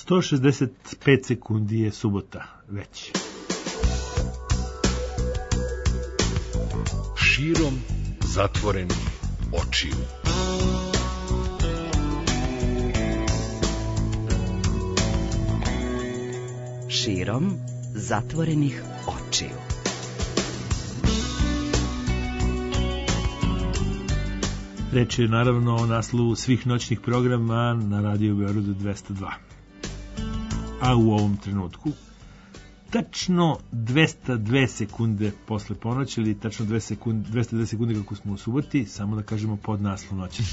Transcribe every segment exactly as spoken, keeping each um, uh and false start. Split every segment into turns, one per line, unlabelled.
sto šezdeset pet sekundi je subota već.
Širom zatvorenih očiju.
Širom zatvorenih očiju.
Reč je naravno o naslovu svih noćnih programa na radiju Beogradu dvesta dva. A u ovom trenutku tačno dvesta dve sekunde posle ponoći, ili tačno dve sekunde, dvesta dve sekunde kako smo u suboti, samo da kažemo pod naslov noći.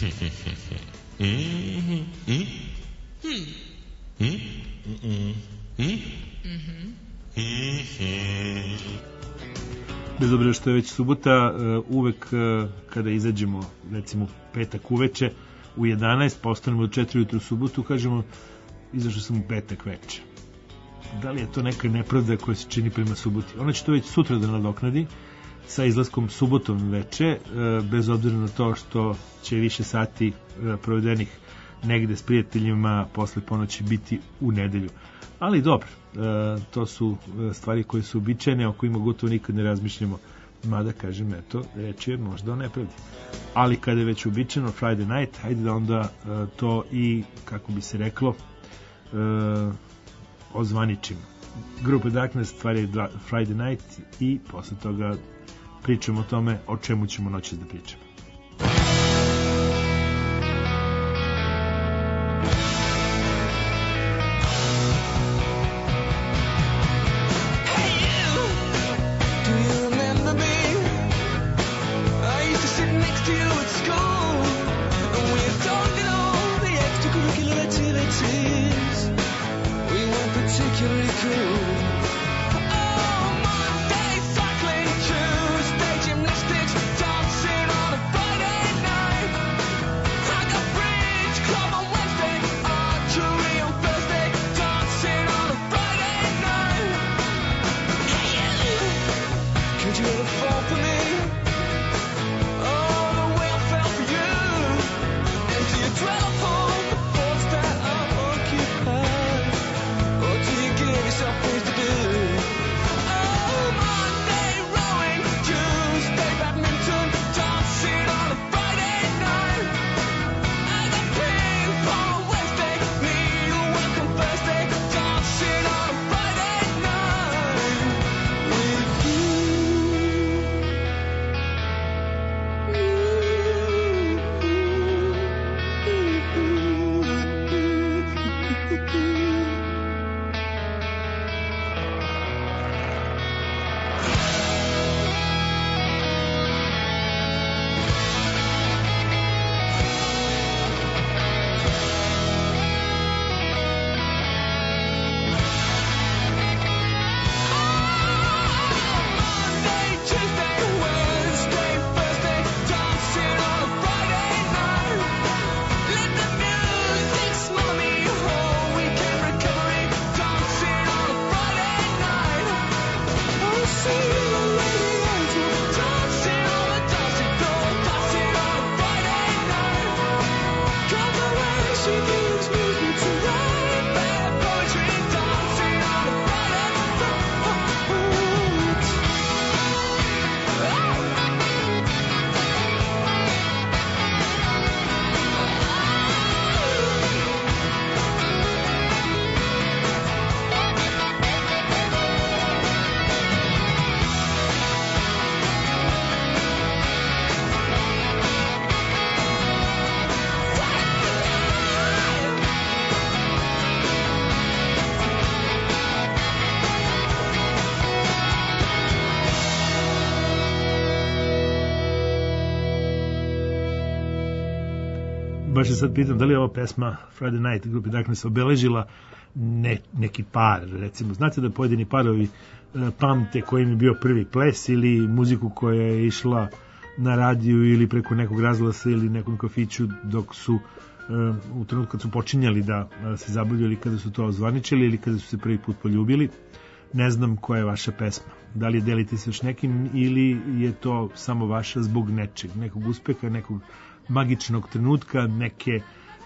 Bez obzira što je već subota, uvek kada izađemo, recimo petak uveče u jedanaest, pa ostanemo do četiri ujutru u subotu, kažemo izašao sam u petak veče. Da li je to neka nepravda koja se čini prema suboti? Ona će to već sutra da nadoknadi sa izlaskom subotom veče, bez obzira na to što će više sati provedenih negde s prijateljima posle ponoći biti u nedelju. Ali dobro, to su stvari koje su uobičajene, o kojima gotovo nikad ne razmišljamo. Mada, kažem, eto, reč je možda o nepravdi. Ali kada je već uobičajeno Friday night, hajde da onda to i, kako bi se reklo, ozvaničimo. Grupa Darkness, stvari Friday night, i posle toga pričamo o tome o čemu ćemo noćas da pričamo. Baš se sad pitam da li je ova pesma Friday Night grupe Darkness obeležila ne, neki par, recimo. Znate da pojedini parovi e, pamte kojim je bio prvi ples ili muziku koja je išla na radiju ili preko nekog razglasa ili nekom kafiću dok su e, u trenutku kad su počinjali da e, se zabavljali, kada su to ozvaničili ili kada su se prvi put poljubili. Ne znam koja je vaša pesma. Da li je delite se još nekim ili je to samo vaša zbog nečeg, nekog uspeha, nekog magičnog trenutka, neke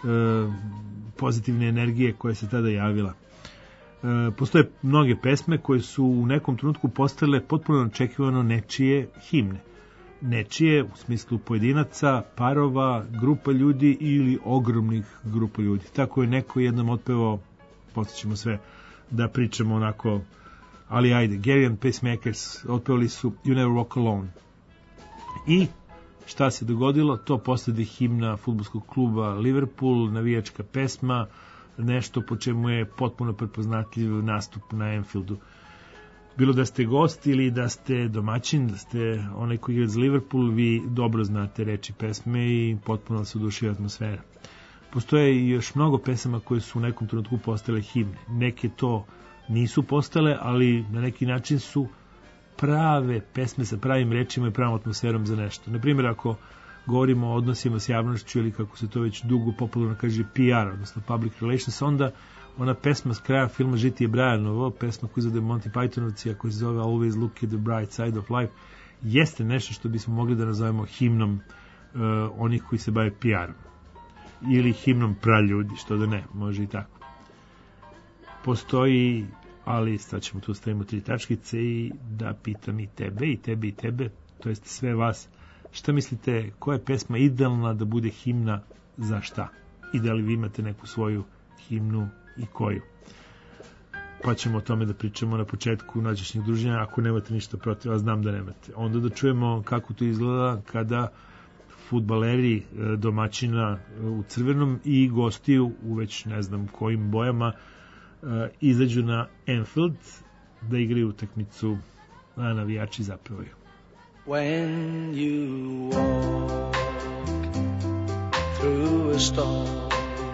pozitivne energije koja se tada javila. Postoje mnoge pesme koje su u nekom trenutku postale potpuno očekivano nečije himne. Nečije u smislu pojedinaca, parova, grupa ljudi ili ogromnih grupa ljudi. Tako je neko jednom otpevao, podsjećamo sve da pričamo onako, ali ajde, Gary and Pacemakers otpevali su You Never Walk Alone. I šta se dogodilo? To postade himna fudbalskog kluba Liverpool, navijačka pesma, nešto po čemu je potpuno prepoznatljiv nastup na Anfieldu. Bilo da ste gost ili da ste domaćin, da ste onaj koji igra za Liverpool, vi dobro znate reči pesme i potpuno se odušuje atmosfera. Postoje i još mnogo pesama koje su u nekom trenutku postale himne. Neke to nisu postale, ali na neki način su prave pesme sa pravim rečima i pravom atmosferom za nešto. Naprimjer, ako govorimo o odnosima s javnošću ili kako se to već dugo popularno kaže P R, odnosno Public Relations, onda ona pesma s kraja filma Žitije Brajanovo, pesma koju izvode Monty Pythonovci, a koja se zove Always Look at the Bright Side of Life, jeste nešto što bismo mogli da nazovemo himnom uh, onih koji se bave P R-om. Ili himnom praljudi, što da ne, može i tako. Postoji, ali sad ćemo tu stavimo tri tačkice i da pitam i tebe, i tebe, i tebe, to jest sve vas, šta mislite, koja je pesma idealna da bude himna za šta? I da li vi imate neku svoju himnu i koju? Pa ćemo o tome da pričamo na početku noćašnjeg druženja, ako nemate ništa protiv, a znam da nemate. Onda da čujemo kako to izgleda kada fudbaleri domaćina u crvenom i gostiju u već ne znam kojim bojama izađu na Anfield da igraju utakmicu, a navijači zapevaju.
When you walk through a storm,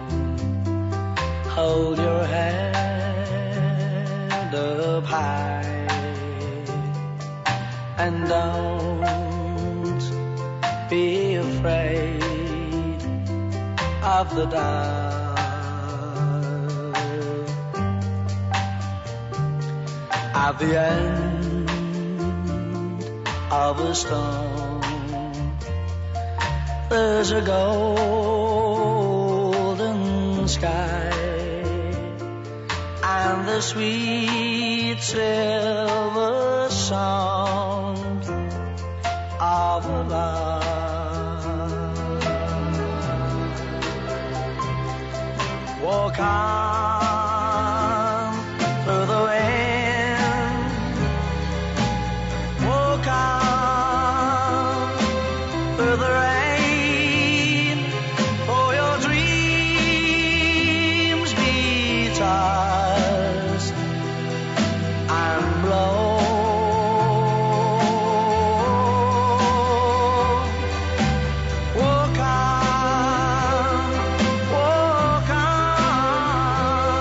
hold your head up high and don't be afraid of the dark. At the end of a storm, there's a golden sky and the sweet silver sound of a lark. Walk on through the wind, walk on through the rain, for your dreams be tossed and blown. Walk on, walk on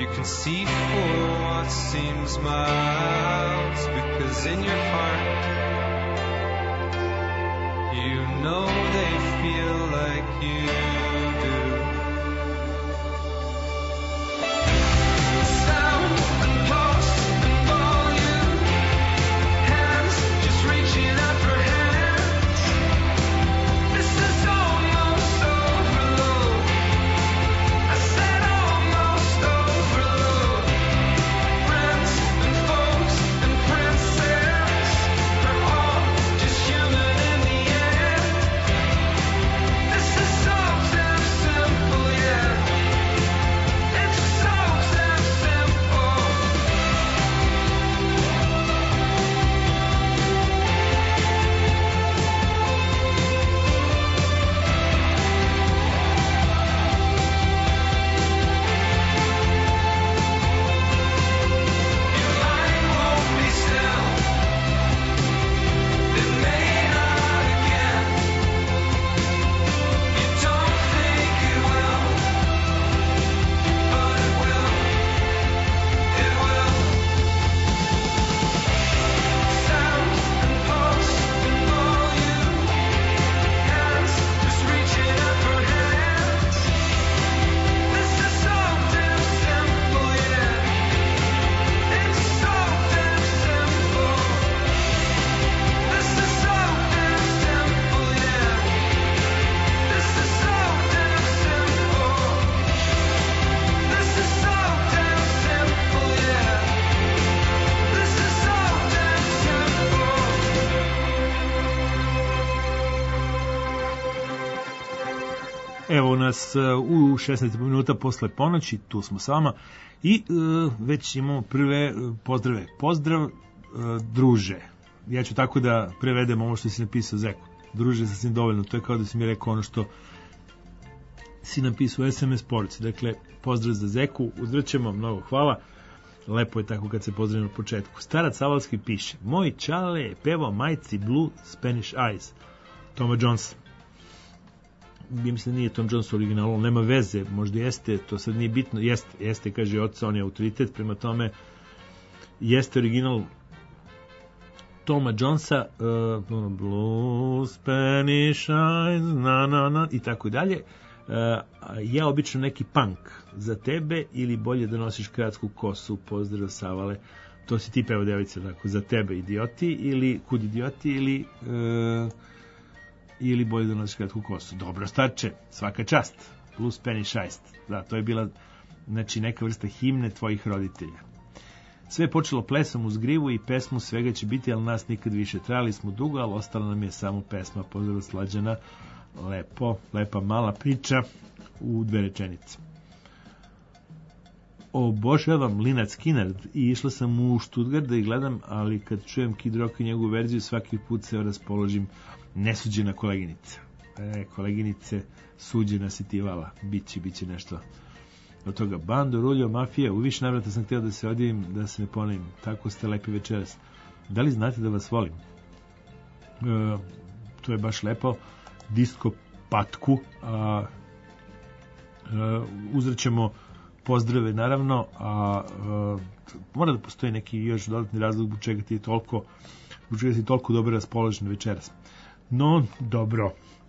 You can see for what seems miles, because in your heart you know they feel like you do. Sound and pulse and volume, hands just reaching out for hands. This is almost overload. I said almost overload. Friends and folks and princess, we're all just human in the end. This is so damn simple, yeah. It's so damn simple. Your mind won't be still. It may not again. You don't think it will, but it will. It will. Sound and pulse and volume, hands just reaching out for hands. This is so damn simple, yeah. It's so damn simple. This is so damn simple, yeah. This is so damn simple. This is so damn simple, yeah. This is so damn simple.
Evo nas uh, u šesnaest minuta posle ponoći, tu smo s vama i uh, već imamo prve uh, pozdrave. Pozdrav, uh, druže. Ja ću tako da prevedem ovo što si napisao, Zeku. Druže, sasvim dovoljno, to je kao da si mi rekao ono što si napisao u es em es poruci. Dakle, pozdrav za Zeku, uzvrćemo, mnogo hvala. Lepo je tako kad se pozdravimo na početku. Starac Savalski piše: moj čale je pevao majci Blue Spanish Eyes, Toma Jonesa. Ja mislim da nije Tom Jones original, ali nema veze, možda jeste, to sad nije bitno, jeste, jeste, kaže oca, on je autoritet, prema tome jeste original Toma Jonesa, uh, Blue Spanish Eyes, na, na, na, i tako dalje. Uh, ja obično neki punk za tebe, ili bolje da nosiš kratku kosu, pozdrav Savale, to si ti pevao, device, tako, za tebe idioti, ili kud idioti, ili uh, ili bolje da nosiš kratku kosu. Dobro, starče, svaka čast. Blue Spanish Eyes. Da, to je bila, znači, neka vrsta himne tvojih roditelja. Sve je počelo plesom uz grivu i pesmu Svega će biti, ali nas nikad više. Trajali smo dugo, ali ostala nam je samo pesma. Pozdrav Slađana. Lepo, lepa mala priča u dve rečenice. Obožavam Lynyrd Skynyrd i išla sam u Stuttgart da ih gledam, ali kad čujem Kid Rock i njegovu verziju, svaki put se raspoložim nesuđena koleginica. E, koleginice, suđena si ti vala. Biće, biće nešto od toga. Bando, ruljo, mafija, u više navrata sam htio da se odjevim, da se ne ponovim. Tako ste lepi večeras. Da li znate da vas volim? E, to je baš lepo. Disko patku. A, a, uzrećemo pozdrave, naravno, a, a mora da postoji neki još dodatni razlog zbog čega ti je toliko, zbog čega si toliko dobro raspoložen večeras. No, dobro.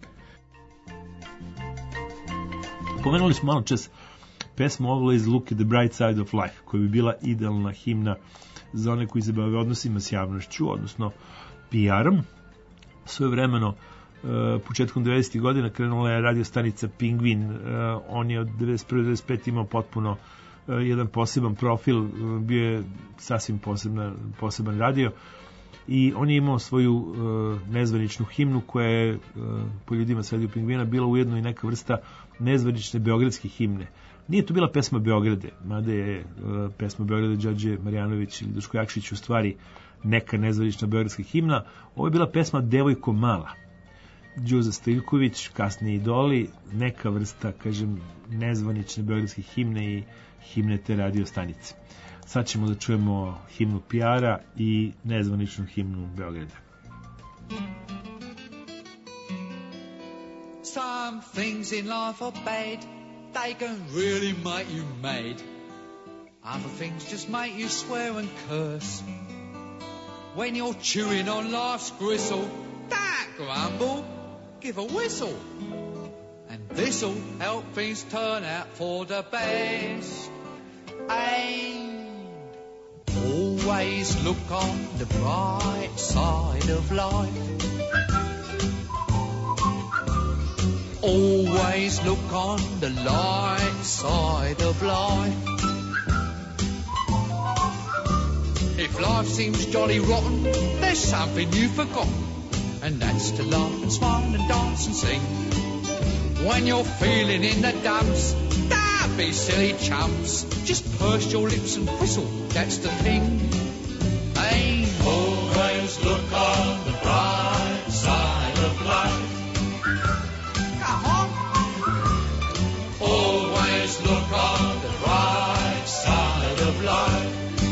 Pomenuli smo malo čas pesmu Always Look at the Bright Side of Life, koja bi bila idealna himna za one koji se bave odnosima s javnošću, odnosno P R-om. Svoje vremeno, početkom devedesetih godina krenula je radio stanica Pingvin. On je od devedeset prve do devedeset pete imao potpuno jedan poseban profil, bio je sasvim poseban, poseban radio i on je imao svoju uh, nezvaničnu himnu koja je uh, po ljudima s radio Pingvina bila ujedno i neka vrsta nezvanične beogradske himne. Nije to bila pesma Beograde, mada je uh, pesma Beograde Đorđe Marjanović ili Duško Jakšić u stvari neka nezvanična beogradska himna. Ovo je bila pesma Devojko mala. Đuza Stojković, kasnije idoli, neka vrsta, kažem, nezvanične beogradske himne i himne te radio stanice. Sad ćemo da čujemo himnu P R-a i nezvaničnu himnu Beograda.
Some things in life are bad, they can really make you mad. Other things just make you swear and curse. When you're chewing on life's gristle, don't grumble, give a whistle. And this'll help things turn out for the best. And always look on the bright side of life. Always look on the light side of life. If life seems jolly rotten, there's something you've forgotten, and that's to laugh and smile and dance and sing. When you're feeling in the dumps, don't be silly chumps. Just purse your lips and whistle, that's the thing. Hey, always look on the bright side of life. Come on. Always look on the bright side of life.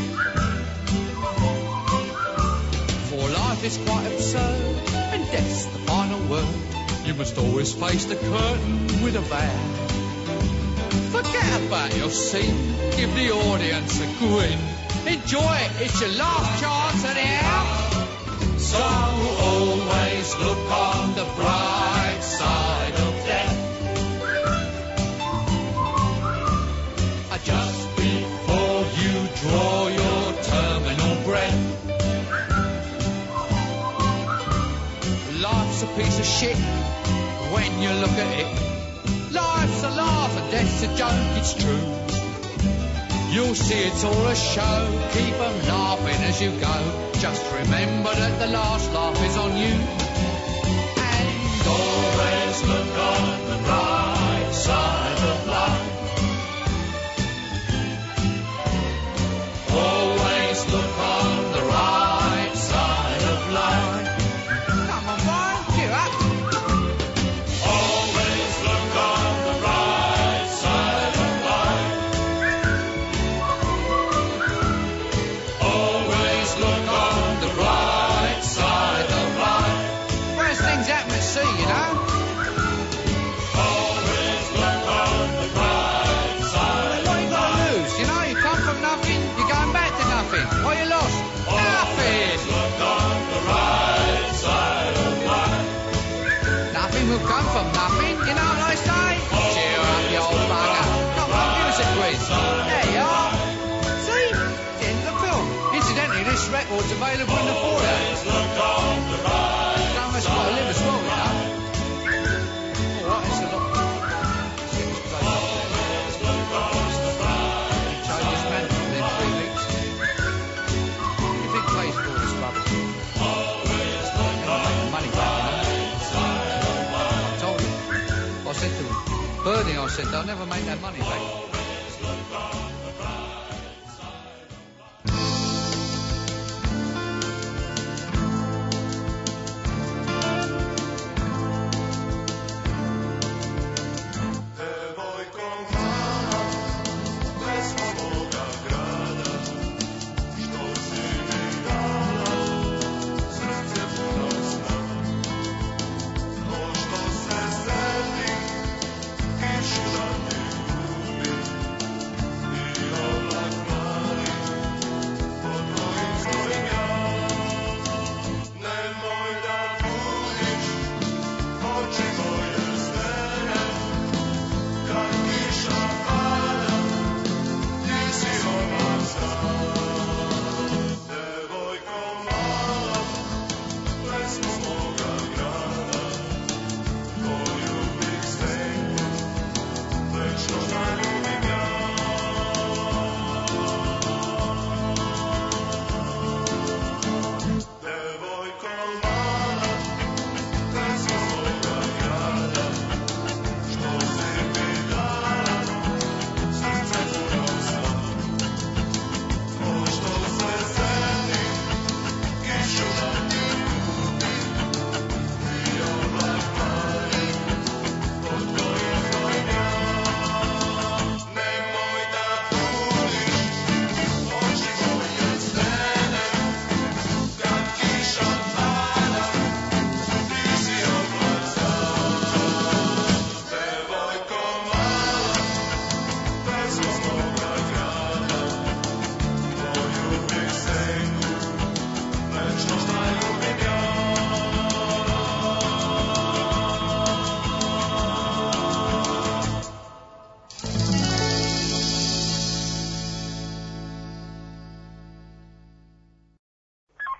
For life is quite absurd, and death's the final word. You must always face the curtain with a bow. Forget about your scene, give the audience a grin. Enjoy it, it's your last chance anyhow. So always look on the bright side of death. Just before you draw your terminal breath. Life's a piece of shit when you look at it. Life's a laugh and death's a joke, it's true. You'll see it's all a show, keep 'em laughing as you go. Just remember that the last laugh is on you. And always look on the bright side of life. Always look on the right side of life. Come on, Brian, cheer up. Always look on the right side of life. Always look on the right side of life. Worst things happen at sea, you know. Always look on the right side of life. What you got to lose? You know, you come from nothing, you're going back to nothing. What you lost? Nothing. Look on the right side of life. Nothing will come from nothing, you know what I say? Cheer up, you old bugger. Come on, give us a quiz. There you are. See? It's the end of the film. Incidentally, this record's available in the foyer. Look on the right. Some of us got to live as well, you know. All right, it's a lot. Let's get this place up. Always look on the right. Change this man within three weeks. You think plays for all this rubbish? Always look on the money back, you know. I told him. I said to him, Bernie, I said, they'll never make that money back.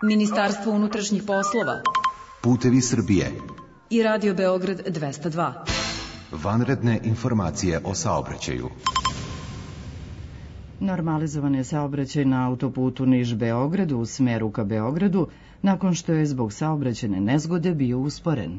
Ministarstvo unutrašnjih poslova,
Putevi Srbije
i Radio Beograd dvesta dva.
Vanredne informacije o saobraćaju.
Normalizovan je saobraćaj na autoputu Niš-Beograd u smeru ka Beogradu, nakon što je zbog saobraćajne nezgode bio usporen.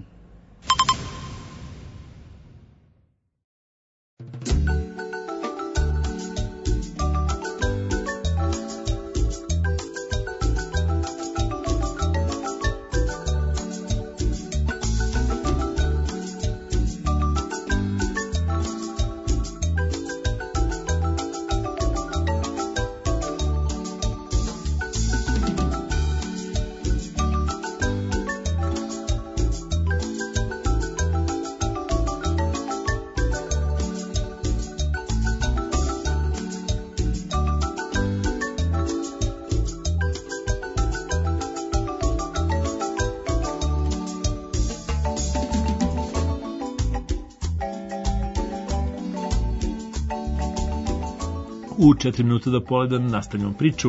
U četiri minuta do pola da nastavljamo priču.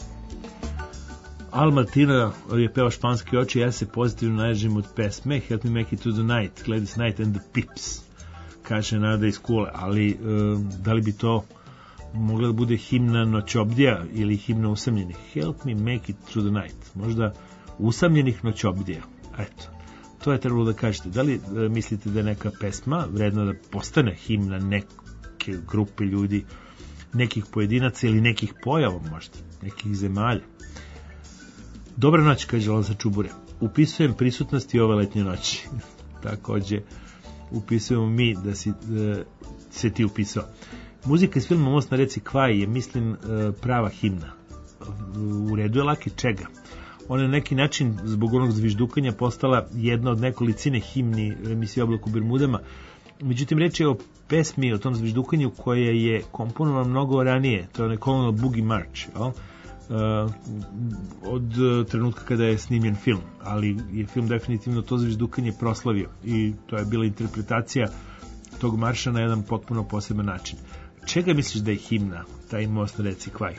Al Martina je peva Španski oči, ja se pozitivno naježim od pesme Help Me Make It To The Night, Gladys Knight and the Pips, kaže Nada iz Kule, ali da li bi to mogla da bude himna noćobdija ili himna usamljenih? Help Me Make It To The Night, možda usamljenih noćobdija, eto. To je trebalo da kažete. Da li mislite da je neka pesma vredna da postane himna neke grupe ljudi, nekih pojedinaca ili nekih pojava možda, nekih zemalja? Dobra noć, kaže Lanza Čubure. Upisujem prisutnosti ove letnje noći. Takođe, upisujemo mi da si da se ti upisao. Muzika iz filma Most na reci Kvaj je, mislim, prava himna. U redu je laki čega. Ona je na neki način, zbog onog zviždukanja, postala jedna od nekolicine himni emisije Oblak u Bermudama. Međutim, reč je o pesmi, o tom zviždukanju koja je komponovana mnogo ranije. To je onaj Colonel Boogie March, jel? Uh, od trenutka kada je snimljen film, ali je film definitivno to zviždukanje proslavio i to je bila interpretacija tog marša na jedan potpuno poseban način. Čega misliš da je himna, taj Most na reci Kvaj?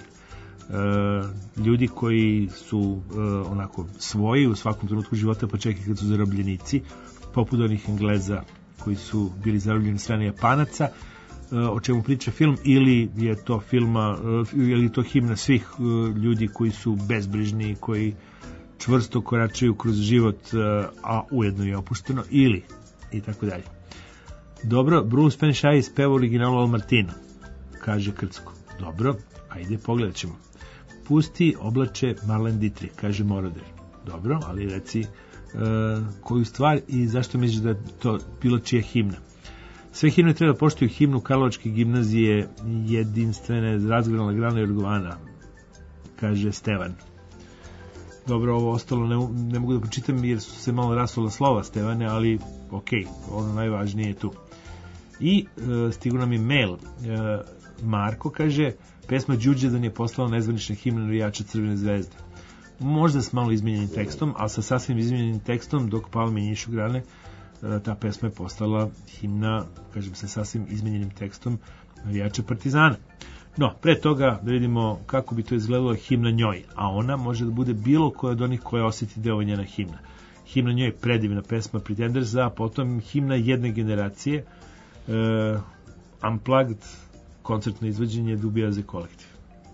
Uh, ljudi koji su uh, onako svoji u svakom trenutku života, pa čak i kad su zarobljenici, poput onih Engleza koji su bili zarobljeni strane Japanaca, o čemu priča film, ili je to filma, ili to himna svih ljudi koji su bezbrižni, koji čvrsto koračaju kroz život, a ujedno je opušteno, ili i tako dalje. Dobro, Bruce Springsteen speva originalu Al Martino, kaže Krcko. Dobro, ajde, pogledat ćemo. Pusti oblače Marlene Dietrich, kaže Moroder. Dobro, ali reci uh, koju stvar i zašto misliš da je to bilo čija himna. Sve himne treba poštuju himnu Karlovačke gimnazije jedinstvene razgranale grane Jorgovana, kaže Stevan. Dobro, ovo ostalo ne, ne mogu da pročitam jer su se malo rasula slova, Stevane, ali ok, ono najvažnije je tu. I e, stigu nam je mail. E, Marko kaže, pesma Đuđedan je poslala nezvanične himne navijača Crvene zvezde. Možda s malo izmenjenim tekstom, ali sa sasvim izmenjenim tekstom, dok palme njišu grane, ta pesma je postala himna, kažem se, sasvim izmenjenim tekstom navijača Partizana. No, pre toga da vidimo kako bi to izgledalo himna njoj, a ona može da bude bilo koja od onih koja osjeti da je ovo njena himna. Himna njoj je predivna pesma Pretenders, a potom himna jedne generacije, uh, Unplugged, koncertno izvođenje Dubiaze kolektiv.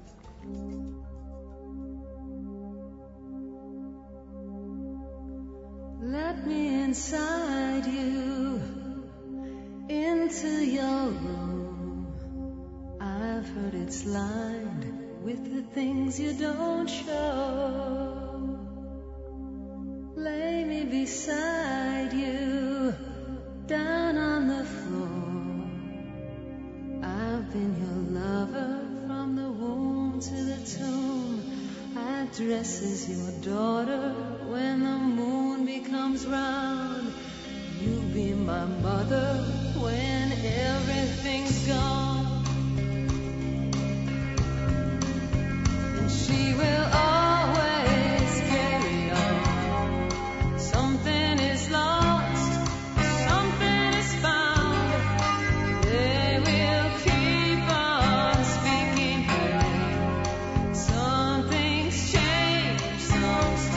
Let me inside you, into your room. I've heard it's lined with the things you don't show. Lay me beside you, down on the floor. I've been your lover from the womb to the tomb. I dress as your daughter when the moon becomes round. You be my mother when everything's gone. And she will always carry on. Something is lost, something is found. They will keep on speaking her name. Some things change, some stay.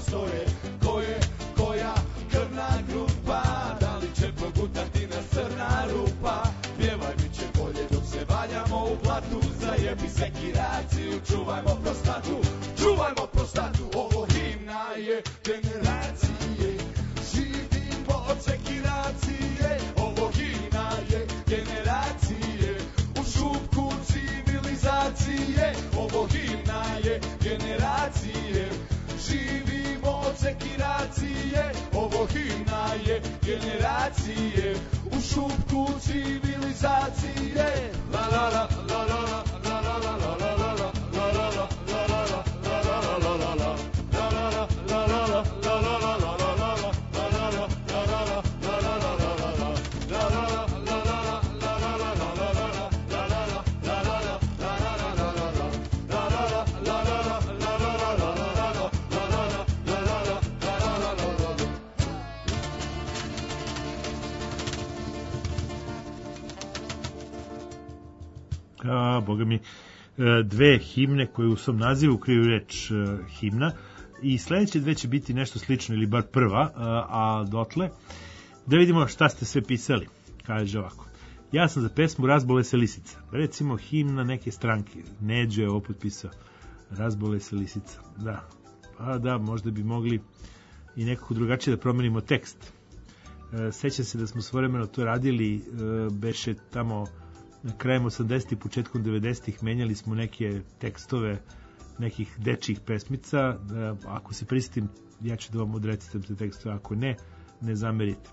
postoje. Ko je, koja krvna grupa, da li će progutati nas crna rupa? Pjevaj, bit će bolje dok se valjamo u blatu, zajebi sekiraciju, čuvajmo prostatu, čuvajmo prostatu. Ovo himna je generacije, živimo od sekiracije. Ovo himna je generacije, u šupku civilizacije. Ovo himna je generacije, živimo od sekiracije. Ovo himna je generacije, u šupku civilizacije. La la la la la la la la la la la la la la
A, boga mi, dve himne koje u svom nazivu kriju reč himna, i sledeće dve će biti nešto slično ili bar prva, a dotle da vidimo šta ste sve pisali. Kaže ovako: ja sam za pesmu Razbole se lisica, recimo himna neke stranke. Neđo je ovo potpisao, Razbole se lisica. Da, pa da, možda bi mogli i nekako drugačije da promenimo tekst. Sećam se da smo svojevremeno to radili, beše tamo krajem osamdesetih, početkom devedesetih, menjali smo neke tekstove nekih dečjih pesmica. Ako se prisjetim, ja ću da vam odrecitam te tekstove, ako ne, ne zamerite.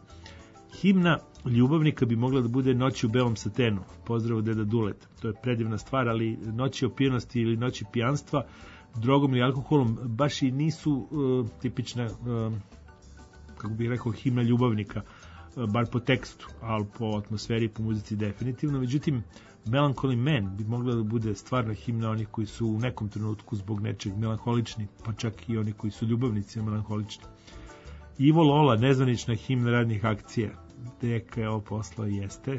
Himna ljubavnika bi mogla da bude Noći u belom satenu, pozdrav deda Duleta. To je predivna stvar, ali Noći opijenosti ili Noći pijanstva drogom ili alkoholom baš i nisu uh, tipična, uh, kako bih rekao, himna ljubavnika, bar po tekstu, ali po atmosferi i po muzici definitivno. Međutim, Melancholy Man bi mogla da bude stvarna himna onih koji su u nekom trenutku zbog nečeg melanholični, pa čak i oni koji su ljubavnici melanholični. Ivo Lola, nezvanična himna radnih akcija. Deka je ovo poslao, jeste.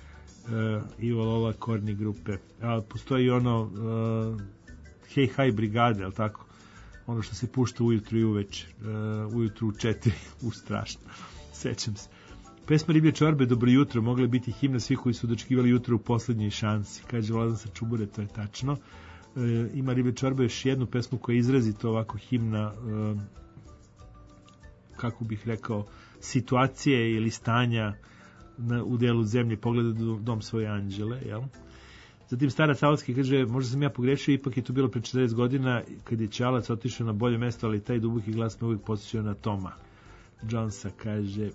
Uh, Ivo Lola, korni grupe. A postoji ono uh, Hey Hi Brigade, je li tako? Ono što se pušta ujutru i uveče. Uh, ujutru u četiri, u strašno. Sećam se. Pesma Riblje čorbe, dobro jutro, mogla biti himna svi koji su dočekivali jutro u poslednjoj šansi. Kaže Vladan sa Čubure, to je tačno. E, ima Riblje čorbe još jednu pesmu koja je izrazito ovako himna, e, kako bih rekao, situacije ili stanja na, u delu zemlje, pogleda dom svoje anđele, jel? Zatim Starac Avalski kaže, možda sam ja pogrešio, ipak je to bilo pre četrdeset godina kad je Čalac otišao na bolje mesto, ali taj duboki glas me uvijek posjećao na Toma Jonesa, kaže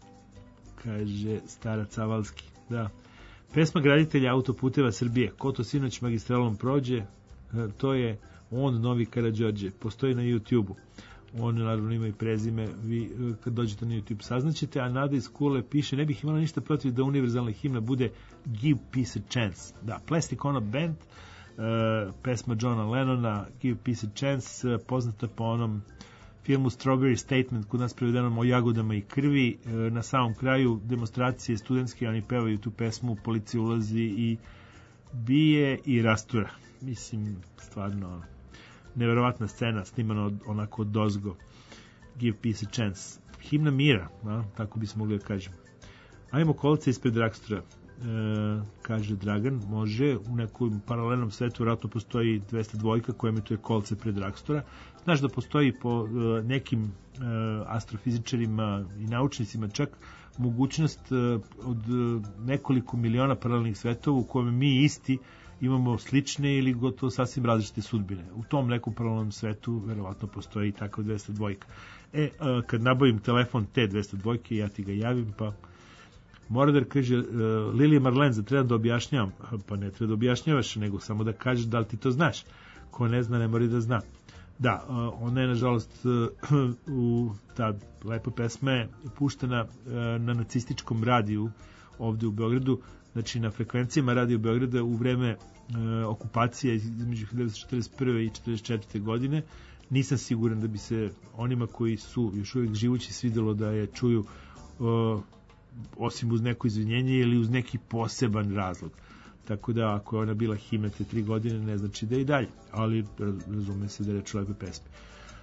kaže Starac Avalski. Da. Pesma graditelja autoputeva Srbije, ko to sinoć magistralom prođe, to je on, Novi Karađorđe, postoji na YouTube-u. On naravno ima i prezime, vi kad dođete na YouTube saznaćete, a Nada iz Kule piše, ne bih imala ništa protiv da univerzalna himna bude Give Peace a Chance. Da, Plastic Ono Band, uh, pesma Johna Lennona, Give Peace a Chance, uh, poznata po onom filmu Strawberry Statement, kod nas prevedenom o jagodama i krvi. Na samom kraju demonstracije studentske, oni pevaju tu pesmu, policija ulazi i bije i rastura. Mislim, stvarno neverovatna scena, snimana onako od dozgo. Give Peace a Chance. Himna mira, a? Tako bismo mogli da kažemo. Ajmo kolce ispred Dragstora. E, kaže Dragan, može, u nekom paralelnom svetu vjerojatno postoji dvesta dva koja emituje kolce pred Dragstora. Znaš da postoji po e, nekim e, astrofizičarima i naučnicima čak mogućnost e, od e, nekoliko miliona paralelnih svetova u kojem mi isti imamo slične ili gotovo sasvim različite sudbine. U tom nekom paralelnom svetu verovatno postoji i tako dvesta dva. E, e, kad nabavim telefon te dvesta dva, ja ti ga javim, pa Moradar kaže, uh, Lilija Marlenza, treba da objašnjavam. Pa ne treba da objašnjavaš, nego samo da kažeš da li ti to znaš. Ko ne zna, ne mora da zna. Da, uh, ona je, nažalost, uh, u ta lepa pesma je puštena uh, na nacističkom radiju ovde u Beogradu, znači na frekvencijama radiju Beograda u vreme uh, okupacije između hiljadu devetsto četrdeset prve i četrdeset četvrte godine. Nisam siguran da bi se onima koji su još uvijek živući svidelo da je čuju uh, osim uz neko izvinjenje ili uz neki poseban razlog. Tako da ako je ona bila himna te tri godine, ne znači da je i dalje, ali razume se da je reč o lepe pesme.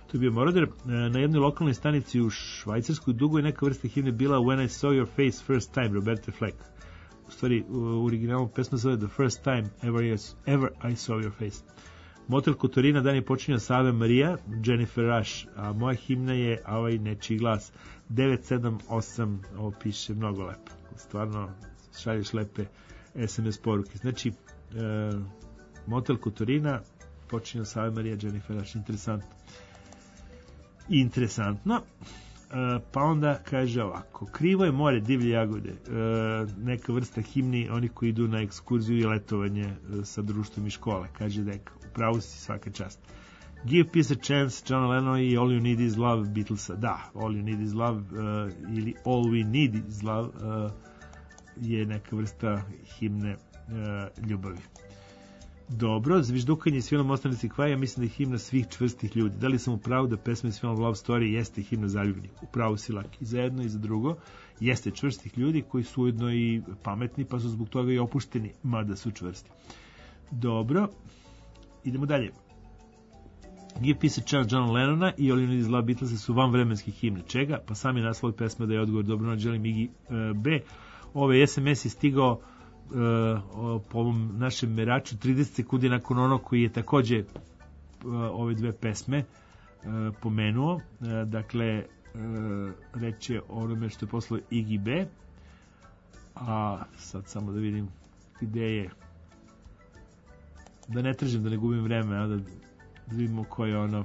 To je bio Moroder. Na jednoj lokalnoj stanici u Švajcarskoj dugo je neka vrsta himne bila When I Saw Your Face First Time, Roberta Fleck. U stvari, u originalu pesma zove The First Time Ever, yes, ever I Saw Your Face. Motel Kotorina, dan je počinjao sa Ave Maria, Jennifer Rush, a moja himna je a ovaj nečiji glas. devet sedam osam, ovo piše mnogo lepo. Stvarno, šalješ lepe es em es poruke. Znači, e, Motel Kotorina, počinjao sa Ave Maria, Jennifer Rush, interesantno. Interesantno. E, pa onda kaže ovako, Krivo je more, divlje jagode, e, neka vrsta himni, oni koji idu na ekskurziju i letovanje e, sa društvom i škole, kaže deka, upravo si, svaka čast. Give Peace a Chance, John Lennon i All You Need Is Love, Beatlesa. Da, All You Need Is Love e, ili All We Need Is Love e, je neka vrsta himne e, ljubavi. Dobro, zviždukanje s filmom Ostanici Kvaja, mislim da je himna svih čvrstih ljudi. Da li sam u pravu da pesma iz filma Love Story jeste himna zaljubljenih? U pravu si, Laki. I za jedno i za drugo jeste čvrstih ljudi koji su ujedno i pametni, pa su zbog toga i opušteni, mada su čvrsti. Dobro, idemo dalje. Give Peace a Chance John Lennona i All You Need Is Love Beatlesa su vanvremenski himne. Čega? Pa sami naslov pesma da je odgovor. Dobro noć, želim Iggy uh, B. Ove es em es je stigao Uh, po ovom našem meraču trideset sekundi nakon onog koji je takođe uh, ove dve pesme uh, pomenuo. Uh, dakle, uh, reč je o onome što je poslao Iggy B. A sad samo da vidim gde je, da ne tražim, da ne gubim vreme, a da, da vidimo ko je ono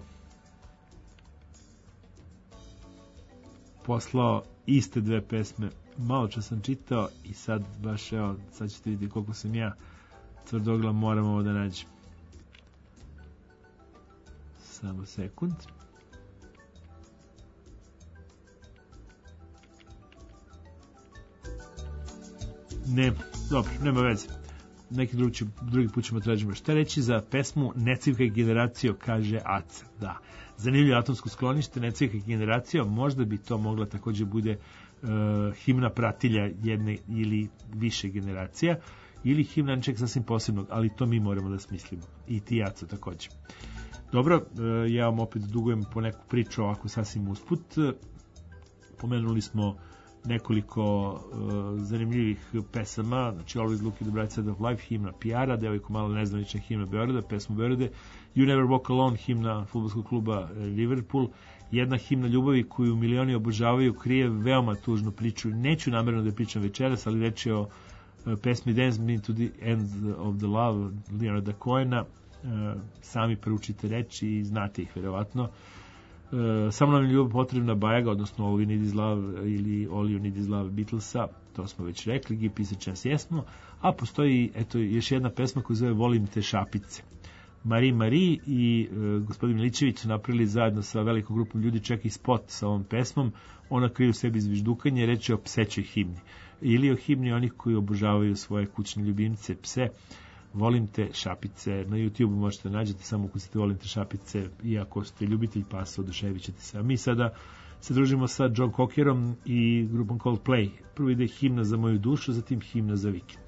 poslao iste dve pesme. Malo čas sam čitao i sad baš, evo, sad ćete vidjeti koliko sam ja tvrdoglav, moram ovo da nađem. Samo sekund. Ne, dobro, nema veze. Neki drugi, ću, drugi put ćemo tražimo. Šta reći za pesmu Ne civkaj generacijo, kaže Aca. Da, zanimljivo atomsko sklonište, Ne civkaj generacijo, možda bi to mogla takođe bude uh, himna pratilja jedne ili više generacija, ili himna nečeg sasvim posebnog, ali to mi moramo da smislimo. I ti, Aca, takođe. Dobro, uh, ja vam opet dugujem po neku priču ovako sasvim usput. Pomenuli smo nekoliko uh, zanimljivih pesama, znači Always Look at the Bright Side of Life, himna P R-a, devojko malo nezvanična himna Beograda, pesmu Beograde, You Never Walk Alone, himna fudbalskog kluba Liverpool, jedna himna ljubavi koju milioni obožavaju, krije veoma tužnu priču. Neću namerno da pričam večeras, ali reč je o uh, pesmi Dance Me to the End of the Love Leonarda Cohena. Uh, sami proučite reči i znate ih verovatno. Uh, samo nam je ljubav potrebna Bajaga, odnosno All We Need Is Love ili All You Need Is Love Beatlesa, to smo već rekli, Give Peace a Chance jesmo, a postoji eto još jedna pesma koja zove Volim te šapice. Marie Marie i uh, gospodin Milićević su napravili zajedno sa velikom grupom ljudi čak i spot sa ovom pesmom, ona krije u sebi zviždukanje, reč je o psećoj himni ili o himni onih koji obožavaju svoje kućne ljubimce, pse. Volim te šapice, na YouTube možete nađete, samo ukucite Volim te šapice, i ako ste ljubitelj pasa, oduševit ćete se. A mi sada se družimo sa John Cockerom i grupom Coldplay. Prvo ide himna za moju dušu, zatim himna za vikend.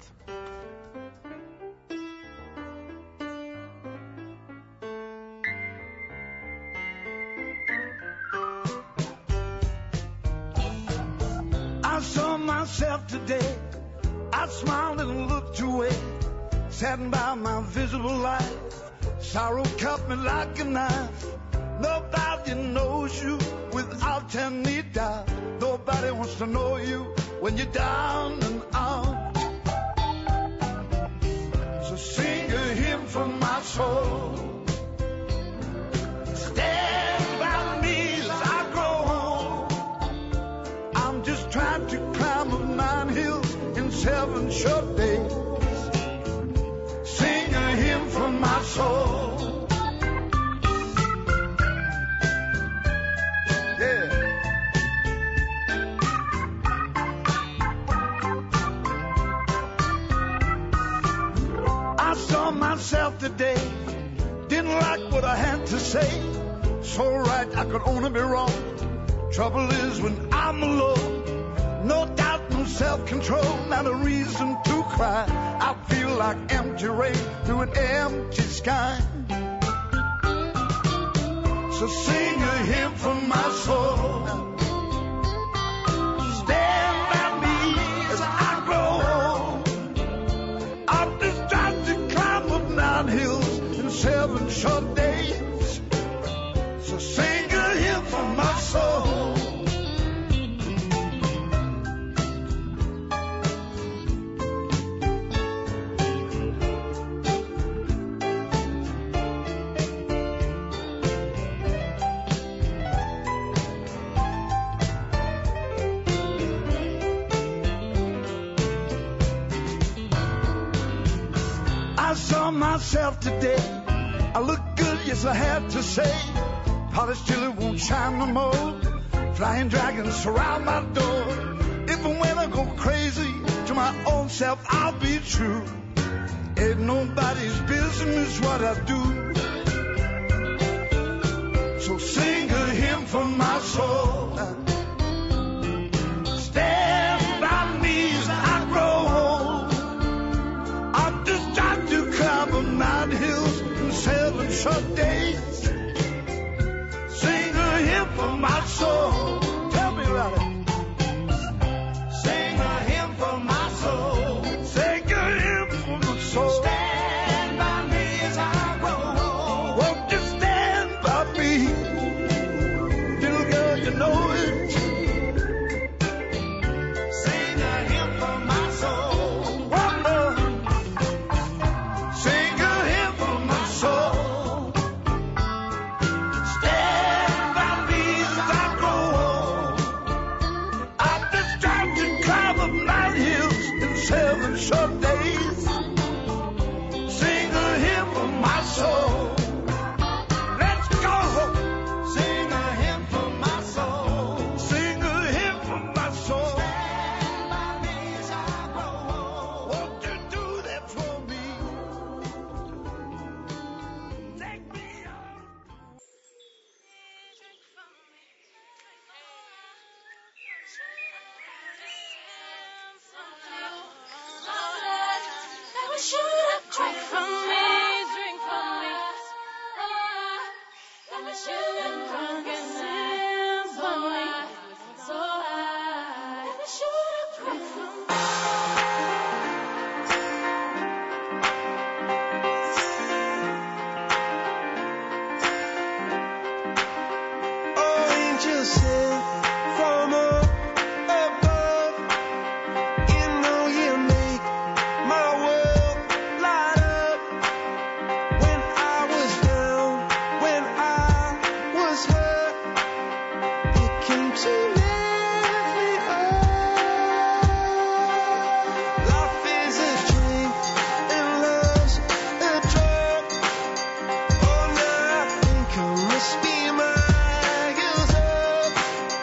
I saw myself today, I smiled and looked away, saddened by my visible life. Sorrow cut me like a knife. Nobody knows you without any doubt. Nobody wants to know you when you're down and out. So sing a hymn from my soul. Stand by me as I grow old. I'm just trying to climb up nine hills in seven short days. From my soul, yeah. I saw myself today, didn't like what I had to say. So right, I could only be wrong. Trouble is when I'm alone. No doubt, no self-control, not a reason to cry. I feel like empty rain through an empty sky. So sing a a hymn from my soul. Stand by me as I grow old. I've just tried to climb up nine hills in seven short days. So sing a hymn from my soul. I saw myself today. I look good, yes I have to say. Polished till it won't shine no more. Flying dragons surround my door. If and when I go crazy, to my own self I'll be true. Ain't nobody's business what I do. So sing a hymn from my soul. Stand by me as I grow old. I've just tried to climb up nine hills in seven short days. Sing a hymn for my soul. Tell me about it. Sing a hymn for my soul. Sing a hymn for my soul. Stand by me as I grow old. Won't you stand by me? Little girl, you know it. Sing a hymn for my soul. One more. Sing a hymn for my soul. Stand by me as I grow old. I've just tried to climb up nine hills in seven short days. Sing a hymn for my soul. Let's go. Sing a hymn for my soul. Sing a hymn for my soul. Stand by me as I grow old. Won't you do that for me? Take me on.
Drink from me, drink from me. Let me shoot a drunken symphony. So high. Let me shoot a drink from me.
Oh, angels sing from up above. You know you make my world light up. When I was down, when I was hurt, you came to lift me up. Life is a drink and love's a drug. Oh, now I think I must be miles up.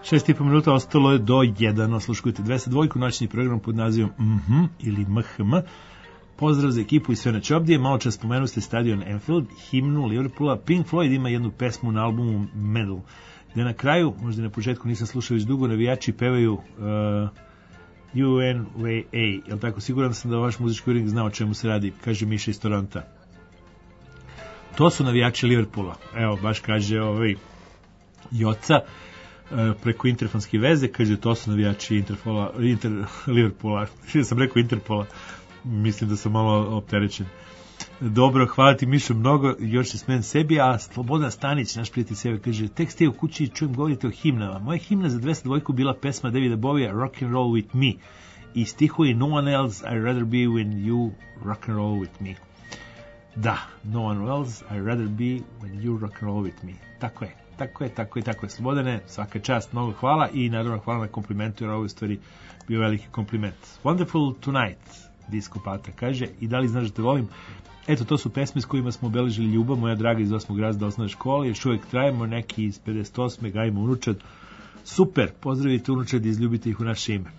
Šest i po minuta ostalo je do jedan. Osluškujete dvesta dva, noćni program pod nazivom Mhm ili M H M. Pozdrav za ekipu i sve na čobdije. Malo čas spomenu ste stadion Anfield, himnu Liverpoola. Pink Floyd ima jednu pesmu na albumu Medal, gde na kraju, možda na početku nisam slušao već dugo, navijači pevaju uh, U N V A. Jel tako? Siguran sam da vaš muzički urednik zna o čemu se radi, kaže Miša iz Toronta. To su navijači Liverpoola. Evo, baš kaže ovaj Joca preko interfonske veze, kaže to su navijači Interpola, Inter, Liverpoola. Ja sam rekao Interpola, mislim da sam malo opterećen. Dobro, hvala ti Mišo mnogo, još se smen sebi, a Slobodan Stanić, naš prijatelj sebe, kaže, tek ste u kući i čujem govorite o himnama. Moja himna za dvesta dva bila pesma Davida Bovija, Rock and Roll with Me, i stihovi No one else, I'd rather be when you rock and roll with me. Da, no one else, I'd rather be when you rock and roll with me. Tako je. Tako je, tako je, tako je. Slobodane, svaka čast, mnogo hvala i naravno hvala na komplimentu, jer ovo je u stvari bio veliki kompliment. Wonderful Tonight, Disco Pata kaže, i da li znaš da te volim? Eto, to su pesme s kojima smo obeležili ljubav, moja draga iz osmog razreda osnovne škole, još uvijek trajemo, neki iz pedeset osme gajimo unučad. Super, pozdravite unučad i izljubite ih u naše ime.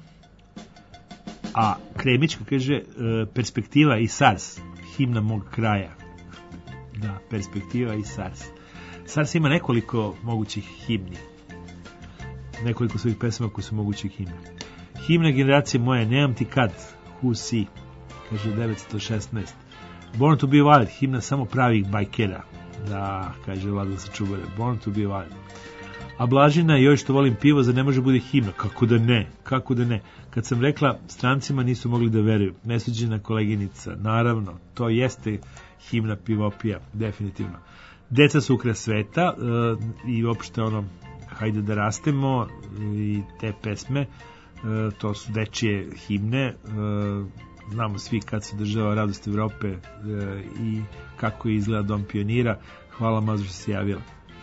A Kremićka kaže, Perspektiva i SARS, himna mog kraja. Da, Perspektiva i SARS. SARS ima nekoliko mogućih himni. Nekoliko svojih pesama koji su mogućih himni. Himna generacije moje, nemam ti kad, who si, kaže devetsto šesnaest. Born to be wild, himna samo pravih bajkera. Da, kaže Vladan sa Čubare, Born to be wild. A Blažina, joj što volim pivo, za ne može bude himna. Kako da ne, kako da ne. Kad sam rekla, strancima nisu mogli da veruju. Nesuđena koleginica, naravno, to jeste himna pivopija, definitivno. Deca su ukras sveta uh, i uopšte ono, hajde da rastemo i te pesme, uh, to su dečije himne, uh, znamo svi kad se država Radost Evrope uh, i kako izgleda Dom pionira. Hvala Mazo što se javila.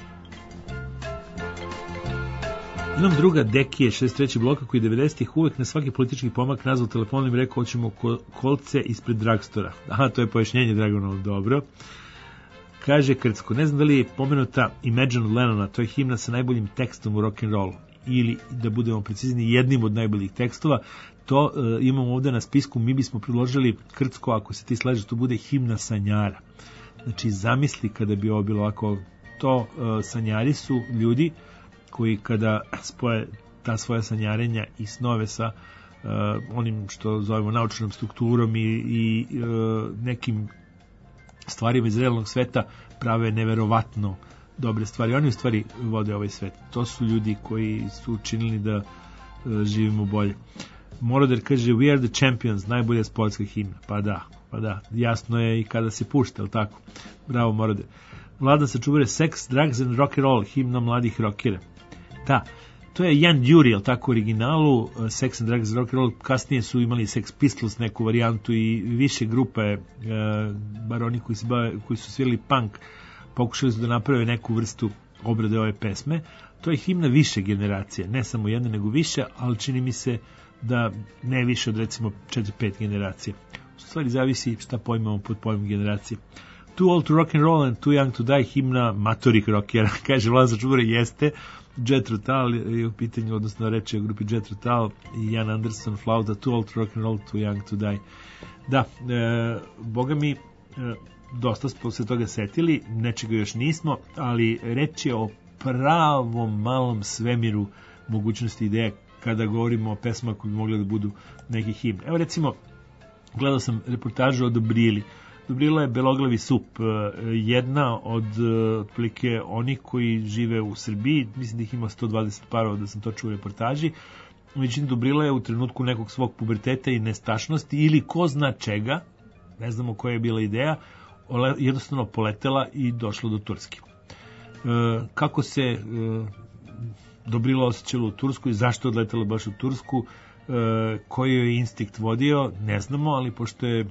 Imam druga Dekije, šezdeset treći bloka, koji devedesetih uvek na svaki politički pomak nazvao telefonom i rekao hoćemo kolce ispred dragstora. Aha, to je pojašnjenje Dragonovo, dobro. Kaže Krcko, ne znam da li je pomenuta Imagine od Lennona, to je himna sa najboljim tekstom u rock'n'rollu, ili da budemo precizni jednim od najboljih tekstova. To uh, imamo ovde na spisku, mi bismo predložili Krcko, ako se ti slažeš, to bude himna sanjara. Znači zamisli kada bi ovo bilo ovako, to uh, sanjari su ljudi koji kada spoje ta svoja sanjarenja i snove sa uh, onim što zovemo naučnom strukturom i, i uh, nekim stvarima iz realnog sveta, prave neverovatno dobre stvari. Oni u stvari vode ovaj svet. To su ljudi koji su učinili da uh, živimo bolje. Moroder kaže, we are the champions, najbolja sportska himna. Pa da, pa da, jasno je i kada se pušta, ali tako? Bravo, Moroder. Vladan sa Čubare, Sex, Drugs and Rock and Roll, himna mladih rockera. Da, to je Jan Đuri, ali tako u originalu, Sex and Drugs and Rock and Roll, kasnije su imali Sex Pistols neku varijantu i više grupe, e, bar oni koji, se bave, koji su svirali punk, pokušali su da naprave neku vrstu obrade ove pesme. To je himna više generacije, ne samo jedna nego više, ali čini mi se da ne više od recimo četiri pet generacije. U stvari zavisi šta pojmamo pod pojmom generacije. Too Old to Rock and Roll and Too Young to Die, himna matorih rockera, kaže Vladan sa Čubare, jeste. Jethro Tull je u pitanju, odnosno reče o grupi Jethro Tull i Jan Anderson, flauta, Too Old to Rock and Roll, Too Young to Die. Da, e, boga mi, e, dosta smo se toga setili, nečega još nismo, ali reč je o pravom malom svemiru mogućnosti ideje kada govorimo o pesmama koji bi mogli da budu neki himn. Evo recimo, gledao sam reportažu o Dobrili. Dobrila je beloglavi sup, jedna od otprilike onih koji žive u Srbiji, mislim da ih ima sto dvadeset parova da sam to čuo u reportaži. Međutim, Dobrila je u trenutku nekog svog puberteta i nestašnosti ili ko zna čega, ne znamo koja je bila ideja, jednostavno poletela i došla do Turske. Kako se Dobrila osjećala u Tursku i zašto je odletela baš u Tursku, koji je instinkt vodio, ne znamo, ali pošto je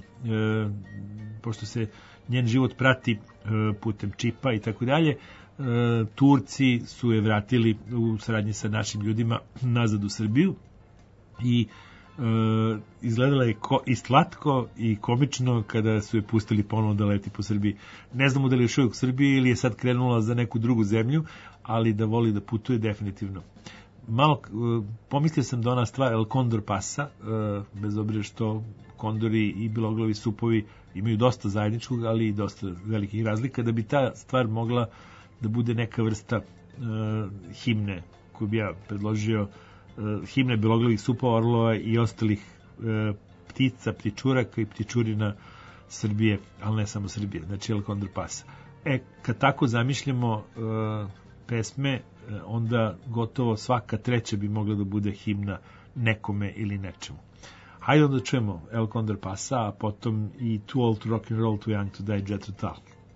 pošto se njen život prati putem čipa i tako dalje, Turci su je vratili u saradnji sa našim ljudima nazad u Srbiju i izgledala je ko, i slatko i komično kada su je pustili ponovno da leti po Srbiji. Ne znamo da li je još uvijek u Srbiji ili je sad krenula za neku drugu zemlju, ali da voli da putuje definitivno. malo, uh, pomislio sam da ona stvar El Condor Pasa, uh, bez obzira što kondori i beloglavi supovi imaju dosta zajedničkog, ali i dosta velikih razlika, da bi ta stvar mogla da bude neka vrsta uh, himne koju bi ja predložio, uh, himne beloglavih supova, orlova i ostalih uh, ptica, ptičuraka i ptičurina Srbije, ali ne samo Srbije, znači El Condor Pasa. E, kad tako zamišljamo uh, pesme, uh, onda gotovo svaka treća bi mogla da bude himna nekome ili nečemu. Hajde onda čujemo El Condor Pasa, a potom i Too Old to Rock and Roll, Too Young to Die, Jethro Tull.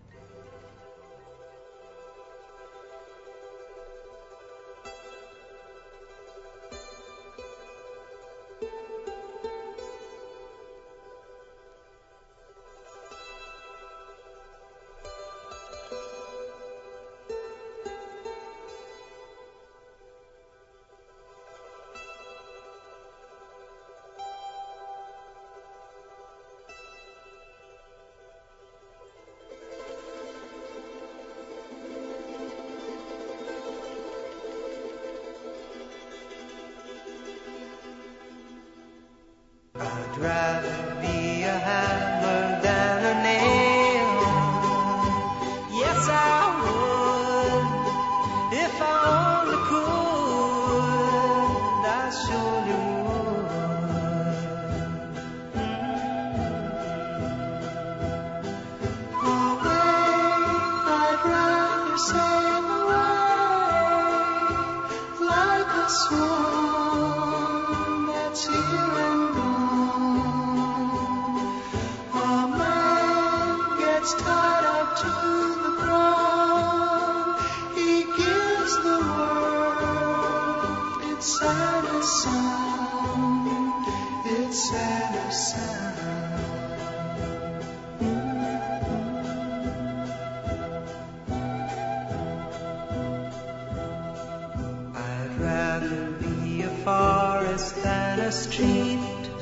I'd rather be a hammer than a nail. Yes, I would. If I only could, I surely would. Away, I'd rather sail away like a swan that's here and tied up to the ground, he gives the world its saddest sound, its saddest sound. I'd rather be a forest than a street.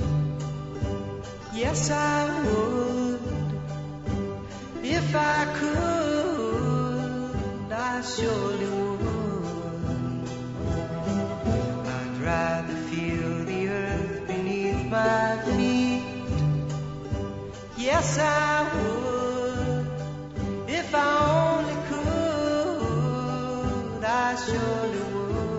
Yes, I would. If I could, I surely would. I'd rather feel the earth beneath my feet. Yes, I would. If I only could, I surely would.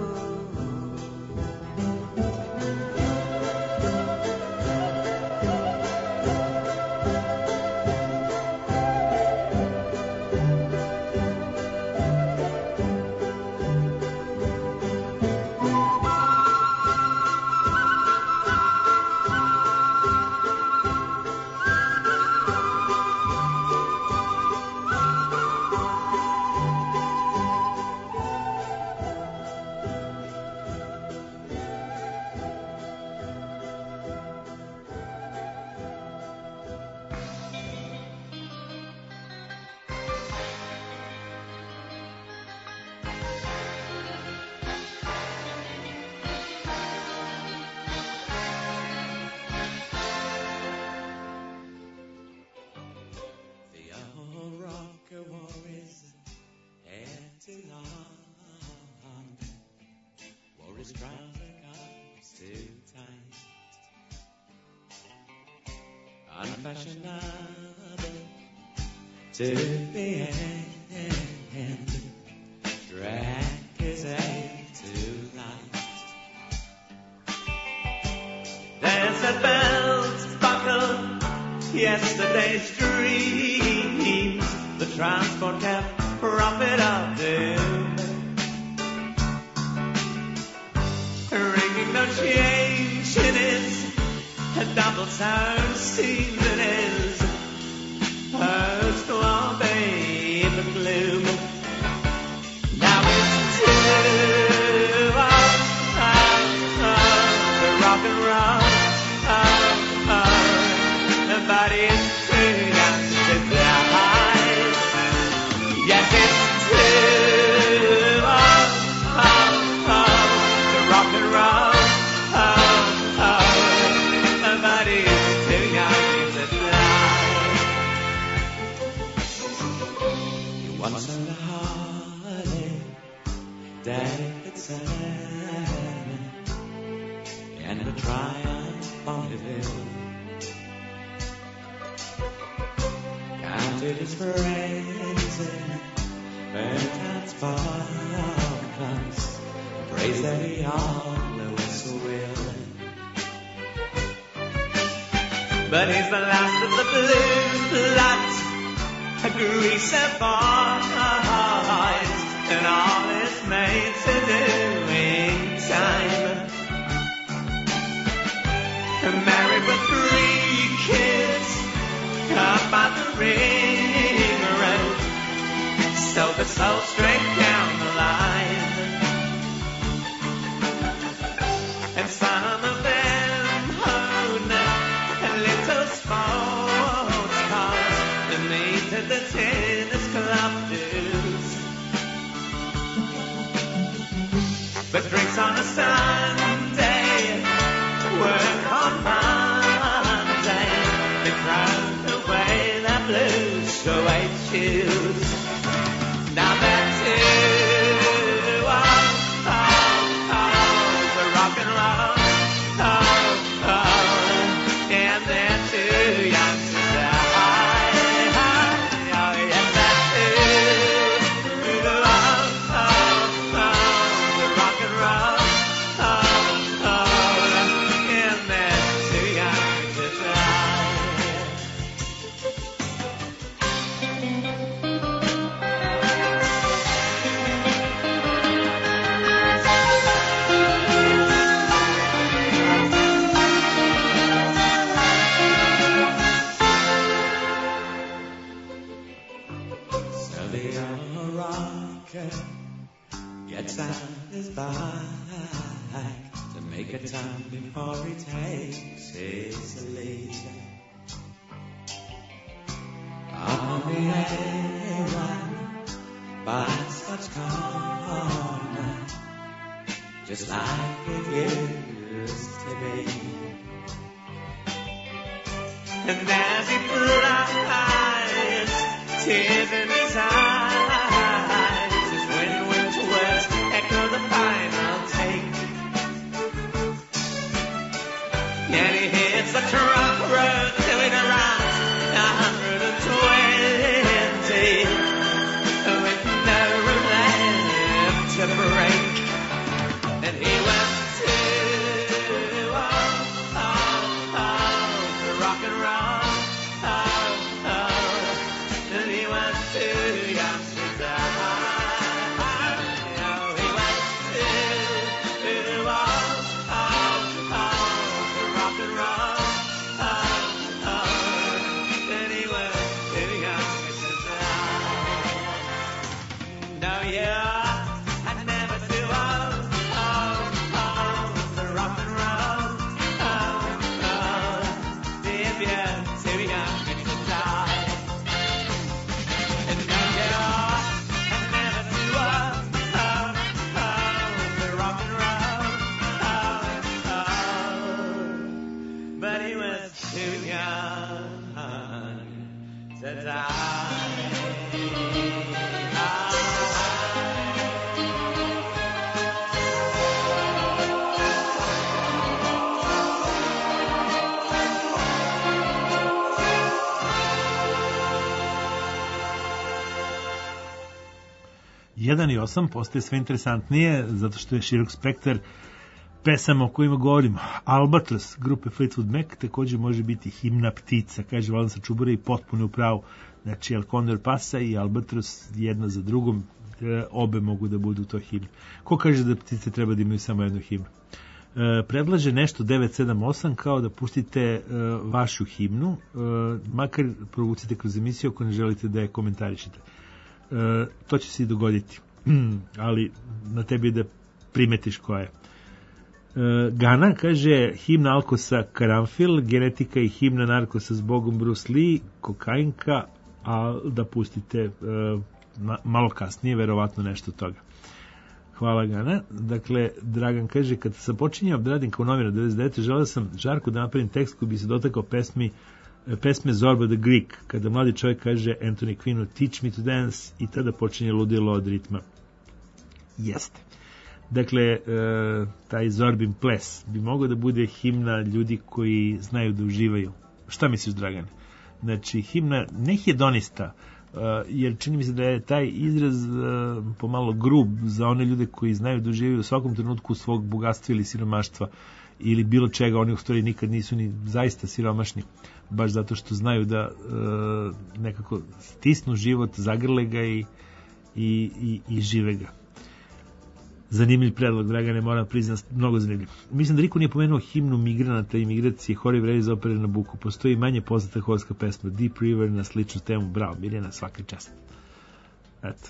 Unfashionable to the end, drag his head to light. Desert bells buckle yesterday's dreams, the transport kept prophet of doom, ringing no change in his a double sound seems in his first one bay in the gloom. Now it's two of the rock and roll, oh, oh, but it's too young to die. Yes, it's two of the rock and roll. Once on a holiday, Daddy had said and the triumph on the hill. Counted his friends and burnt out sparklers, praise that he always will. But he's the last of the blue bloods, a greaser boys, and all his mates are doing time. Married with three kids up on the ring road, so the soul straight down the line. And some of them own little sports cars and meet at the tennis club dues. But drinks on a Sunday, work on Monday, they crowd away the blues, so I choose. Now that's it, oh, oh, oh, the rock and roll, oh, oh, and they're too young to die. Oh, yes, that's it, oh, oh, oh, the rock and roll, oh, oh, and they're too young to die. So the young rocker gets on his bike to make a time before he takes his leave. On the A one by Scotch Corner, just like it used to be. And as he flies, tears in his eyes, his wind-whipped words echo the final take. And he hits the truck road till it runs a hundred and twenty, with no room left to break. And he went to oh, oh, oh, the rock and roll, oh, oh, and he went to young to die. Oh, he went to oh, oh, oh, the rock and roll, oh, oh, and he went to young to die. No, yeah.
jedan i osam postaje sve interesantnije zato što je širok spektar pesama o kojima govorimo. Albatros grupe Fleetwood Mac također može biti himna ptica, kaže Vladan sa Čubura i potpuno u pravu. Znači El Condor Pasa i Albatros jedna za drugom, obe mogu da budu to himne. Ko kaže da ptice treba da imaju samo jednu himnu? E, predlaže nešto devet sedam osam kao da pustite e, vašu himnu, e, makar provucite kroz emisiju ako ne želite da je komentarišete. E, to će se i dogoditi, ali na tebi da primetiš koja je. E, Gana kaže himna Alkosa Karanfil, genetika i himna Narkosa s Bogom Bruce Lee, kokainka, a da pustite e, na, malo kasnije verovatno nešto od toga. Hvala Gana. Dakle, Dragan kaže, kad sam počinjao da radim kao novinar devedeset devete želeo sam žarko da napravim tekst koji bi se dotakao pesmi pesme Zorba the Greek, kada mladi čovjek kaže Anthony Quinnu Teach me to dance i tada počinje ludilo od ritma. Jeste. Dakle, e, taj Zorbin ples bi mogao da bude himna ljudi koji znaju da uživaju. Šta misliš, Dragane? Znači, himna ne hedonista, uh, jer čini mi se da je taj izraz uh, pomalo grub za one ljude koji znaju da uživaju u svakom trenutku svog bogatstva ili siromaštva ili bilo čega. Oni u stvari nikad nisu ni zaista siromašni, baš zato što znaju da uh, nekako stisnu život, zagrle ga i, i, i, i žive ga. Zanimljiv predlog, Dragane, moram priznati, mnogo zanimljiv. Mislim da niko nije pomenuo himnu migranata i migracije, hori vredi za opere na Buku. Postoji manje poznata horska pesma, Deep River, na sličnu temu. Bravo, Mirjana, svaka čast. Eto.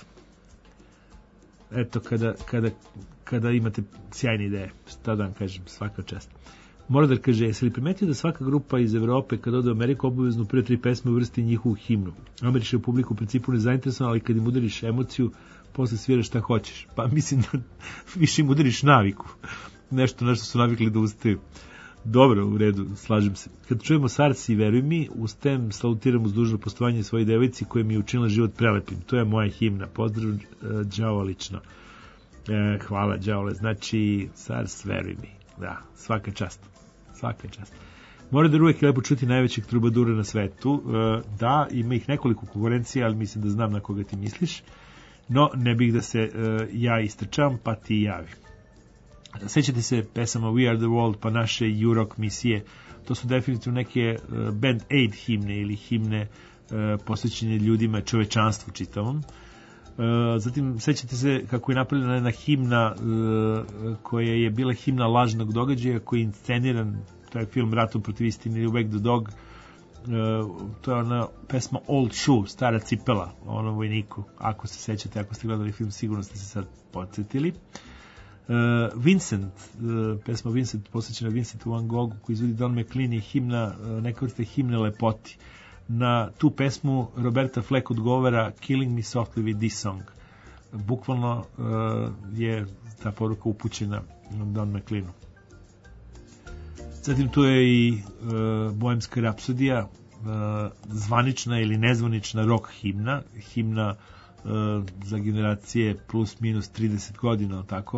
Eto, kada, kada, kada imate sjajne ideje, šta da vam kažem, svaka čast. Moradar kaže, jesi li primetio da svaka grupa iz Evrope kada ode u Ameriku obavezno prve tri pesme uvrsti njihovu himnu? Američka publika u principu ne zainteresovana, ali kad im udariš emociju, posle sviraš šta hoćeš. Pa mislim da više im udariš naviku. Nešto na što su navikli da ustaju. Dobro, u redu, slažem se. Kad čujemo Sarsi, veruj mi, ustajem, salutiram uz dužno poštovanje svojoj devojci koja mi je učinila život prelepim. To je moja himna. Pozdrav, uh, đavo lično. E, hvala, đavole. Znači, Sars, veruj mi. Da, svaka čast. Svaka čast. Mora da uvek je lepo čuti najvećeg trubadura na svetu. E, da, ima ih nekoliko konkurencija, ali mislim da znam na koga ti misliš. No, ne bih da se uh, ja istrčam, pa ti javi. Sećate se pesama We Are The World, pa naše U-Rock misije. To su definitivno neke uh, Band Aid himne ili himne uh, posvećene ljudima, čovečanstvu čitavom. Uh, zatim, sećate se kako je napravljena jedna himna uh, koja je bila himna lažnog događaja, koji je insceniran, to je film Ratom protiv istine ili Wag the Dog. Uh, to je ona pesma Old Shoe, stara cipela, o onom vojniku. Ako se sećate, ako ste gledali film, sigurno ste se sad podsjetili. Uh, Vincent, uh, pesma Vincent, posvećena Vincentu Van Goghu, koji izvodi Don McLean, je himna, uh, neka vrsta himne lepoti. Na tu pesmu Roberta Fleck odgovara Killing Me Softly with This Song. Bukvalno uh, je ta poruka upućena Don McLeanu. Zatim tu je i uh, Bohemska rapsodija, uh, zvanična ili nezvanična rock himna, himna uh, za generacije plus minus trideset godina, tako.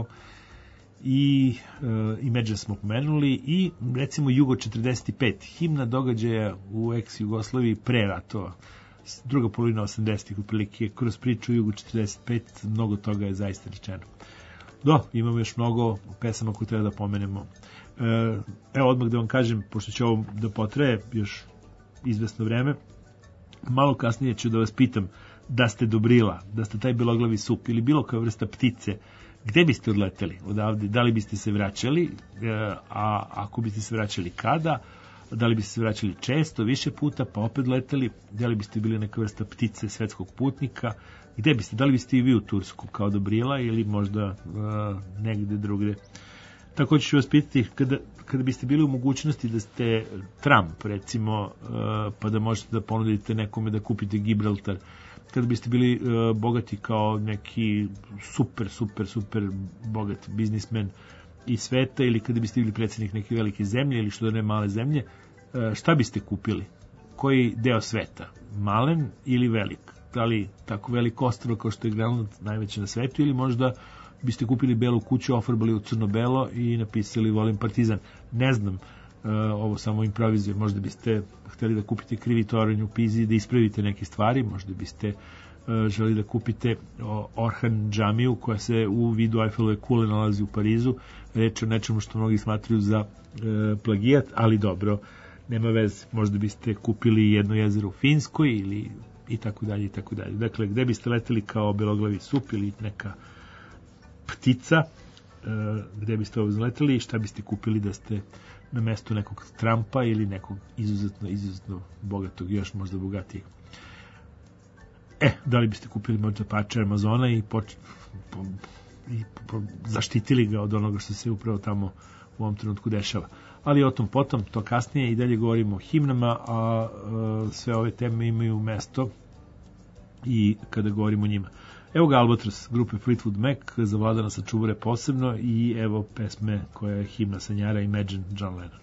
I uh, Imagine smo pomenuli i recimo Jugo četrdeset pet, himna događaja u ex-Jugoslaviji pre ratova, druga polovina osamdesetih otprilike, kroz priču Jugo četrdeset pet, mnogo toga je zaista rečeno. Do, imamo još mnogo pesama koje treba da pomenemo. Evo odmah da vam kažem, pošto će ovo da potraje još izvesno vreme, malo kasnije ću da vas pitam da ste Dobrila, da ste taj beloglavi sup ili bilo koja vrsta ptice, gde biste odleteli odavde, da li biste se vraćali, a ako biste se vraćali kada, da li biste se vraćali često, više puta, pa opet leteli, da li biste bili neka vrsta ptice svetskog putnika, gde biste, da li biste i vi u Tursku kao Dobrila ili možda uh, negde drugde. Tako ću vas pitati, kada, kada biste bili u mogućnosti da ste Trump, recimo, uh, pa da možete da ponudite nekome da kupite Gibraltar, kada biste bili uh, bogati kao neki super, super, super bogat biznismen iz sveta, ili kada biste bili predsjednik neke velike zemlje ili što da ne male zemlje, uh, šta biste kupili? Koji deo sveta? Malen ili velik? Da li tako veliko ostrvo kao što je Grenland najveće na svetu, ili možda biste kupili belu kuću, ofarbali u crno-belo i napisali volim Partizan. Ne znam, uh, ovo samo improvizujem. Možda biste hteli da kupite krivi toranj u Pizi, da ispravite neke stvari, možda biste uh, želi da kupite uh, Orhan džamiju koja se u vidu Eiffelove kule nalazi u Parizu. Reč o nečemu što mnogi smatruju za uh, plagijat, ali dobro, nema veze. Možda biste kupili jedno jezero u Finskoj ili i tako dalje i tako dalje. Dakle, gde biste leteli kao beloglavi sup ili neka ptica, gde biste ovo zaleteli i šta biste kupili da ste na mestu nekog Trumpa ili nekog izuzetno, izuzetno bogatog, još možda bogatijeg. E, da li biste kupili možda pače Amazona i, poč... po... i po... zaštitili ga od onoga što se upravo tamo u ovom trenutku dešava. Ali o tom potom, to kasnije, i dalje govorimo o himnama, a, a sve ove teme imaju mesto i kada govorimo o njima. Evo ga Albatros, grupe Fleetwood Mac, zavladana sa čuvare posebno, i evo pesme koja je himna sanjara, Imagine, John Lennon.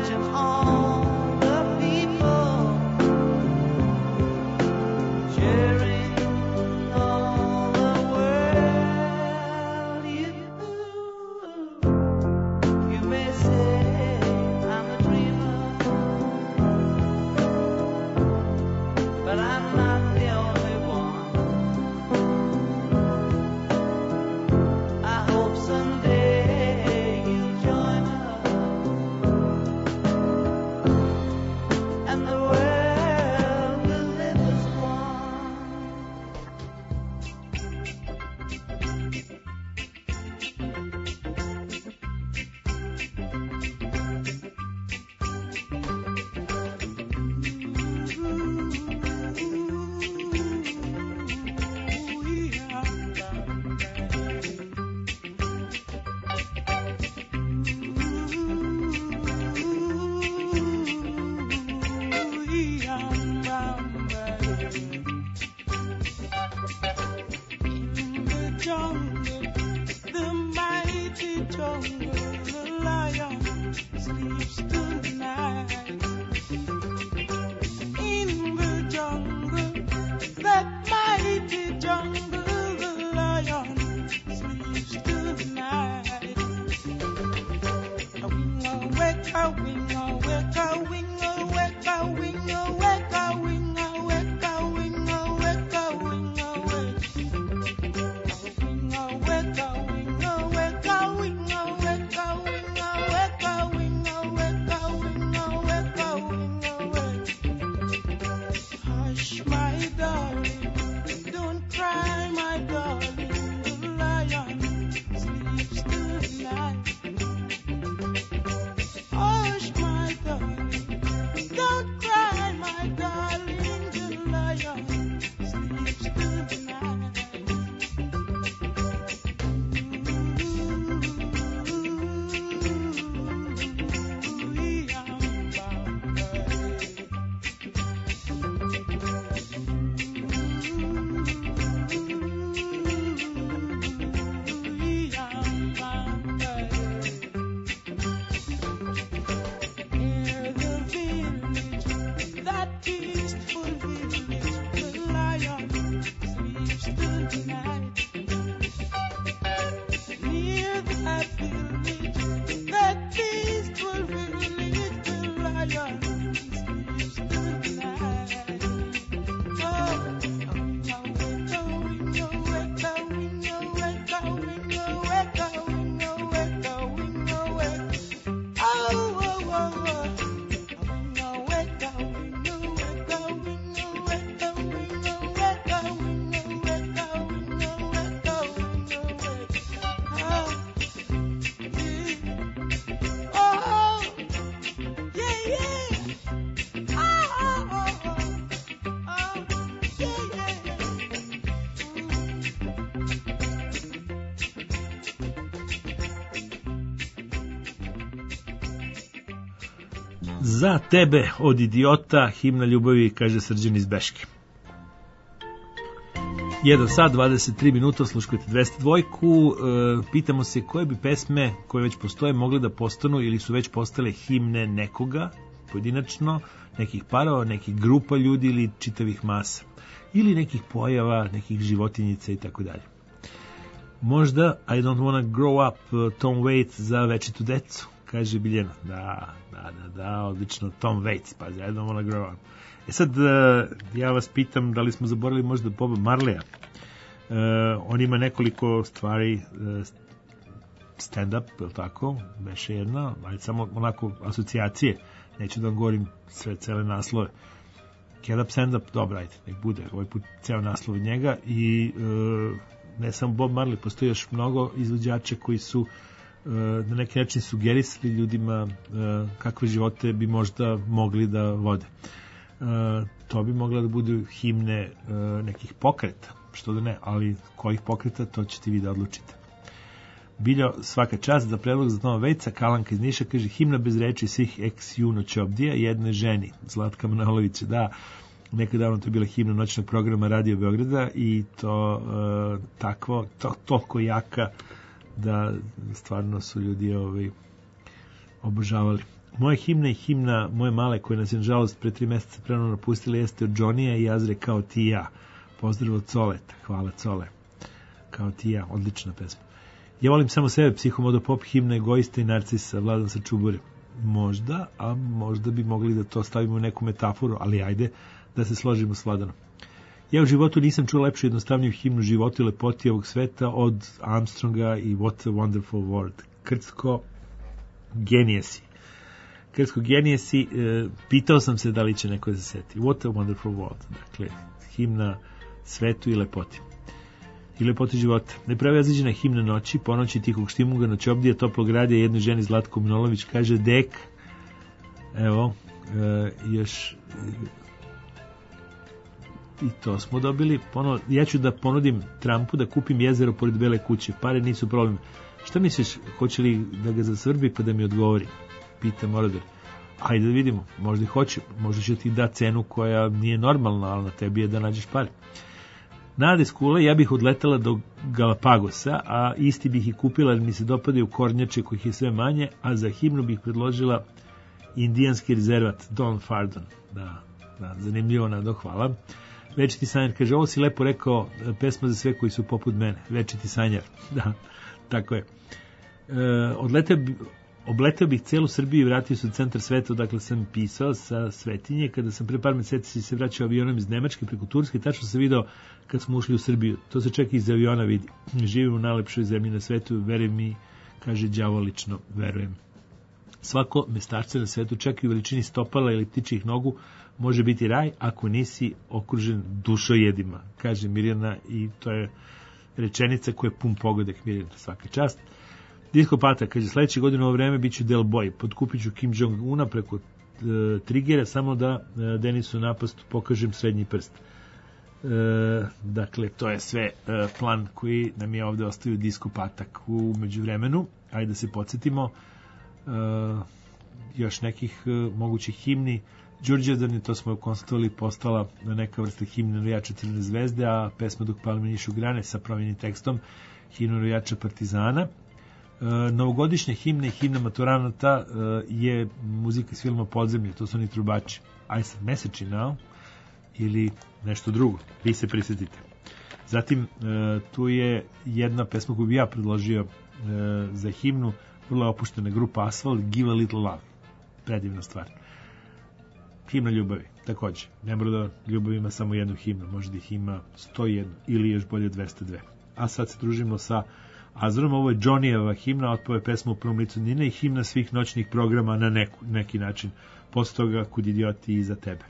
imagine all the people sharing all the world. You, you may say I'm a dreamer, but I'm not the only one. I hope someday you'll join us, and the world will live as one.
In the jungle, the mighty jungle, the lion sleeps tonight. In the jungle, that mighty jungle, the lion sleeps tonight. A wing, a wake, a wing, a wake, a wing, a wake, a wing, a wake, a wing, a wake, a wing, a wake, a wing, a wake. Hush, my darling, don't cry, my darling. The lion sleeps tonight. Hush, my darling, don't cry, my darling. The lion sleeps tonight. Near the village, that peaceful village, the lion sleeps tonight. Near that village, that peaceful village, the lion sleeps tonight. Oh, oh, wake, oh, wake, oh, wake, oh, wake, oh, wake, oh, wake, oh, wake, oh, wake, oh, wake, oh, wake. Oh, oh, oh, oh. Wake, oh, wake, oh, wake, oh, wake, oh, wake, oh, wake, oh, wake, oh, wake, oh, wake, oh, wake, oh, wake, oh, wake, oh, wake, oh, wake. Oh, yeah, yeah. Oh, oh, oh, oh. Oh, yeah, yeah.
Za tebe od idiota, himna ljubavi, kaže Srđan iz Beške. jedan sat, dvadeset tri minuta, slušajte dvesta dva. E, pitamo se koje bi pesme koje već postoje mogle da postanu ili su već postale himne nekoga, pojedinačno, nekih parova, nekih grupa ljudi ili čitavih masa. Ili nekih pojava, nekih životinjica i tako dalje. Možda I Don't Wanna Grow Up, Tom Waits za večitu decu, kaže Biljana. Da, da, da, da, odlično, Tom Waits, pazi, I Don't Wanna Grow Up. E sad, ja vas pitam da li smo zaboravili možda Boba Marleya. On ima nekoliko stvari, stand-up, je li tako? Beše jedna, ali samo onako asocijacije. Neću da vam govorim sve, cele naslove. Get up, stand up, dobro, ajde, nek bude ovaj put ceo naslov od njega. I ne samo Bob Marley, postoji još mnogo izvođača koji su na neki način sugerisali ljudima kakve živote bi možda mogli da vode. To bi mogla da budu himne nekih pokreta, što da ne, ali kojih pokreta, to ćete vi da odlučite. Biljo, svaka čast za predlog za Toma Vejca. Kalanka iz Niša kaže himna bez reči svih ex juno Ćobdija jednoj ženi, Zlatka Manalovića. Da, nekad davno to je bila himna noćnog programa Radio Beograda i to uh, takvo, to, toliko jaka da stvarno su ljudi ovaj, obožavali. Moja himna i himna moje male, koje nas je nažalost pre tri meseca prerano napustili, jeste od Johnny-a i Azre Kao ti i ja. Pozdrav od Coleta. Hvala Cole. Kao ti i ja. Odlična pesma. Ja volim samo sebe, Psihomodopop, himna Egoista i Narcisa, Vladan sa Čuburim. Možda, a možda bi mogli da to stavimo u neku metaforu, ali ajde da se složimo s Vladanom. Ja u životu nisam čuo lepšu i jednostavniju himnu životu i lepoti ovog sveta od Armstronga i What a Wonderful World. Krcko genijesi. Krcko genijesi, e, pitao sam se da li će neko da se seti. What a Wonderful World. Dakle, himna svetu i lepoti. I lepoti života. Neprevaziđena himna noći, po noći tihog štimunga, noć obdija toplog radija, jednoj ženi Zlatko Minolović kaže dek, evo, e, još i to smo dobili. Ponovo, ja ću da ponudim Trumpu da kupim jezero pored Bele kuće. Pare nisu problem. Šta misliš, hoće li da ga zasvrbi pa da mi odgovori? Pita Morador. Ajde da vidimo, možda i hoće. Možda će ti da cenu koja nije normalna, ali na tebi je da nađeš pare. Nade Skule, ja bih odletala do Galapagosa, a isti bih i kupila jer mi se dopadaju kornjače kojih je sve manje, a za himnu bih predložila indijanski rezervat Don Fardon. Da, da, zanimljivo nado, hvala. Večiti sanjar kaže, ovo si lepo rekao, pesma za sve koji su poput mene. Večiti sanjar, da, tako je. E, odletao bi, obletao bih celu Srbiju i vratio se u centar sveta, dakle sam pisao sa Svetinje, kada sam pre par meseci se vraćao avionom iz Nemačke preko Turske, tačno sam video kad smo ušli u Srbiju. To se čak i iz aviona vidi. Živim u najlepšoj zemlji na svetu, verujem mi, kaže đavo lično, verujem. Svako mestarce na svetu, čak i u veličini stopala ili ptičjih nogu, može biti raj ako nisi okružen dušojedima, kaže Mirjana, i to je rečenica koja je pun pogodak. Mirjana, svaka čast. Disko Pata kaže, sledeće godine u ovo vreme bit ću Del Boy, podkupit ću Kim Jong-una preko e, trigera, samo da e, Denisu napastu pokažem srednji prst. E, dakle, to je sve e, plan koji nam je ovde ostavio Disko Patak. U međuvremenu, ajde da se podsjetimo, e, još nekih e, mogućih himni. Đurđevdan je, to smo konstatovali, postala neka vrsta himne rojača Crvene zvezde, a pesma Dok palme nišu grane sa promenjenim tekstom himna rojača Partizana. E, novogodišnja himna i himna maturanata e, je muzika iz filma Podzemlje, to su oni trubači. I said message now ili nešto drugo, vi se prisjetite. Zatim, e, tu je jedna pesma koju bi ja predložio e, za himnu, vrlo je opuštena grupa Asphalt, Give a Little Love. Predivna stvar. Himna ljubavi, takođe. Ne mora da ljubav ima samo jednu himnu, možda ih ima sto jedan ili još bolje dvesta dva. A sad se družimo sa Azorom, ovo je Johnnyjeva himna, otpao je pesma u prvom licu Nine i himna svih noćnih programa na neku, neki način. Posle toga Kud idioti iza tebe.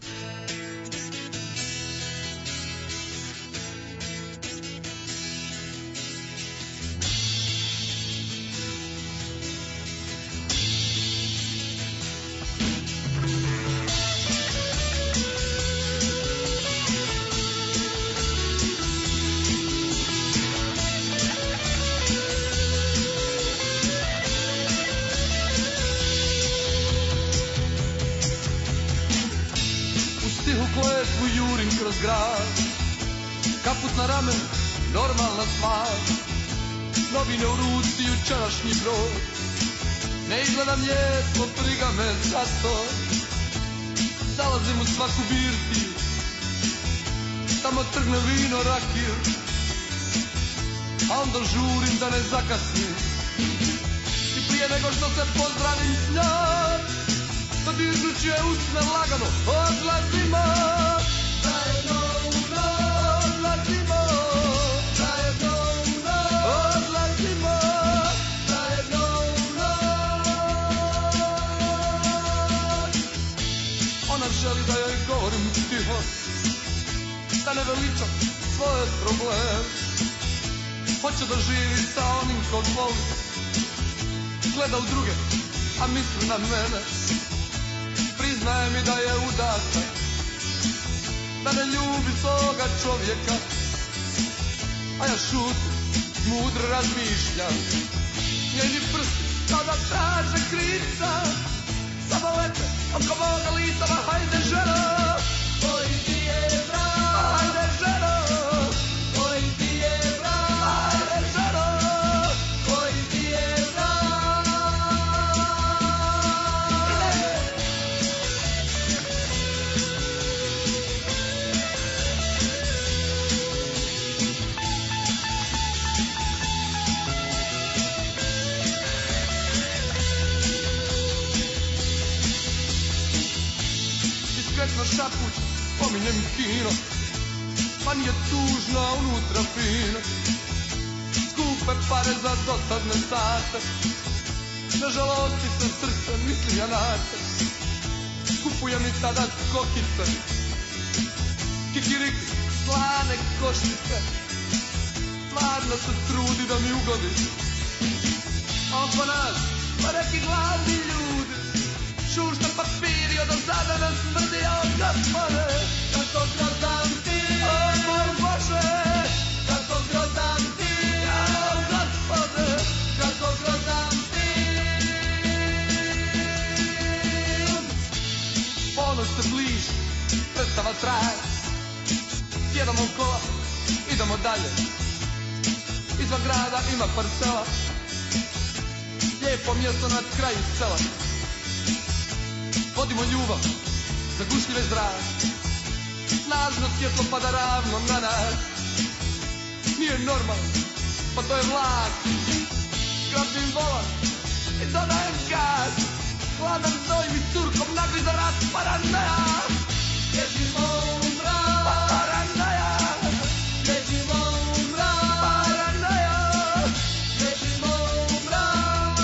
Zalazim u svaku birtiju, tamo trgne vino rakiju, a onda žurim da ne zakasnim. I prije nego što se pozdravim s njom, dodirnući je usne lagano, odlazimo. Zajedno u noć, odlazimo. Zajedno u noć, odlazimo. Zajedno u noć. Ona želi da joj govorim tiho, da ne veličam svoje probleme. Hoće da živi sa onim kog voli, gleda u druge, a misli na mene. Priznaje mi da je udata, da ne ljubi svoga čovjeka, a ja šutim, mudro razmišljam. Njeni prsti kao da traže krivca, samo lete oko moga lica, ma hajde ženo, koji ti je brak, hajde ženo, koji ti je brak, hajde ženo, koji ti je brak. direktno šapuć, pominjem kino. Pa nije tužno, a unutra fino. Skupe pare za dosadne sate. Ne žalosti se srce, mislim ja na te. Kupujem i tada kokice, kikiriki, slane košnice. Stvarno se trudi da mi ugodi. A oko nas, pa neki gladni ljudi. Šušta papiri, od ozada nam smrdi, a od gospode, kako grozan ti, o moj Bože, kako grozan ti, o gospode, kako grozan ti. Ponoć se bliži, predstava traje, sjedamo u kola, idemo dalje. Izvan grada ima parcela, lijepo mjesto na kraju sela. Vodimo ljubav za gušljive zrak, snažno svjetlo pada ravno na nas. Nije normalno, pa to je vlak. Grabim volan i dodajem gas. Hladan zoj mi curkom nagriza rat, paranoja. Bježimo u mrak, paranoja. Bježimo u mrak, paranoja. Bježimo u mrak.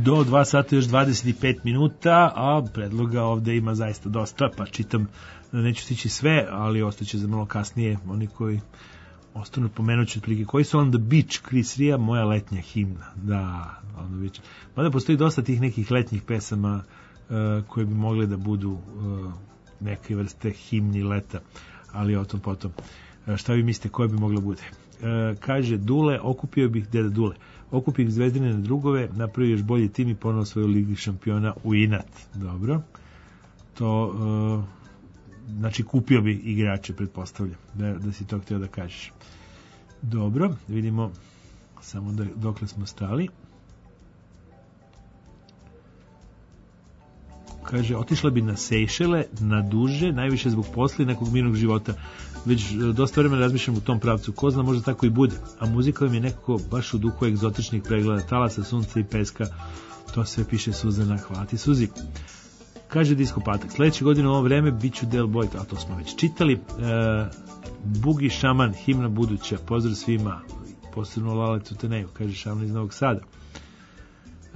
Do dva sata još dvadeset pet minuta, a predloga ovde ima zaista dosta, pa čitam, neću stići sve, ali ostaće za malo kasnije oni koji ostanu, pomenući otprilike koji su On the Beach, Chris Ria, moja letnja himna. Da, On the Beach. Mada postoji dosta tih nekih letnjih pesama uh, koje bi mogle da budu uh, neke vrste himni leta, ali o tom potom. Uh, šta vi mislite, koje bi moglo bude? Uh, kaže Dule, okupio bih, deda Dule, okupio bih Zvezdine na drugove, napravio još bolji tim i ponovo svoju Ligi šampiona u inat. Dobro. To, uh, znači, kupio bi igrače, pretpostavljam, da, da si to htio da kažeš. Dobro, vidimo samo da, dokle smo stali. Kaže, otišla bi na Sejšele, na duže, najviše zbog posla i nekog mirnog života. Već dosta vremena razmišljam u tom pravcu. Ko zna, možda tako i bude. A muzika vam je nekako baš u duhu egzotičnih pregleda, talasa, sunca i peska. To sve piše Suzana. Hvala ti, Suzi. Kaže Disko Patak, sledeće godine u ovo vreme bit ću Del Boy, a to smo već čitali. E, Bugi Šaman, himna buduća, pozdrav svima, posebno Laletu Teneju, kaže Šaman iz Novog Sada. E,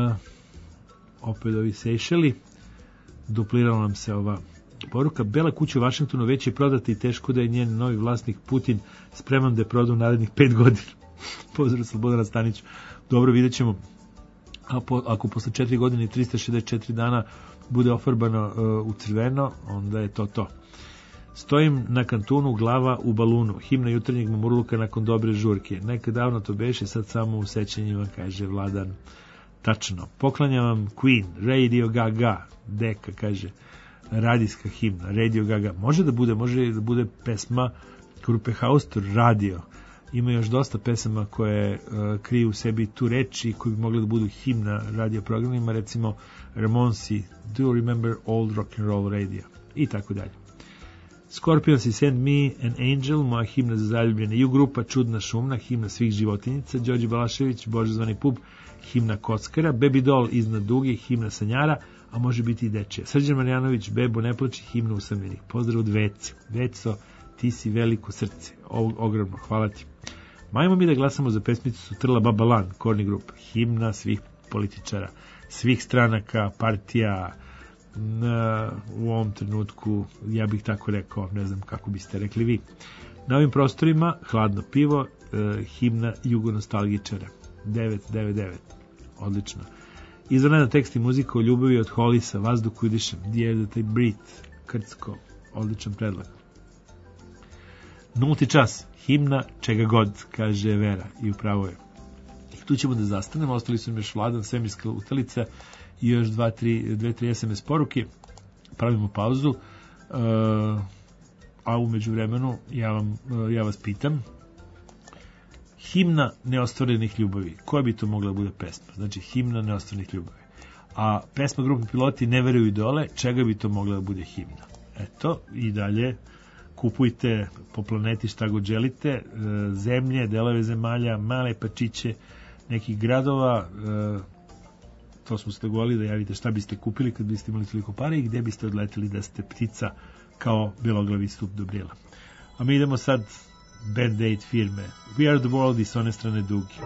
opet ovi Sejšeli, duplirala nam se ova poruka. Bela kuća u Vašingtonu već je prodata i teško da je njen novi vlasnik Putin spreman da je prodao narednih pet godina. Pozdrav Slobodana Staniću. Dobro, vidjet ćemo. A po, ako posle četiri godine i trista šezdeset četiri dana bude ofarbano uh, u crveno, onda je to to. Stojim na kantunu, glava u balunu, himna jutarnjeg mamurluka nakon dobre žurke. Nekad davno to beše, sad samo u sećanjima, kaže Vladan. Tačno. Poklanjam vam Queen, Radio Gaga, Deka, kaže, radijska himna, Radio Gaga. Može da bude, može da bude pesma grupe Haustor, Radio. Ima još dosta pesama koje uh, kriju u sebi tu reč i koji bi mogli da budu himna radio programima, recimo Ramonsi, Do You Remember Old Rock and Roll Radio i tako dalje. Scorpions i Send Me an Angel, moja himna za zaljubljene, U grupa Čudna šumna, himna svih životinjica, Đorđe Balašević, Božazvani pub, himna Kockara, Baby Doll iznad duge, himna Sanjara, a može biti i dečija. Srđan Marjanović, Bebo ne plači, himna usamljenih. Pozdrav od Vece. Veco, ti si veliko srce. O, ogromno, hvala ti. Majmo mi da glasamo za pesmicu Trla Baba Lan, Korni grup, himna svih političara, svih stranaka, partija, na, u ovom trenutku, ja bih tako rekao, ne znam kako biste rekli vi. Na ovim prostorima, Hladno pivo, e, himna jugonostalgičara, devet devet devet, odlično. Izvanredan tekst i muzika o ljubavi od Holisa, Vazduhu i dišem, The Air That I Breathe, Krcko, odličan predlog. Nulti čas, himna čega god, kaže Vera, i upravo je. I tu ćemo da zastanemo, ostali su mi još Vladan, Svemirska utalica i još dva, tri, dve, tri es em es poruke. Pravimo pauzu, uh, a umeđu vremenu ja, vam, uh, ja vas pitam, himna neostvarenih ljubavi, koja bi to mogla da bude pesma? Znači, himna neostvarenih ljubavi. A pesma grupe Piloti Ne veruju idole, čega bi to mogla da bude himna? Eto, i dalje kupujte po planeti šta god želite, zemlje, delove zemalja, male pačiće nekih gradova, to smo se dogovorili da javite šta biste kupili kad biste imali toliko para i gde biste odleteli da ste ptica kao beloglavi stup Dobrila. A mi idemo sad Band Aid firme. We Are The World i s one strane Dugi.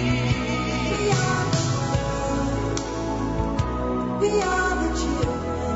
We are the children.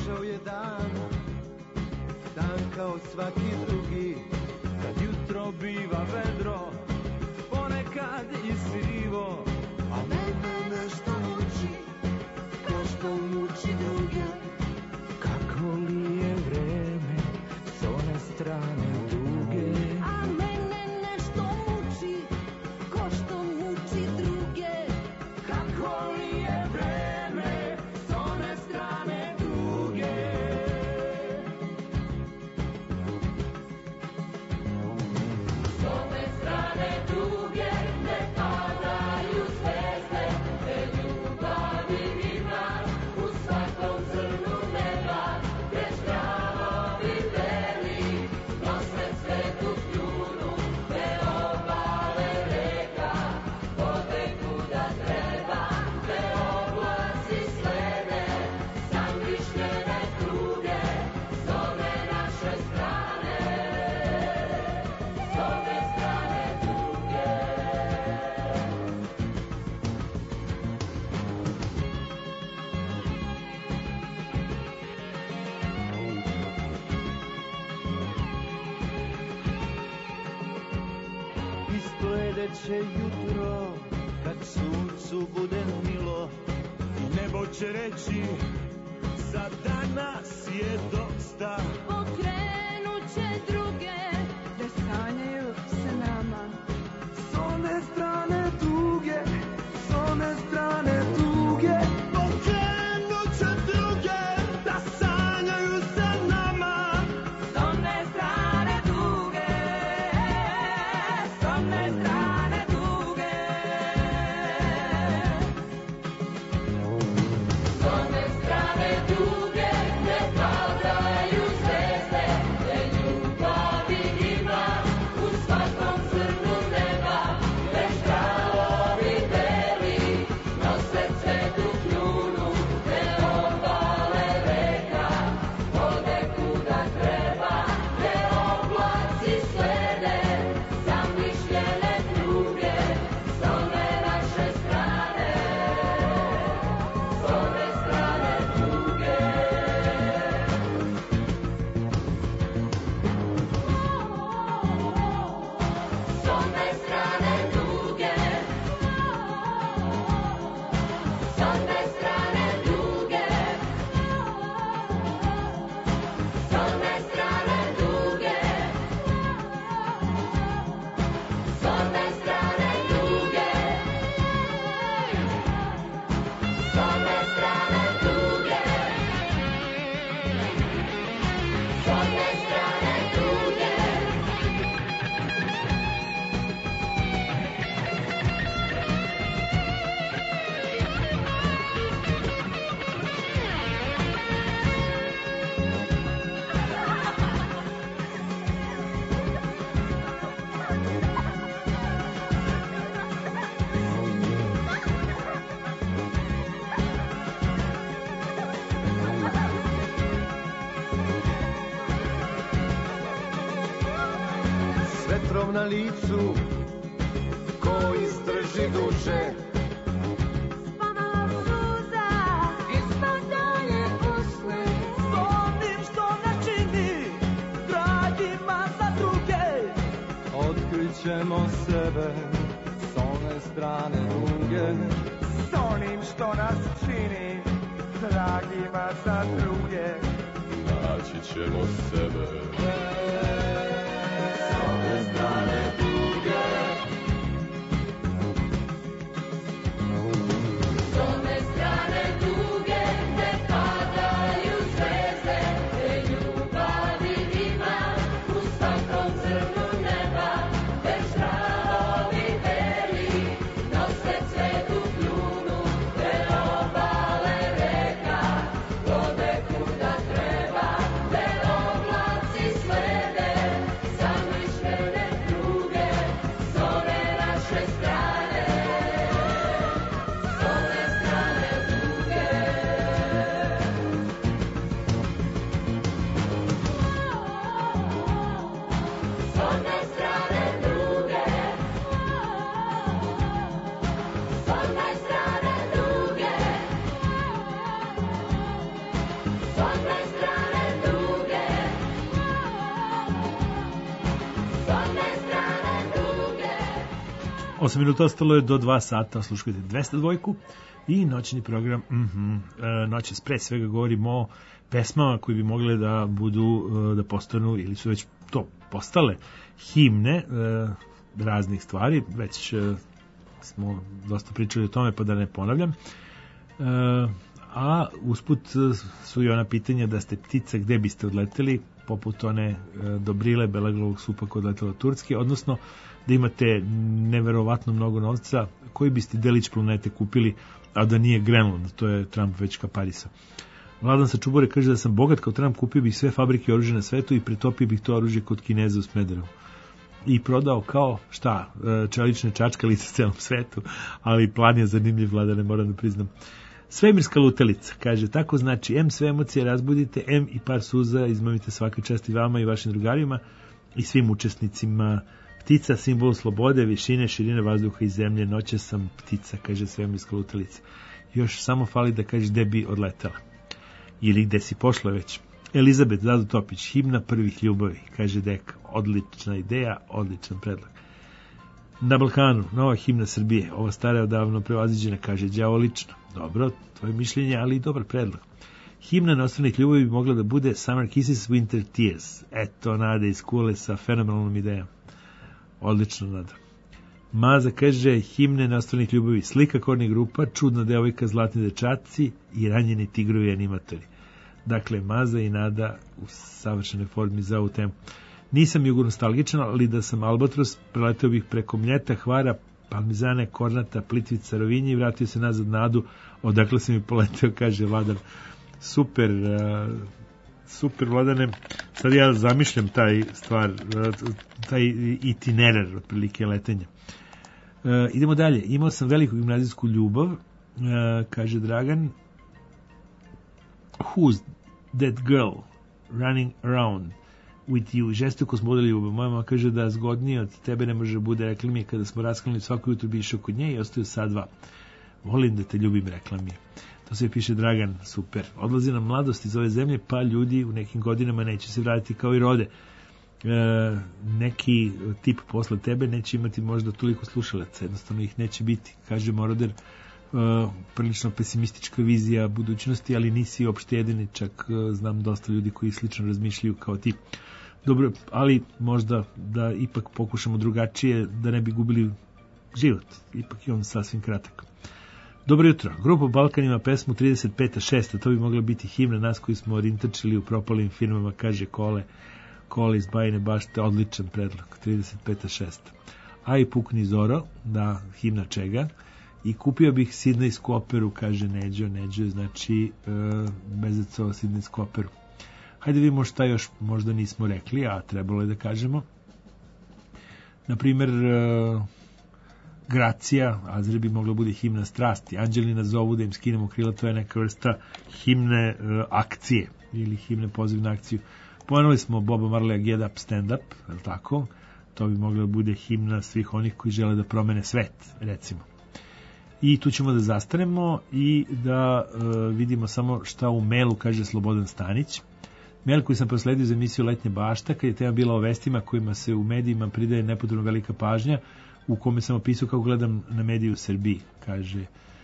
Prošao je dan, dan kao svaki drugi, kad jutro biva vedro, ponekad i sivo. A mene nešto muči, ko što muči druge. Kako li je vreme s one strane duge?
A mene nešto muči, ko što muči druge.
Kako li je vreme s one strane duge?
S one strane druge ne padaju zvezde, te ljubavi ima u svakom zrnu neba, gde ždralovi beli nose svetu kljunu, te obale reka vode kuda treba, te oblaci slede zamišljene pruge, s ove naše strane, s ove strane druge.
I sledeće jutro, kad suncu bude milo, nebo će reći, za danas je dosta.
Pokrenut će druge, da sanjaju sa nama.
S one strane duge, s one strane duge, pokrenut će druge, da sanjaju sa nama.
S one strane duge, s one strane duge.
S one strane druge ne padaju zvezde, te ljubavi ima u svakom zrnu neba, gde ždralovi beli nose svetu kljunu, te obale reka vode kuda treba, te oblaci slede zamišljene pruge, s one naše strane, s one strane druge. S one strane druge, s one strane druge, s one strane druge, s one strane druge, s one strane druge, s one strane druge.
S vetrom na licu, ko istrži duše.
Spomala suza, ispadanje usne.
S onim što nas čini, dragima za druge. Otkrićemo sebe s one strane duge. S onim što nas čini, dragima za druge. Naći ćemo sebe s one strane duge.
S one strane duge ne padaju zvezde, te ljubavi ima u svakom zrnu neba, gde ždralovi beli nose svetu kljunu, te obale reka vode kuda treba, te oblaci slede
osam minuta ostalo je do dva sata, slušajte dvesta dva i noćni program. Mm-hmm. E, noćas pre svega govorimo o pesmama koji bi mogle da budu, da postanu ili su već to postale himne e, raznih stvari, već e, smo dosta pričali o tome pa da ne ponavljam. E, a usput su i ona pitanja da ste ptica gde biste odleteli, poput one e, Dobrile Belaglovog supa kod letela Turske, odnosno da imate neverovatno mnogo novca, koji biste delić planete kupili, a da nije Grenland, to je Trump već kaparisao. Vladan sa Čubore kaže da sam bogat kao Trump, kupio bih sve fabrike oružja na svetu i pretopio bih to oružje kod Kineza u Smederevu. I prodao kao, šta, čelične čačkalice u celom svetu, ali plan je zanimljiv, Vladane, moram da priznam. Svemirska lutalica, kaže, tako znači, em sve emocije razbudite, em i par suza izmamite svaka čast i vama i vašim drugarima i svim učesnicima. Ptica, simbol slobode, višine, širine vazduha i zemlje, noće sam ptica, kaže svemirska lutalica. Još samo fali da kaže gde bi odletela. Ili gde si pošla već. Elizabet Dado Topić, himna prvih ljubavi, kaže Deka. Odlična ideja, odličan predlog. Na Balkanu, nova himna Srbije, ova stara je odavno prevaziđena, kaže đavolično. Dobro, tvoje mišljenje, ali i dobar predlog. Himna nostranih ljubavi bi mogla da bude Summer Kisses, Winter Tears. Eto, Nade iz Kule sa fenomenalnom idejom. Odlično, Nada. Maza kaže himne nostranih ljubavi, slika kornih grupa, čudna devojka, zlatni dečaci i ranjeni tigrovi animatori. Dakle, Maza i Nada u savršenoj formi za ovu temu. Nisam jugonostalgičan, ali da sam albatros, preleteo bih preko Mljeta, Hvara, Palmizane, Kornata, Plitvica, Rovinje i vratio se nazad Nadu, odakle sam i poleteo, kaže Vladan. Super, uh, super, Vladane. Sad ja zamišljam taj stvar, taj itinerar otprilike letenja. Uh, idemo dalje. Imao sam veliku gimnazijsku ljubav, uh, kaže Dragan. Who's that girl running around with you? Žestoko smo vodili ljubav. Moja mama kaže da zgodnije od tebe ne može bude. Rekla mi je kada smo rasklonili svako jutro bi išao kod nje i ostaju sad dva. Volim da te ljubim, rekla mi je. To se piše Dragan, super. Odlazi nam mladost iz ove zemlje, pa ljudi u nekim godinama neće se vratiti kao i rode. E, neki tip posle tebe neće imati možda toliko slušalaca, jednostavno ih neće biti, kaže Moroder. E, prilično pesimistička vizija budućnosti, ali nisi uopšte jedini, čak e, znam dosta ljudi koji slično razmišljaju kao ti. Dobro, ali možda da ipak pokušamo drugačije, da ne bi gubili život. Ipak je on sasvim kratak. Dobro jutro. Grupa Balkan ima pesmu trideset peta šesta. To bi mogla biti himna nas koji smo orintačili u propalim firmama, kaže Kole. Kole iz Bajine Bašte, odličan predlog. trideset peta šesta. A i Pukni Zoro, da, himna čega. I kupio bih sidnejsku operu, kaže Neđo. Neđo je znači e, Bezecovo sidnejsku operu. Hajde vidimo šta još možda nismo rekli, a trebalo je da kažemo. Naprimer, e, Gracija, Azre bi mogla bude himna strasti. Anđelina zovu da im skinemo krila, to je neka vrsta himne uh, akcije ili himne poziv na akciju. Pomenuli smo Boba Marleya Get Up, Stand Up, je li tako? To bi mogla da bude himna svih onih koji žele da promene svet, recimo. I tu ćemo da zastanemo i da uh, vidimo samo šta u mailu kaže Slobodan Stanić. Mail koji sam prosledio za emisiju Letnja bašta, kad je tema bila o vestima kojima se u medijima pridaje nepotrebno velika pažnja, u kome sam opisao kako gledam na mediju u Srbiji, kaže.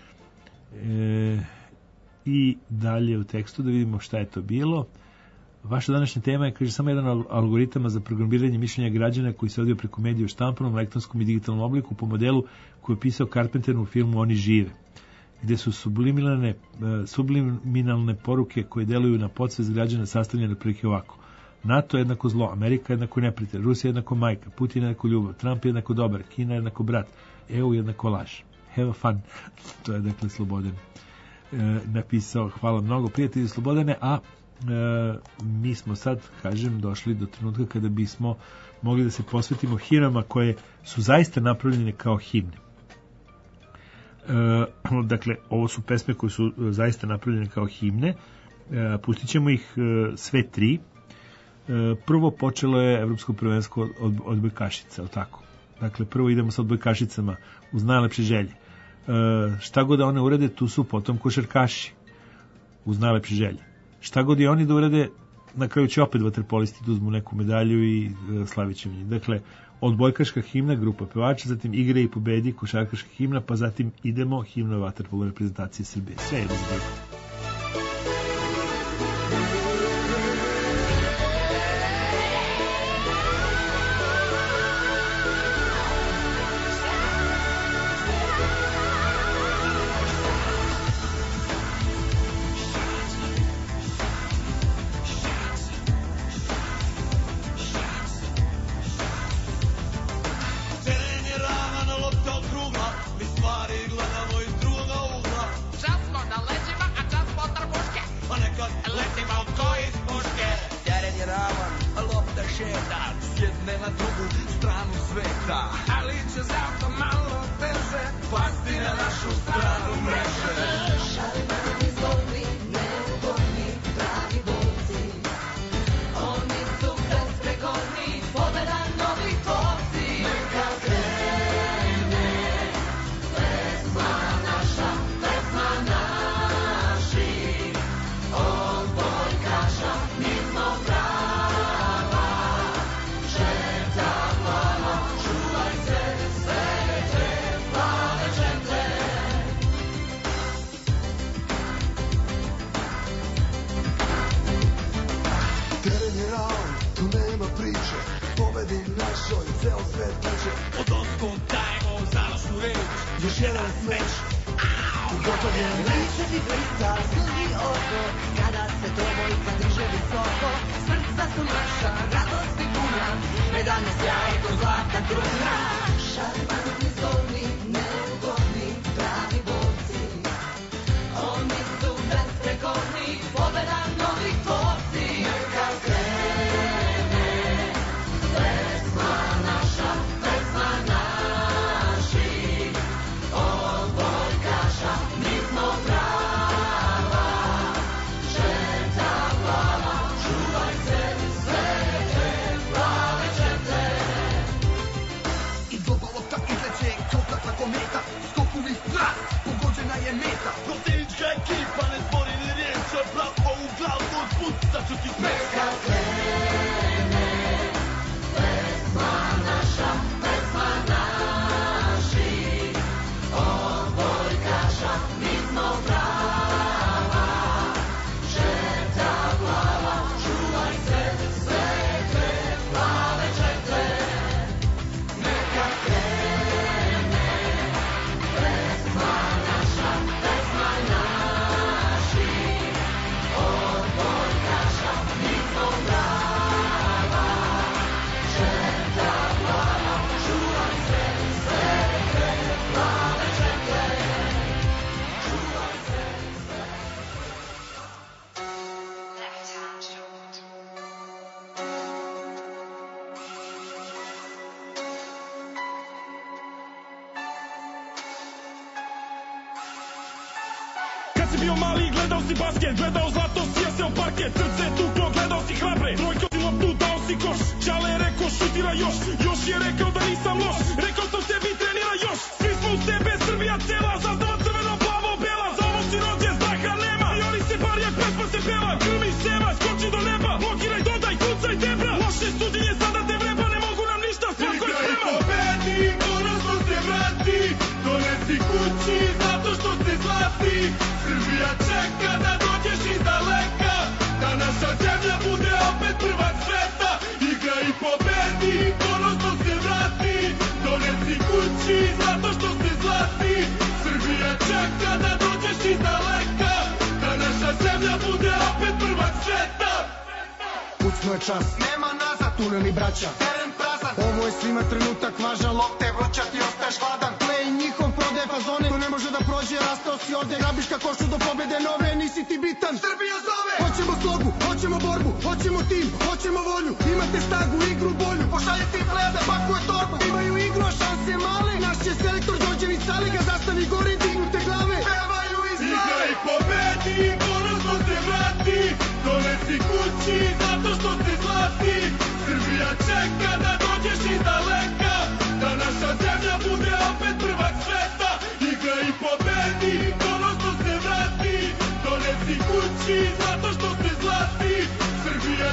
E, I dalje u tekstu da vidimo šta je to bilo. Vaša današnja tema je, kaže, samo jedan od algoritama za programiranje mišljenja građana koji se odvio preko medija u štampanom, elektronskom i digitalnom obliku po modelu koji je pisao Carpenter u filmu Oni žive, gde su subliminalne, subliminalne poruke koje deluju na podsvest građana sastavljene prilike ovako. NATO je jednako zlo, Amerika je jednako neprijatelj, Rusija je jednako majka, Putin je jednako ljubav, Trump je jednako dobar, Kina je jednako brat, E U je jednako laž. Have fun. To je dakle Slobodan e, napisao. Hvala mnogo, prijatelji Slobodane, a e, mi smo sad, kažem, došli do trenutka kada bismo mogli da se posvetimo himnama koje su zaista napravljene kao himne. E, dakle, ovo su pesme koje su zaista napravljene kao himne. E, pustit ćemo ih e, sve tri. Prvo počelo je Evropsko prvenstvo od odbojkašica, je li tako? Dakle, prvo idemo sa odbojkašicama uz najlepše želje. E, šta god da one urade, tu su potom košarkaši uz najlepše želje. Šta god i oni da urade, na kraju će opet vaterpolisti da uzmu neku medalju i e, slavit ćemo njih. Dakle, odbojkaška himna, grupa pevača, zatim igre i pobedi, košarkaška himna, pa zatim idemo himna vaterpolo reprezentacije Srbije. Sve je razbojka.
bio mali, gledao si basket, gledao zlato, sija se o parket, srce tuklo, gledao si hrabre, trojko si loptu, dao si koš, Čale je rekao šutira još, još je rekao da nisam loš, rekao sam tebi trenira još, svi smo uz tebe, Srbija cela, zastava crveno, plavo, bela, za ovo si rođen, straha nema, i oni se bar jak pesma se peva, krmi seva, skoči do neba, blokiraj, dodaj, kucaj, tebra, loše suđenje, sada te vreba, ne mogu nam ništa, svako je sprema.
Igraj pobedi, ponosno se vrati, donesi kući, zato što ste zlati, Srbija čeka da dođeš iz daleka, da naša zemlja bude opet prvak sveta. Igraj i pobedi, ponosno se vrati, donesi kući, zato što ste zlati, Srbija čeka da dođeš iz daleka, da naša zemlja bude opet prvak sveta.
Pucno je čas, nema nazad, tuneli braća, teren prazan, ovo je svima trenutak važan, lopte vruća, ti ostaješ hladan, play njihov prodaje fazone, to ne može da prođe, rastao si ovde, grabiš ka košu do pobede nove, nisi ti bitan, Srbija zove! Hoćemo slogu, hoćemo borbu, hoćemo tim, hoćemo volju, imate snagu, igru, bolju, pošalje tim pleja da pakuje torbu, imaju igru, a šanse male, naš će selektor Đorđević Saliga, zastavi gore, dignute glave, pevaju i slave!
Igraj pobedi, ponosno se vrati, donesi kući, zato što ste zlati, Srbija čeka da dođeš iz daleka, da naša zemlja bude opet prvak sveta. Igraj i pobedi, ponosno se vrati, donesi kući, zato što ste zlati, Srbija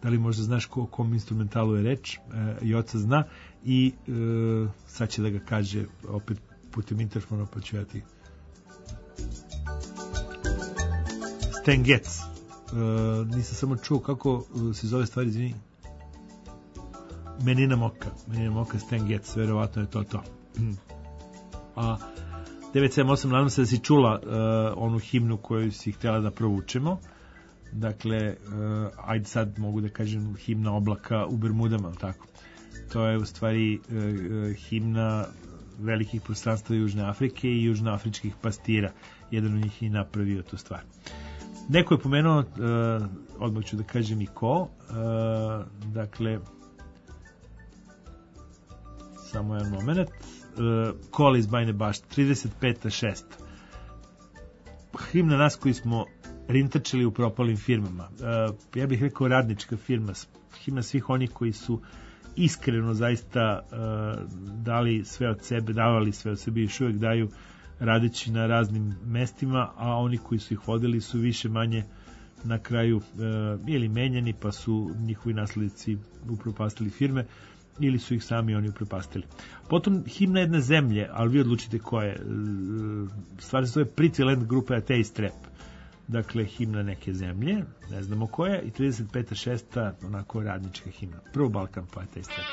da li možda znaš ko, o kom instrumentalu je reč, e, Joca zna i e, sad će da ga kaže opet putem interfona, pa ću ja ti Stan Getz. E, nisam samo čuo kako se zove stvari, izvini. Menina Moka, Menina Moka, Stan Getz, verovatno je to to. A devet sedam osam, nadam se da si čula uh, onu himnu koju si htjela da provučemo. Dakle, uh, ajde sad mogu da kažem himna oblaka u Bermudama, ali tako. To je u stvari uh, uh, himna velikih prostranstva Južne Afrike i južnoafričkih pastira. Jedan od njih je napravio tu stvar. Neko je pomenuo, uh, odmah ću da kažem i ko, uh, dakle, samo jedan moment, uh, Call iz Bajne Bašte, trideset peta šesta. Himna nas koji smo rintačili u propalim firmama. Uh, ja bih rekao radnička firma, himna svih onih koji su iskreno zaista uh, dali sve od sebe, davali sve od sebe i još uvijek daju radeći na raznim mestima, a oni koji su ih vodili su više manje na kraju uh, ili menjani, pa su njihovi naslednici upropastili firme, ili su ih sami oni upropastili. Potom himna jedne zemlje, ali vi odlučite koja je. Stvar se zove Pretty Land grupe Atheist Rap. Dakle, himna neke zemlje, ne znamo koja, i trideset peta šesta onako radnička himna. Prvo Balkan pa Atheist Rap.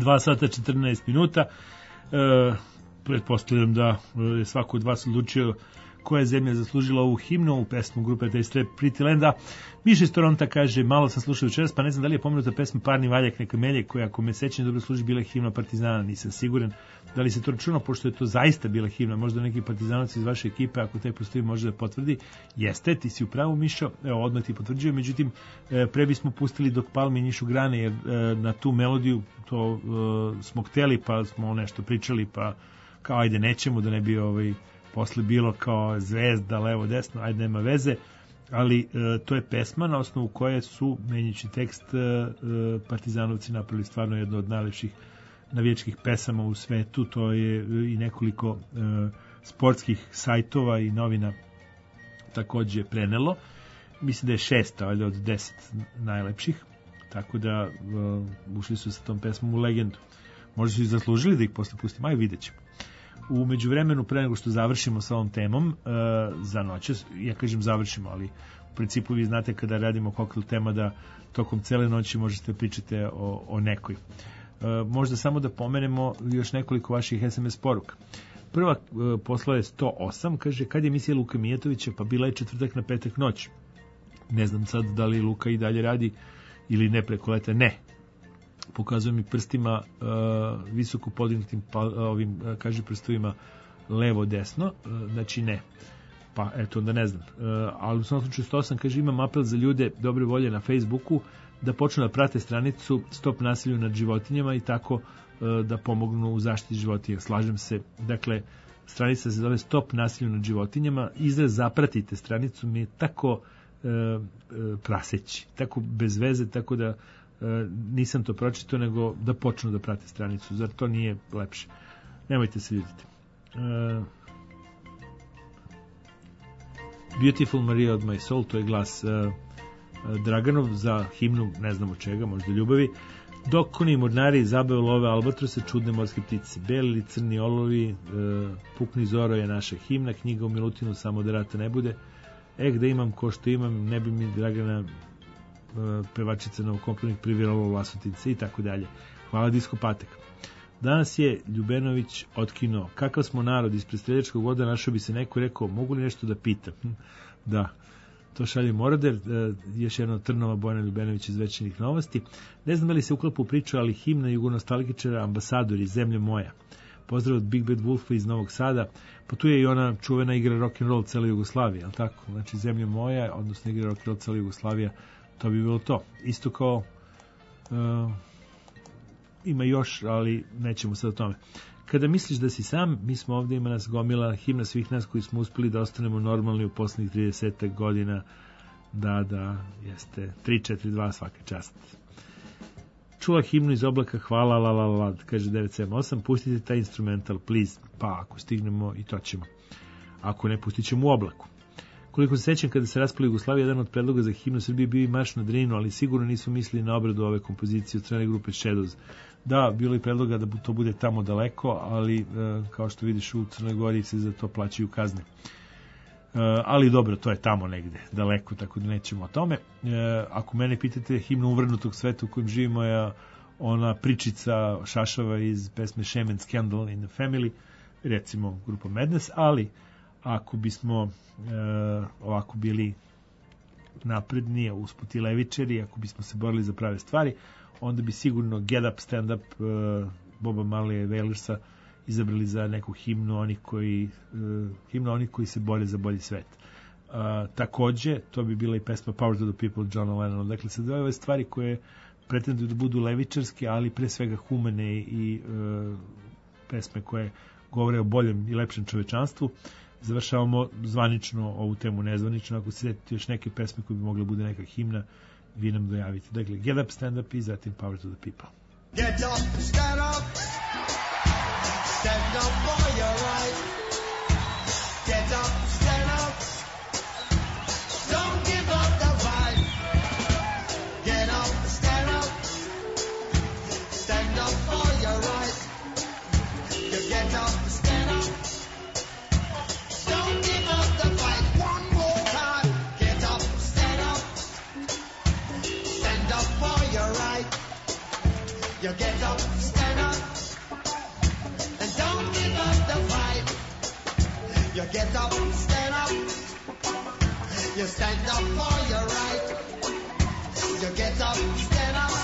dva sata četrnaest minuta. E, pretpostavljam da je svako od vas odlučio koja je zemlja zaslužila ovu himnu, ovu pesmu grupe Taste Rap Pretty Landa. Miša iz Toronta kaže, malo sam slušao večeras, pa ne znam da li je pomenuta pesma Parni valjak neka melje, koja ako me sećanje dobro služi bila himna Partizana, nisam siguran da li se to računao, pošto je to zaista bila himna, možda neki partizanovac iz vaše ekipe, ako taj postoji, može da potvrdi. Jeste, ti si u pravu, Mišo, evo, odmah ti potvrđujem, međutim, pre bismo pustili Dok palmi nišu grane, jer na tu melodiju to uh, smo hteli, pa smo nešto pričali, pa kao ajde nećemo, da ne bi ovaj, posle bilo kao zvezda, levo, desno, ajde nema veze, ali e, to je pesma na osnovu koje su, menjajući tekst, e, partizanovci napravili stvarno jedno od najlepših navijačkih pesama u svetu. To je e, i nekoliko e, sportskih sajtova i novina takođe prenelo. Mislim da je šesta, valjda od deset najlepših, tako da e, ušli su sa tom pesmom u legendu. Možda su i zaslužili da ih posle pustimo, aj vidjet ćemo. U međuvremenu, pre nego što završimo sa ovom temom, uh, za noćas, ja kažem završimo, ali u principu vi znate kada radimo koktel tema da tokom cele noći možete pričati o, o nekoj. Uh, možda samo da pomenemo još nekoliko vaših es em es poruka. Prva uh, posla je sto osam, kaže, kad je emisija Luka Mijatovića, pa bila je četvrtak na petak noć. Ne znam sad da li Luka i dalje radi ili ne preko leta, ne. Pokazuje mi prstima uh, visoko podignutim pa, ovim, uh, kaže prstovima levo desno, uh, znači ne. Pa eto, onda ne znam. Uh, ali u svom slučaju sto osam kaže, imam apel za ljude dobre volje na Facebooku da počnu da prate stranicu Stop nasilju nad životinjama i tako uh, da pomognu u zaštiti životinja. Slažem se. Dakle, stranica se zove Stop nasilju nad životinjama. Izraz zapratite stranicu mi je tako uh, uh, praseći, tako bez veze, tako da Uh, nisam to pročitao, nego da počnu da prate stranicu. Zar to nije lepše? Nemojte se ljutiti. Uh, Beautiful Maria od My Soul, to je glas uh, Draganov za himnu, ne znamo čega, možda ljubavi. Dokoni, mornari, zabave, love, albatrose, čudne morske ptice, beli ili crni olovi, uh, Pukni zoro je naša himna, knjiga u Milutinu, samo da rata ne bude. E, gde imam ko što imam, ne bi mi Dragana pevačica novokomponih priviralo Vlasotince i tako dalje. Hvala Disko Patek. Danas je Ljubenović otkinuo. Kakav smo narod, ispred streljačkog voda našao bi se neko rekao, mogu li nešto da pitam? Da, to šalje Moroder, još jedno Trnova Bojana Ljubenović iz Večernjih novosti. Ne znam da li se uklapa u priču, ali himna jugonostalgičara Ambasadori, Zemlja moja. Pozdrav od Big Bad Wolfa iz Novog Sada. Pa tu je i ona čuvena igra rock'n'roll cele Jugoslavije, ali tako? Znači Zemlja moja, odnosno igra rock'n'roll cele Jugoslavija. To bi bilo to. Isto kao uh, ima još, ali nećemo sad o tome. Kada misliš da si sam, mi smo ovdje, ima nas gomila, himna svih nas koji smo uspeli da ostanemo normalni u poslednjih trideset godina. Da, da, jeste. tri četiri dva svaka čast. Čula himnu iz oblaka, hvala, la, la, la, kaže devet sedam osam, pustite taj instrumental, please. Pa, ako stignemo, i to ćemo. Ako ne, pustit ćemo u oblaku. Koliko se sećam, kada se raspala Jugoslavija, jedan od predloga za himnu Srbije bio i Marš na Drinu, ali sigurno nisu mislili na obradu ove kompozicije od strane grupe Shadows. Da, bilo je predloga da to bude tamo daleko, ali e, kao što vidiš u Crnoj Gori se za to plaćaju kazne. E, ali dobro, to je tamo negde, daleko, tako da nećemo o tome. E, ako mene pitate, himna uvrnutog sveta u kojem živimo je ona pričica Šašava iz pesme Shame and Scandal in the Family, recimo grupa Madness, ali ako bismo e, ovako bili napredni, usputi levičari, ako bismo se borili za prave stvari, onda bi sigurno Get Up, Stand Up e, Boba Marleya i Wailersa izabrali za neku himnu onih koji, e, himnu onih koji se bore za bolji svet. E, takođe, to bi bila i pesma Power to the People Johna Lennona. Dakle, sad ove stvari koje pretenduju da budu levičarske, ali pre svega humane i e, pesme koje govore o boljem i lepšem čovečanstvu. Završavamo zvanično ovu temu, nezvanično. Ako se sjetite još neke pesme koje bi mogle bude neka himna, vi nam dojavite. Dakle, Get Up, Stand Up i zatim Power to the People.
Get up, stand up, stand up for your right. Get up, stand up, don't give up the fight. Get up, stand up, stand up for your right. You get up, stand up, don't give up the fight. One more time. Get up, stand up, stand up for your right. You get up, stand up. get up, stand up. You stand up for your right. You get up, stand up.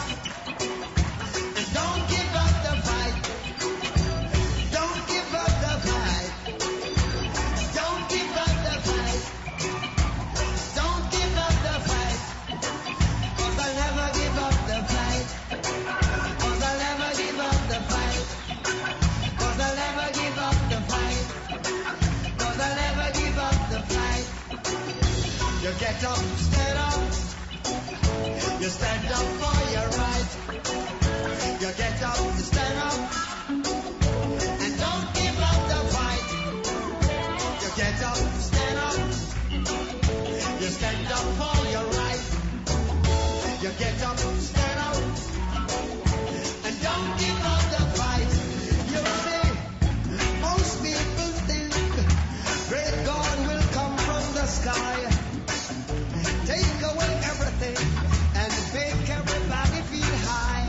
And don't give up the fight. Don't give up the fight. Don't give up the fight. Don't give up the fight. Cause I'll never give up the fight. Cause I'll never give up the fight. Cause I'll never give up the fight. Cause I'll never give up the fight. You get up, stand up. You stand up for your right. You get up, you stand up. And don't give up the fight. You get up, stand up. You stand up for your right. You get up, stand up. And don't give up the fight. You see, most people think great God will come from the sky, take away everything and make everybody feel high.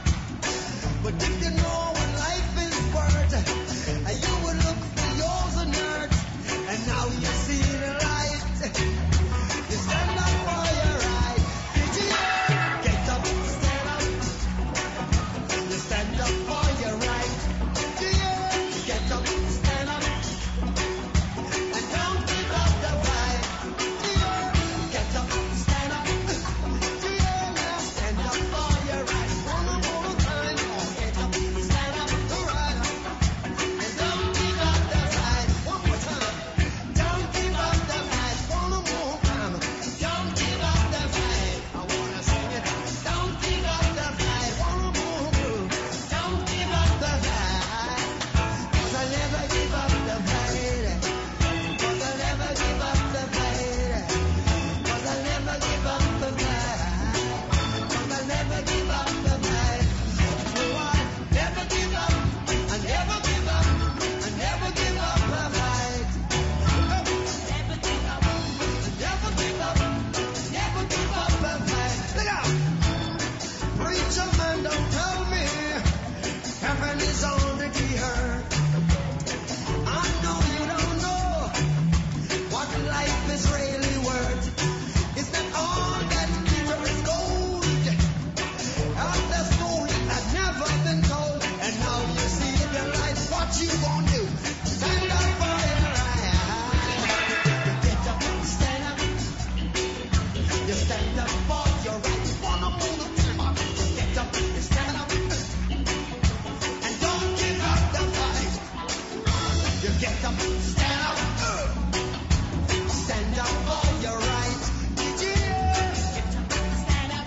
But if you know what life is worth, you would look for yours and yours, and now you see the light. You stand up for your right. Did you get up, stand up? You stand up for your right. Did you get up, stand up? And don't give up the fight. Did you get up, stand up? Did you stand up for your right? One more time, get up, stand up, right up. And don't give up the fight. One more time, don't give up the fight. One more time, don't give up the fight. I wanna sing it. Don't give up the fight. One more groove. Don't give up the fight. Cause I'll never give up the fight. Cause I'll never give up the fight. Cause I'll never give up the fight. Cause I'll never give up the fight. No, I never give up. I never give up. I never give up the fight. Never give up. I never give up. Never give up the fight. Look out! Preacher man, don't tell me heaven is already heard. I know you don't know what life is really worth. It's not all that glitter is gold. And the story has never been told. And now you see the light. What you gonna do? Stand up for your right. You get up, stand up. You stand up for your right. One more time. You get up, you stand up. And don't give up the fight. You get up, stand up. Stand up for your right. Did you get up, stand up?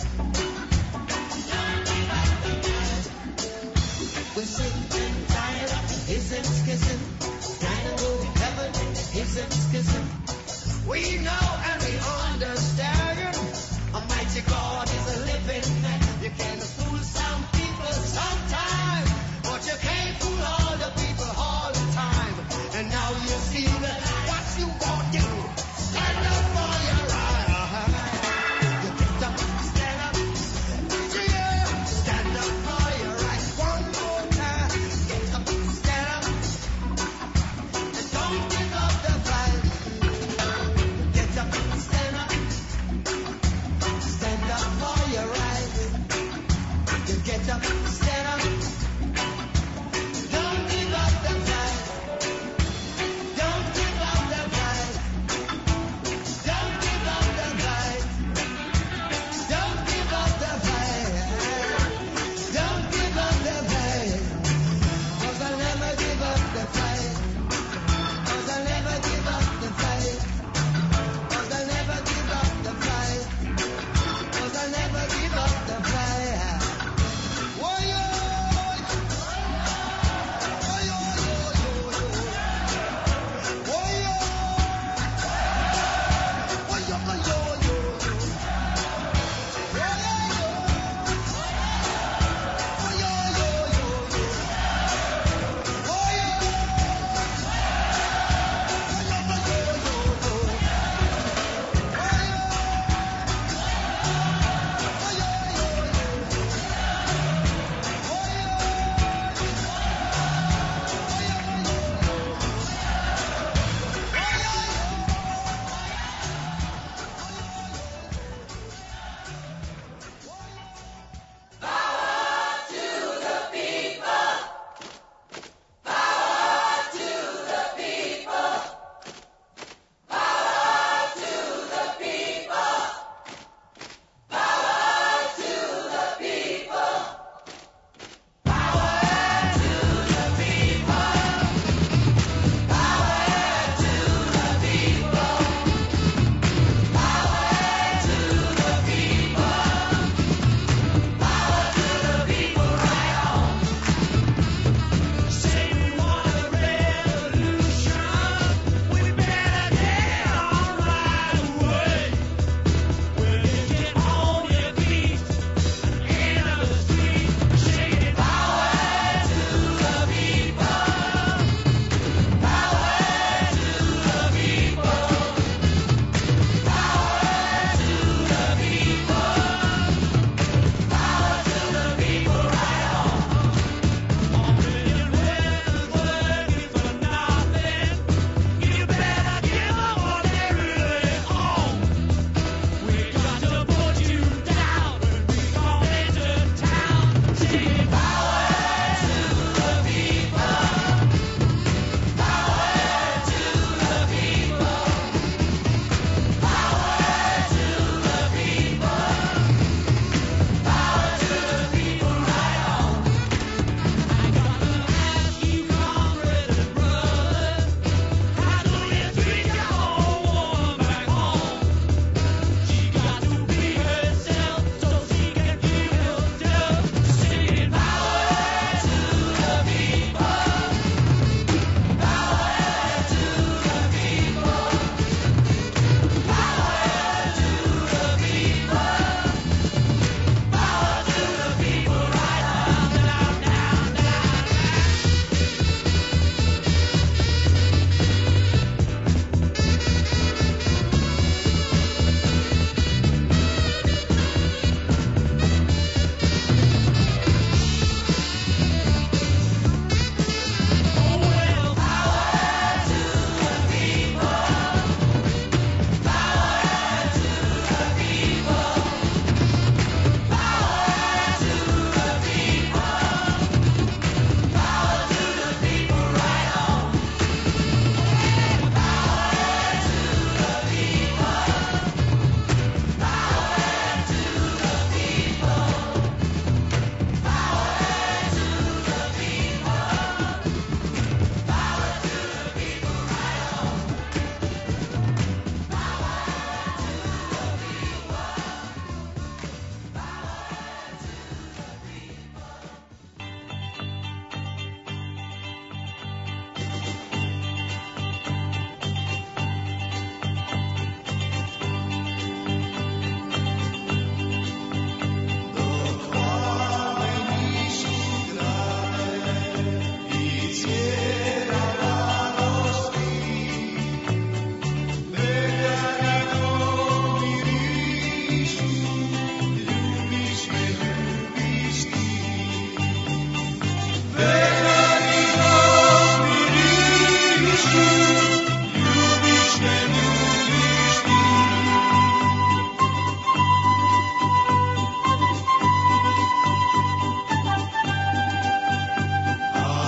Don't give up the fight. We're sick and tired of hissing, skissing. Trying to go to heaven, hissing, skissing. We know and we understand. Almighty God is a living man. You can fool some people sometimes, but you can't fool all the people all the time. And now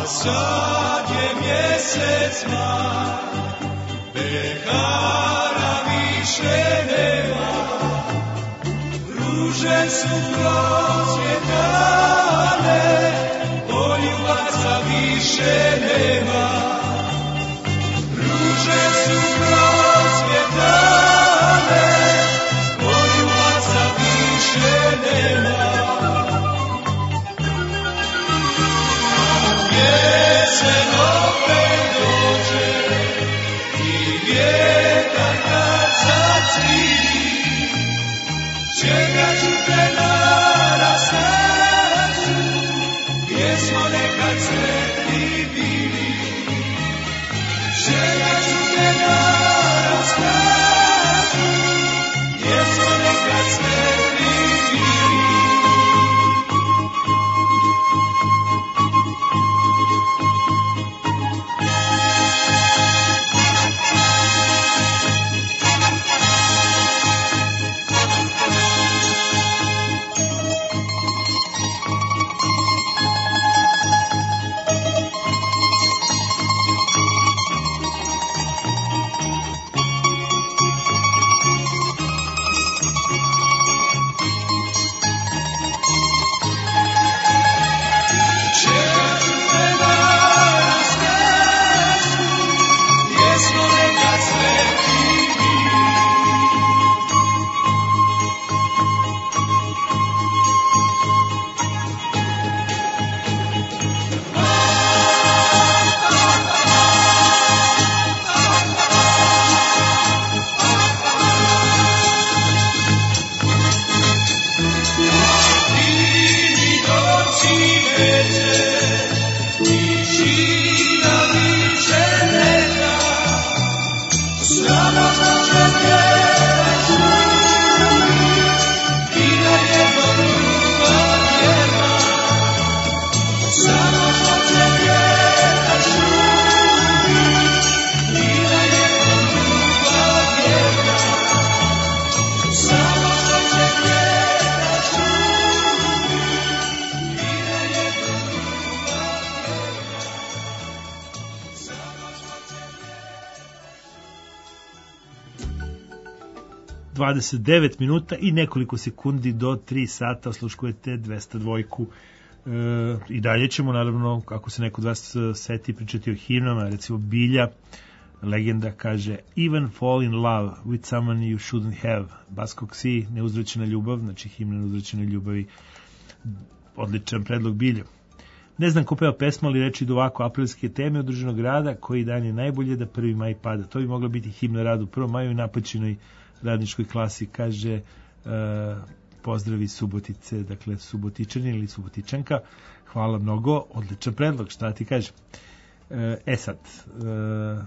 sad je mjesec mlad, pekara više nema, ruže su procvjetane, poljubaca više nema, ruže su procvjetane, poljubaca više nema. Jesen opet dođe i vjetar kad zacviri, čekat ću te na rastaču, gdje smo nekad sretni bili. Čekat ću te na rastaču, gdje smo nekad sretni bili.
dvadeset devet minuta i nekoliko sekundi do tri sata osluškujete dvesta dva. E, I dalje ćemo, naravno, kako se neko od vas seti, pričati o himnama, recimo Bilja, legenda kaže Even fall in love with someone you shouldn't have. Baskog si, neuzvraćena ljubav, znači himna neuzvraćenoj ljubavi. Odličan predlog Bilja. Ne znam ko peva pesmu, ali reči do ovako: aprilske teme odruženog rada, koji dan je najbolje da prvi maj pada. To bi mogla biti himna radu u prvom maju i napaćenoj radničkoj klasi, kaže uh, pozdravi Subotice, dakle Subotičanin ili Subotičanka. Hvala mnogo, odličan predlog, šta ti kažem. Uh, e sad, uh,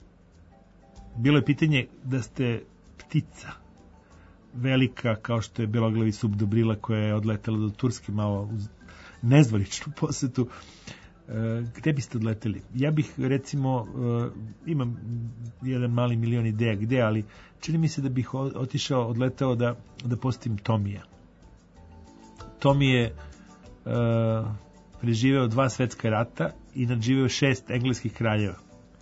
bilo je pitanje da ste ptica velika kao što je beloglavi subdobrila koja je odletela do Turske malo uz nezvaničnu posetu. Gde biste odleteli? Ja bih, recimo, imam jedan mali milion ideja gde, ali čini mi se da bih otišao, odletao da, da posjetim Tomija. Tomi je uh, preživeo dva svetska rata i nadživeo šest engleskih kraljeva.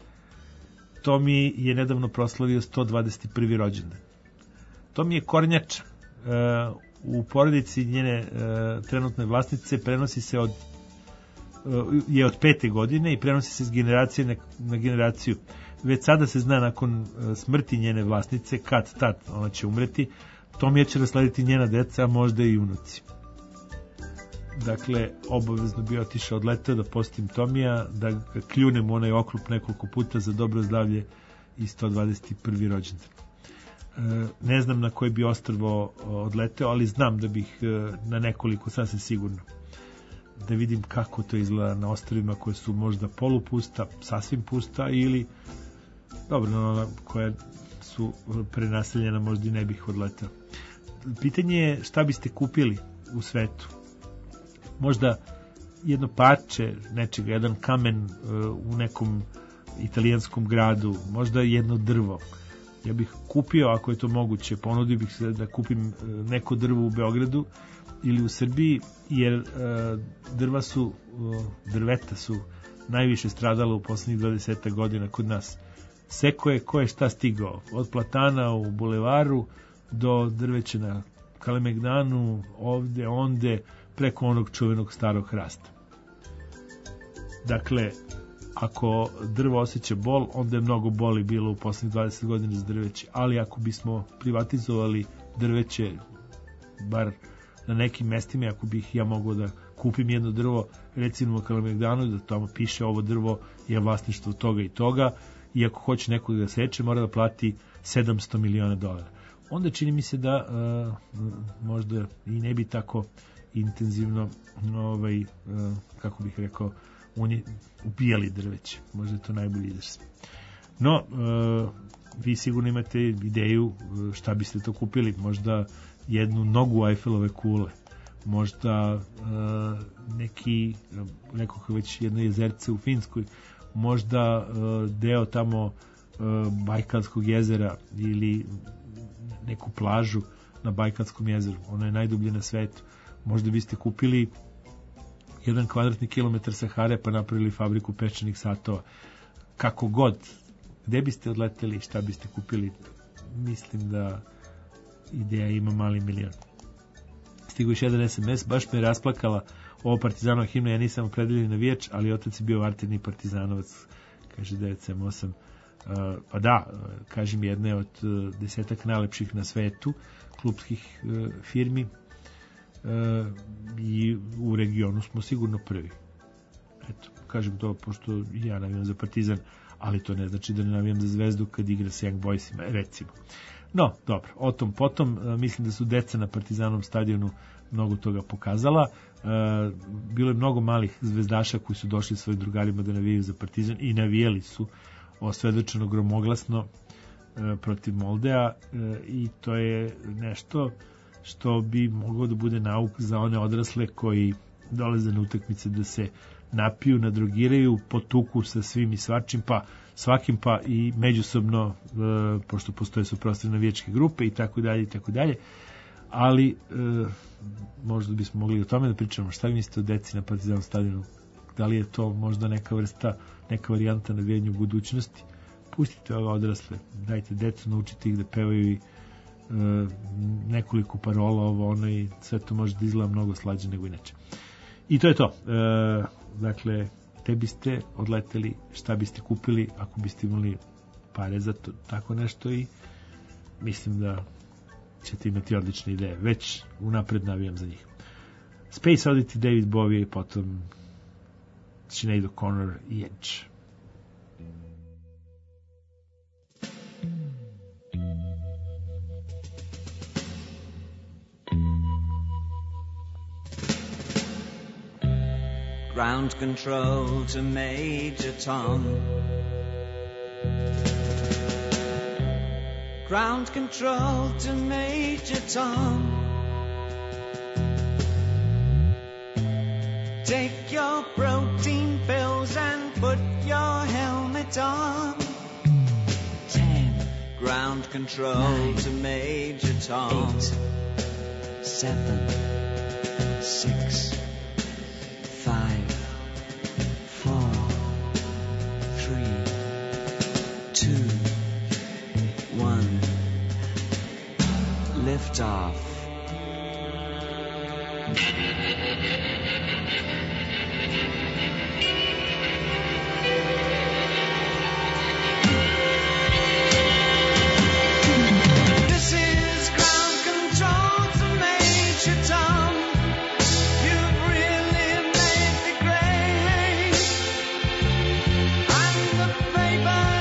Tomi je nedavno proslavio sto dvadeset prvi rođendan. Tomi je kornjača. Uh, u porodici njene uh, trenutne vlasnice prenosi se od je od pete godine i prenosi se s generacije na, na generaciju. Već sada se zna nakon smrti njene vlasnice, kad tad ona će umreti, Tomija će naslediti njena deca, a možda i unuci. Dakle, obavezno bi otišao, odletao da postim Tomija, da ga kljunem u onaj okrup nekoliko puta za dobro zdravlje i sto dvadeset prvi rođendan. Ne znam na koji bi ostrvo odleteo, ali znam da bih na nekoliko, sasvim sigurno, da vidim kako to izgleda na ostrvima koje su možda polupusta, sasvim pusta, ili dobro, ona koja su prenaseljena možda i ne bih odletao. Pitanje je šta biste kupili u svetu. Možda jedno parče nečega, jedan kamen u nekom italijanskom gradu, možda jedno drvo. Ja bih kupio, ako je to moguće, ponudio bih se da kupim neko drvo u Beogradu ili u Srbiji, jer drva su, drveta su najviše stradala u poslednjih dvadeset godina kod nas. Seko je ko je šta stigao, od platana u bulevaru do drveća na Kalemegdanu, ovde, onde, preko onog čuvenog starog hrasta. Dakle, ako drvo osjeća bol, onda je mnogo boli bilo u poslednjih dvadeset godina za drveće, ali ako bismo privatizovali drveće, bar na nekim mestima, ako bih ja mogao da kupim jedno drvo, recimo u Kalemegdanu, da tamo piše ovo drvo je vlasništvo toga i toga, i ako hoće nekog da seče, mora da plati sedamsto miliona dolara. Onda čini mi se da uh, možda i ne bi tako intenzivno ovaj, uh, kako bih rekao, oni ubijali drveće. Možda je to najbolji izraz. No, uh, vi sigurno imate ideju uh, šta biste to kupili. Možda jednu nogu Eiffelove kule, možda uh, neki, rekao već jedno jezerce u Finskoj, možda uh, deo tamo uh, Bajkalskog jezera ili neku plažu na Bajkalskom jezeru, ono je najdublje na svetu. Možda biste kupili jedan kvadratni kilometar Sahare pa napravili fabriku pečenih satova. Kako god, gde biste odleteli, šta biste kupili, mislim da ideja ima mali milion. Stigu još jedan es em es, baš me je rasplakala ovo Partizanova himna, ja nisam opredeljen navijač, ali otac je bio vartirni partizanovac, kaže devet sedam osam. Uh, pa da, kažem, jedne od uh, desetak najlepših na svetu klubskih uh, firmi, uh, i u regionu smo sigurno prvi. Eto, kažem to, pošto ja navijam za Partizan, ali to ne znači da ne navijam za Zvezdu kad igra sa Young Boysima, recimo. No, dobro, o tom potom, uh, mislim da su deca na Partizanom stadionu mnogo toga pokazala. Uh, bilo je mnogo malih zvezdaša koji su došli svojim drugarima da navijaju za Partizan i navijali su osvedočeno gromoglasno e, protiv Moldea, e, i to je nešto što bi moglo da bude nauk za one odrasle koji dolaze na utakmice da se napiju, nadrogiraju, potuku sa svim i svačim, pa svakim, pa i međusobno, e, pošto postoje suprotstavljene navijačke grupe i tako dalje i tako dalje. Ali e, možda bismo mogli o tome da pričamo. Šta vi mislite o deci na Partizanom stadionu? Da li je to možda neka vrsta, neka varijanta navijanja u budućnosti? Pustite ove odrasle, dajte decu, naučite ih da pevaju i e, nekoliko parola, ovo ono, i sve to može da izgleda mnogo slađe nego inače. I to je to. E, dakle, te biste odleteli, šta biste kupili ako biste imali pare za to, tako nešto, i mislim da ćete imati odlične ideje. Već unapred navijam za njih. Space Oddity, David Bowie, i potom Sinead O'Connor i Edge.
Ground control to Major Tom. Ground control to Major Tom. Take your protein pills and put your helmet on. Ten. Ground control Nine. To Major Tom. Eight. Seven. Six. Five. Four. Three. Two. One. Lift off.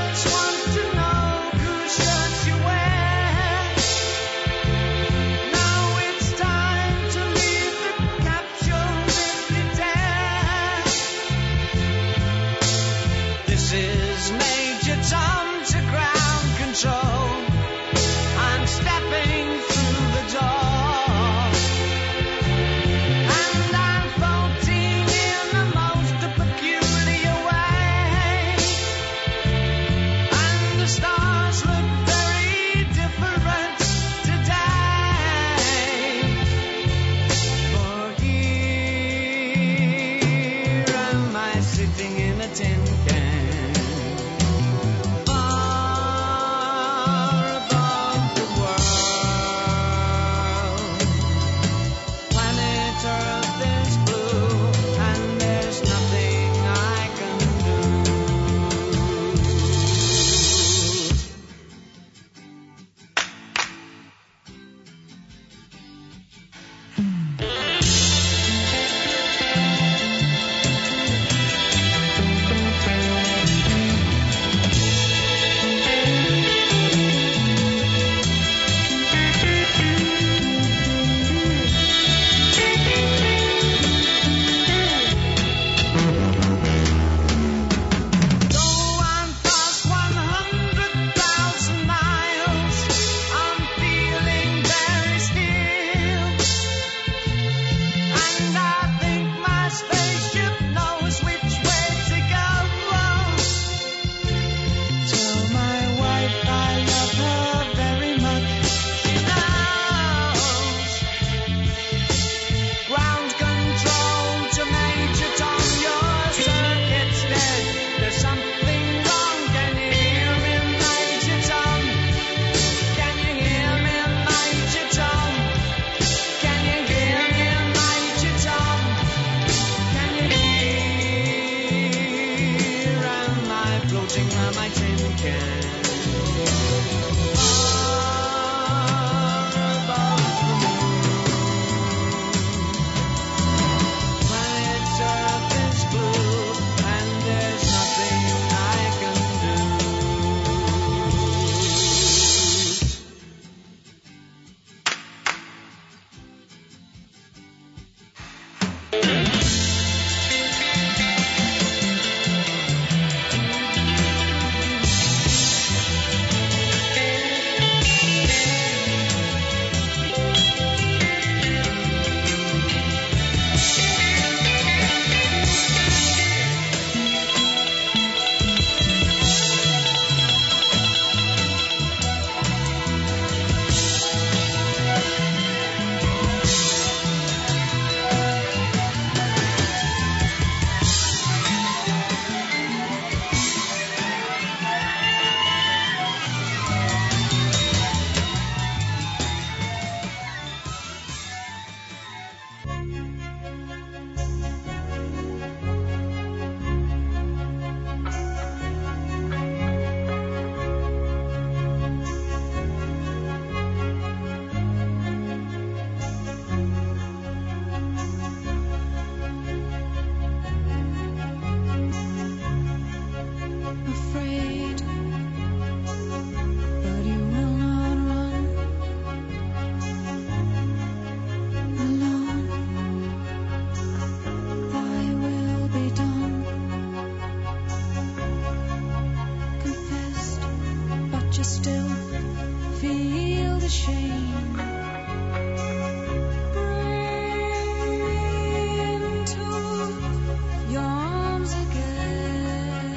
Now still feel the shame. Bring me into your arms again.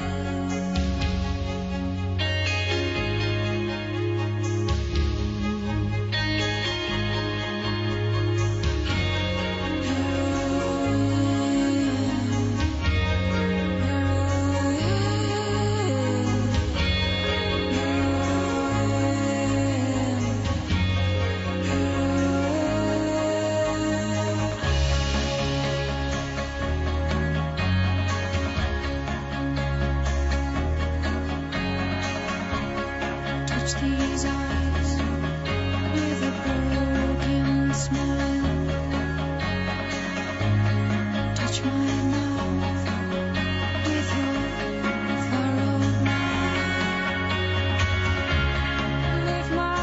Touch these eyes with a broken smile. Touch my mouth with your furrowed mouth. Lift my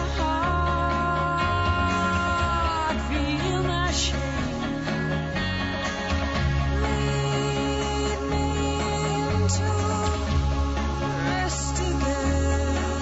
heart, feel my shame. Lead me into rest again.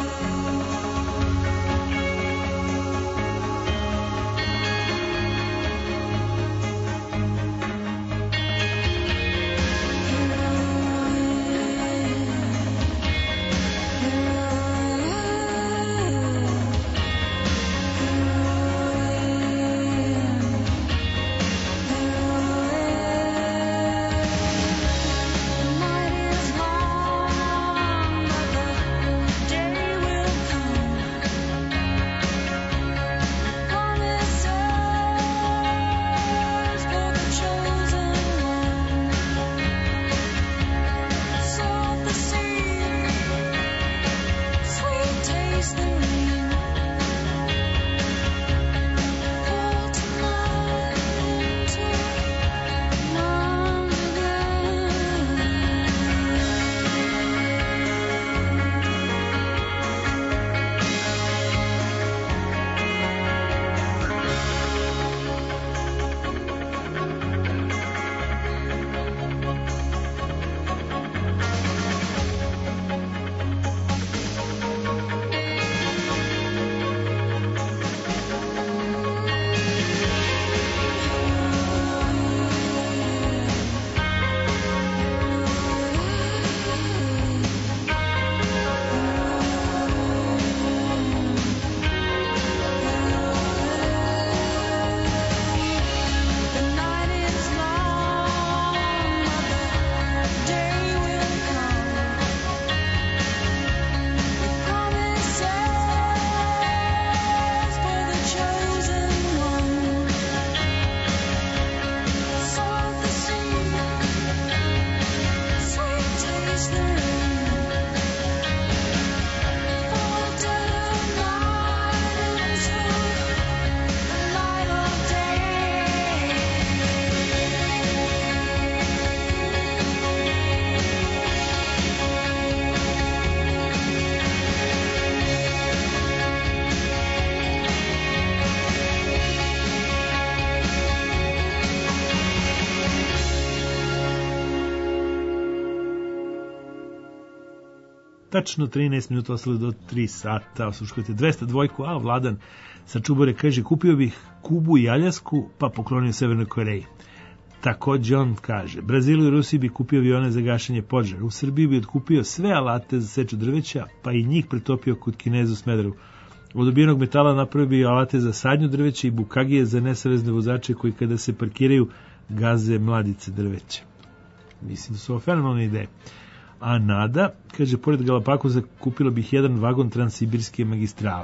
Tačno trinaest minuta ostalo do tri sata, osluškujete dvesta dvojku, a Vladan sa Čubore kaže, kupio bih Kubu i Aljasku, pa poklonio Severnoj Koreji. Takođe on kaže, Brazilu i Rusiji bi kupio avione za gašenje požara, u Srbiji bi otkupio sve alate za seču drveća, pa i njih pretopio kod Kineza u Smederevu. Od dobijenog metala napravio bi alate za sadnju drveća i bukagije za nesavezne vozače koji kada se parkiraju gaze mladice drveća. Mislim da su ovo fenomenalne ideje. A Nada, kaže, pored Galapagosa kupila bih jedan vagon transsibirske magistrale.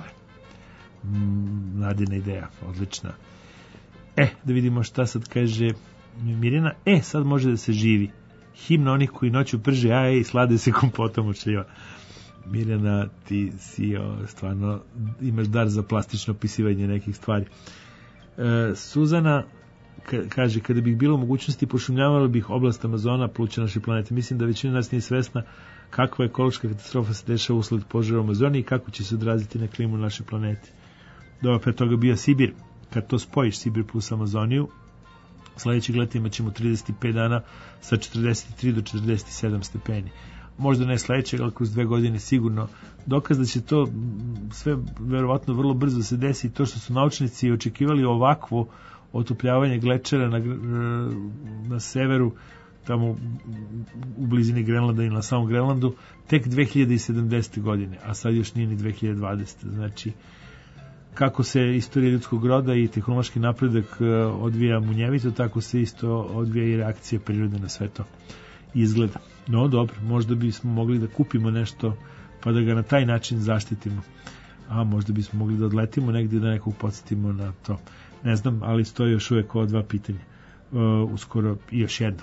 Mm, Nadina ideja, odlična. E, da vidimo šta sad kaže Mirjana. E, sad može da se živi. Himna onih koji noću prže jaje i slade se kompotom od šljiva. Mirjana, ti si o, stvarno imaš dar za plastično opisivanje nekih stvari. E, Suzana kaže, kada bih bilo mogućnosti, pošumljavalo bih oblast Amazona, pluća naše planete. Mislim da većina nas nije svesna kakva ekološka katastrofa se dešava usled požara u Amazoni i kako će se odraziti na klimu naše planete. Dobro, pre toga bio Sibir. Kad to spojiš, Sibir plus Amazoniju, sledećeg leta imat ćemo trideset pet dana sa četrdeset tri do četrdeset sedam stepeni. možda ne sledećeg, ali kroz dve godine sigurno. Dokaz da će to sve verovatno vrlo brzo se desi, to što su naučnici očekivali ovakvo otopljavanje glečera na, na severu, tamo u blizini Grenlanda i na samom Grenlandu, tek dve hiljade sedamdesete godine, a sad još nije ni dve hiljade dvadesete. Znači, kako se istorija ljudskog roda i tehnološki napredak odvija munjevito, tako se isto odvija i reakcija prirode na sve to izgleda. No, dobro, možda bismo mogli da kupimo nešto pa da ga na taj način zaštitimo. A možda bismo mogli da odletimo negdje da nekog podsjetimo na to. Ne znam, ali stoji još uvek ova dva pitanja. Uh, uskoro i još jedno.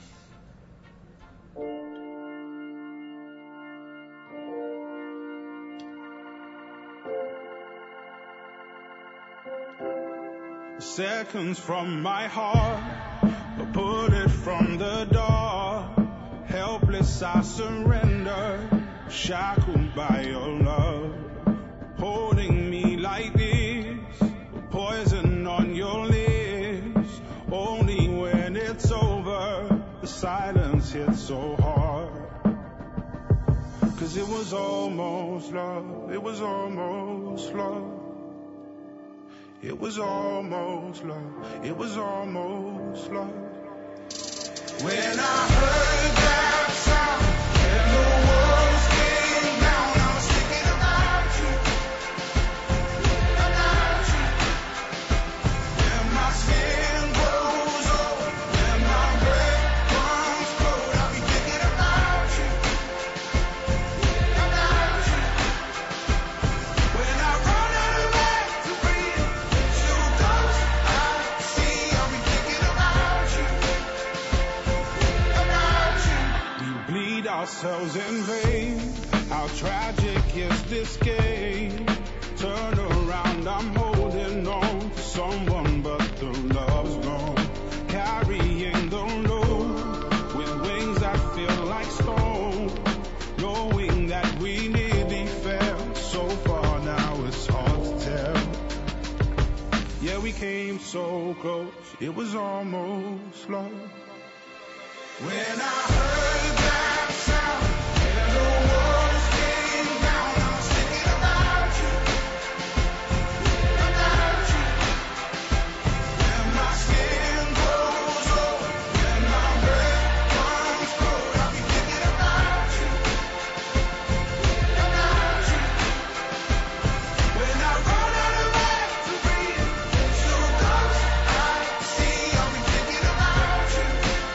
Seconds from my heart, I put it from the door. Helpless I surrender, shackled by your love. Holding me like this, poison on your lips. Only when it's over, the silence hits so hard. Cause it was almost love, it was almost love. It was almost love, it was almost love. When I heard that sound and the walls came down, I was thinking about you, about you. And my skin goes over and my breath comes cold, I'll be thinking about you, about you. When I run out of air to breathe, so close I see, I'll be thinking about you. Ourselves in vain. How tragic is this game? Turn around, I'm holding on to someone, but the love's gone. Carrying the load with wings that feel like stone. Knowing that we nearly fell so far, now it's hard to tell. Yeah, we came so close, it was almost love. When I heard that sound and the walls came down, I was thinking about you, about you. And my skin goes over and my breath comes cold, I'll be thinking about you, about you. When I run out of air to breathe, so close I see, I'll be thinking about you.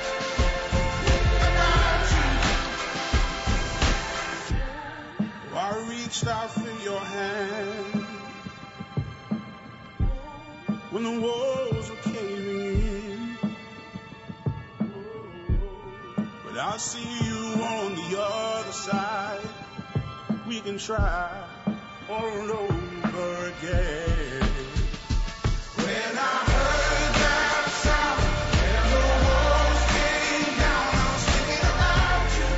I reached out for your hand when the walls were caving in, but I see you on the other side. We can try all over again. When I heard that sound and the walls came down, I was thinking about you,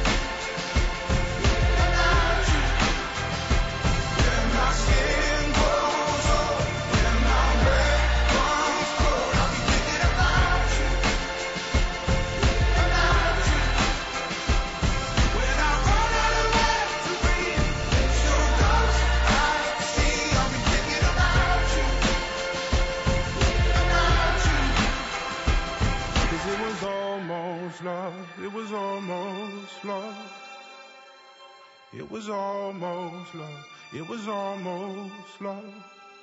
about you. When my skin goes over and my breath comes cold, I'll be thinking about you, about you. When I run out of air to breathe, so close I see, I'll be thinking about you, about you. 'Cause it was almost love, it was almost love. It was almost love, it was almost love.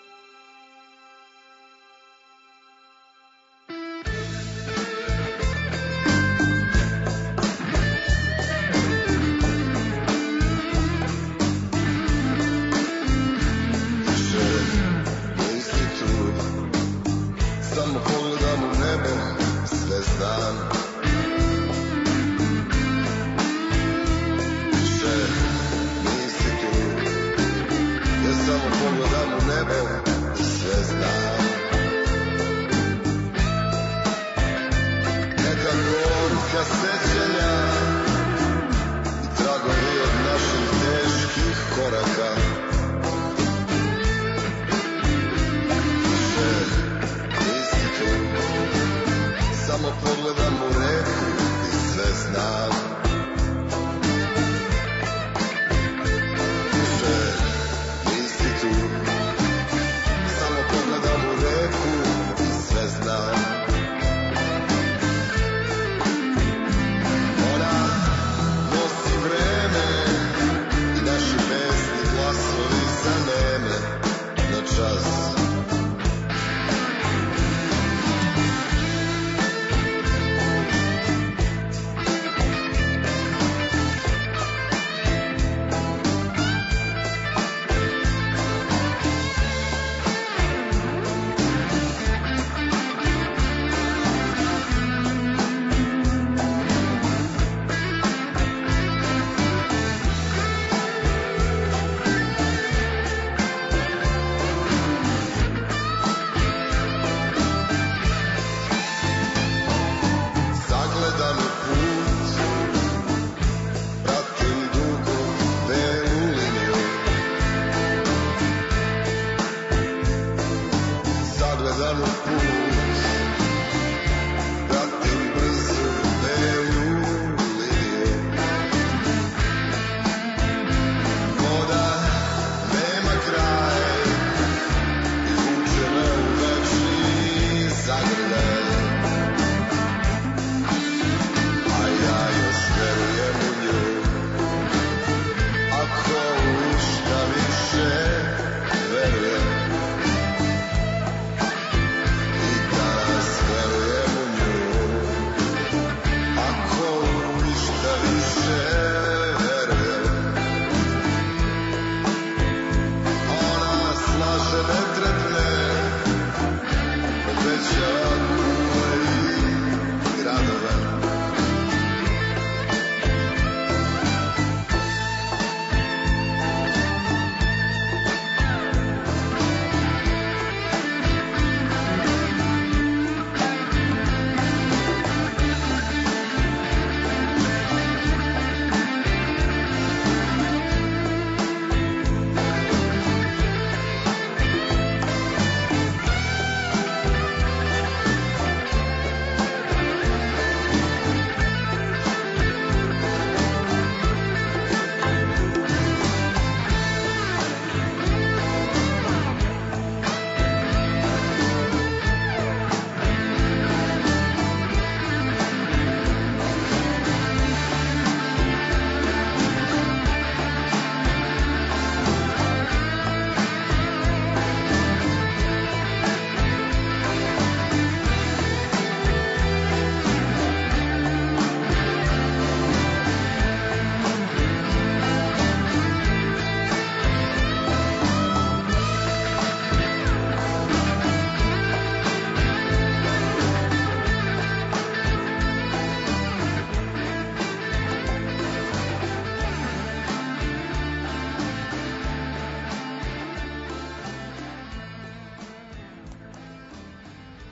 Nisi tu, samo pogledam u nebo, sve znam. Više nisi tu, ja samo pogledam u nebo, sve znam. Neka gorka sećanja i tragovi od naših teških koraka. Samo pogledam u reku i sve znam.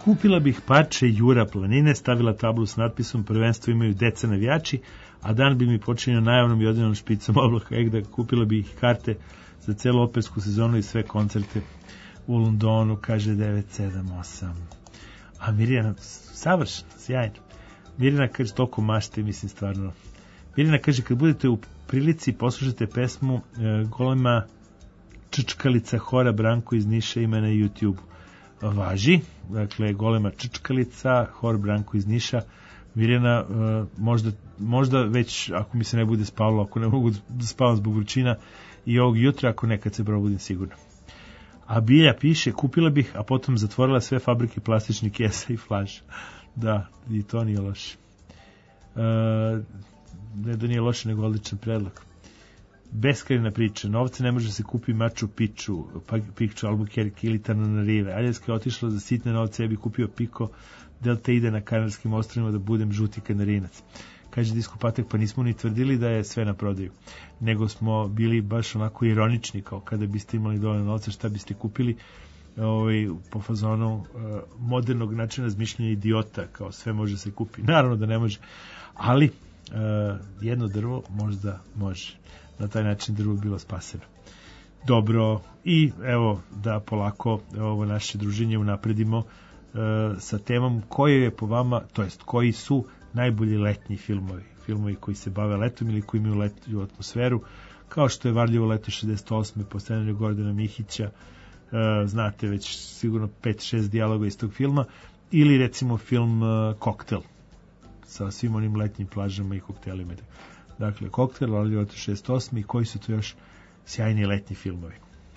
Kupila bih parče Jura Planine, stavila tablu s natpisom prvenstvo imaju deca navijači, a dan bi mi počinio najavnom i odjenom špicom oblaka Egda. Kupila bih karte za celu opersku sezonu i sve koncerte u Londonu, kaže devet sedam osam. A Mirjana, savršeno, sjajno. Mirjana kaže toliko mašte, mislim stvarno. Mirjana kaže, kad budete u prilici poslušate pesmu e, golema Ččkalica hora Branko iz Niša, ima na YouTube. Važi, dakle golema Ččkalica, hor Branko iz Niša. Mirjana, e, možda, možda već, ako mi se ne bude spavalo, ako ne mogu da spavam zbog vrućina i ovog jutra, ako nekad se probudim sigurno. A Bilja piše, kupila bih, a potom zatvorila sve fabrike plastičnih kesa i flaša. Da, i to nije loše. E, ne da nije loše, nego odličan predlog. Beskrajna priča, novce ne može se kupi Machu Picchu, Picchu, Albuquerque ili Tananarive. Aljaska je otišla za sitne novce, ja bih kupio Pico, Delta ide na Kanarskim ostrvima da budem žuti kanarinac. Kaže Disko Patek, pa nismo ni tvrdili da je sve na prodaju, nego smo bili baš onako ironični, kao kada biste imali dovoljno novca, šta biste kupili, ovaj, po fazonu uh, modernog načina razmišljanja idiota, kao sve može se kupi. Naravno da ne može, ali uh, jedno drvo možda može. Na taj način drvo bilo spaseno. Dobro, i evo da polako ovo naše druženje unapredimo uh, sa temom koje je po vama, to jest koji su najbolji letnji filmovi, filmovi koji se bave letom ili koji imaju letnju atmosferu, kao što je Varljivo leto šezdeset osme po scenariju Gordana Mihića, e, znate već sigurno pet šest dijaloga iz tog filma, ili recimo film e, Koktel, sa svim onim letnjim plažama i koktelima. Dakle, Koktel, Varljivo leto šezdeset osme i koji su to još sjajni letnji filmovi.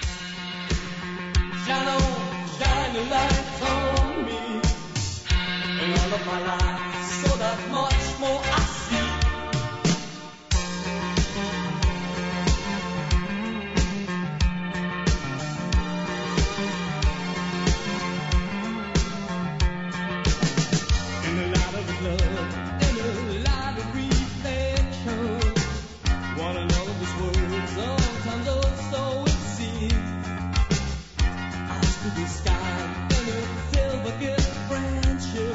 Shine on, shine a light on me, and all of my life. So that much more I see. In the light of love, in the light of reflection, one another's words sometimes also it seems. Eyes to the sky in a silver gift friendship.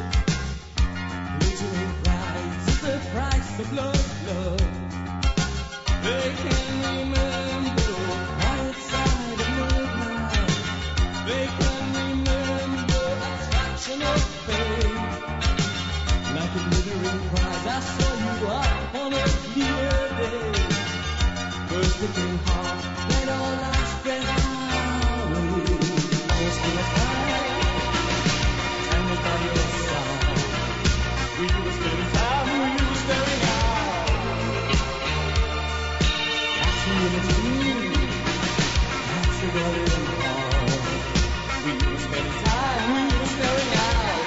The price of love, love. They can remember right side of midnight. They can remember attraction of fame. Like a glittering prize, I saw you up on a clear day. First looking hard, then all I spread away. First in a time, time was by your side. We were spending time. Staring out, watching you in the dream, natural and hard. We were spending time, we were staring out.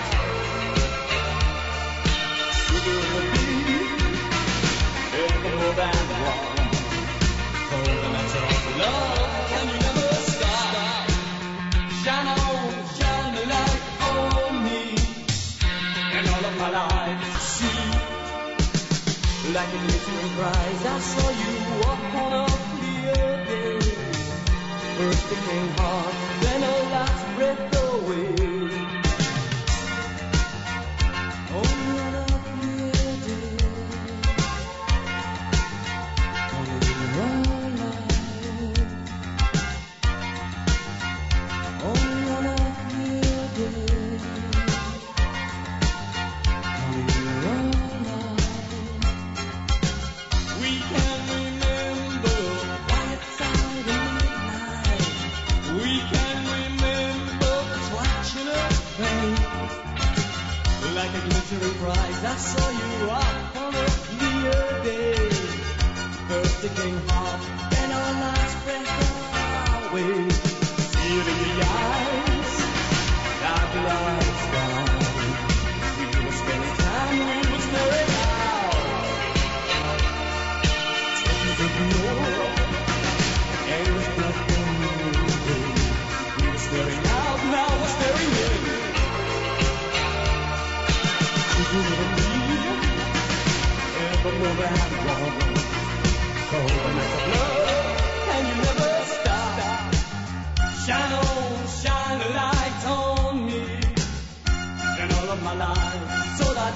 Sugar in the beat, ever more than one. Cold and natural love, and you never stop. Shine on, shine a light on me, and all of my life to see. Like a glittering prize, I saw you walk on a clear day. First it came hard, then a last breath away. Only on a clear day, only in your life. Only on a clear day, only in your life. We can remember right side of midnight. We can remember attraction of fame. Like a glittering prize, I saw you up on a clear day. First it came hard, then our last breath away. See it in the eyes, dark lights gone. We were spending time, we were staring out. And it was nothing new. We were staring out, now we're staring in. We do not need ever more than one. Cold and it's a love, and you never stop. Shine on, shine a light on me,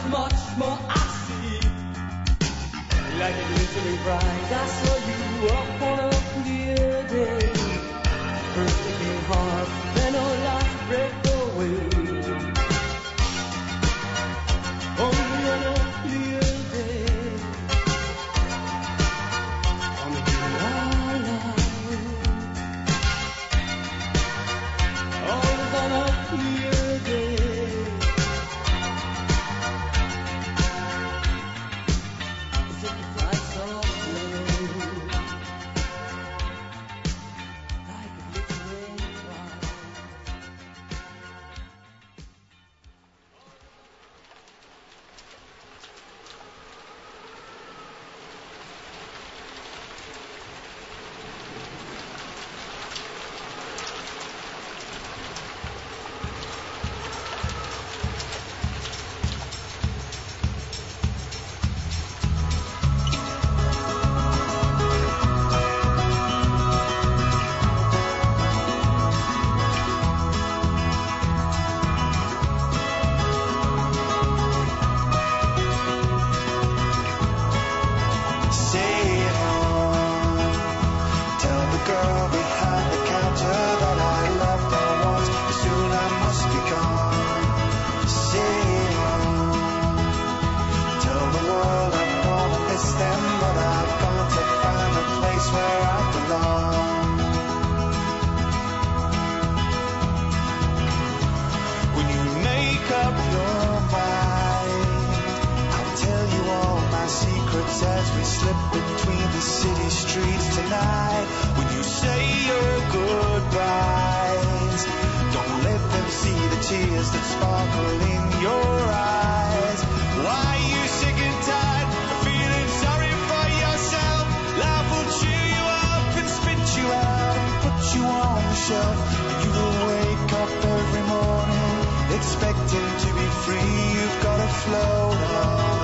much, much more I see. Like a glittering bright, I saw you up on a clear day. First it came hard, then our lives break away. Only on a clear day, on a clear life. Always on a clear day. City lights of blue, like a glittering bright.
As we slip between the city streets tonight, when you say your goodbyes, don't let them see the tears that sparkle in your eyes. Why are you sick and tired of feeling sorry for yourself? Life will cheer you up and spit you out and put you on the shelf. You will wake up every morning expecting to be free. You've got to float along.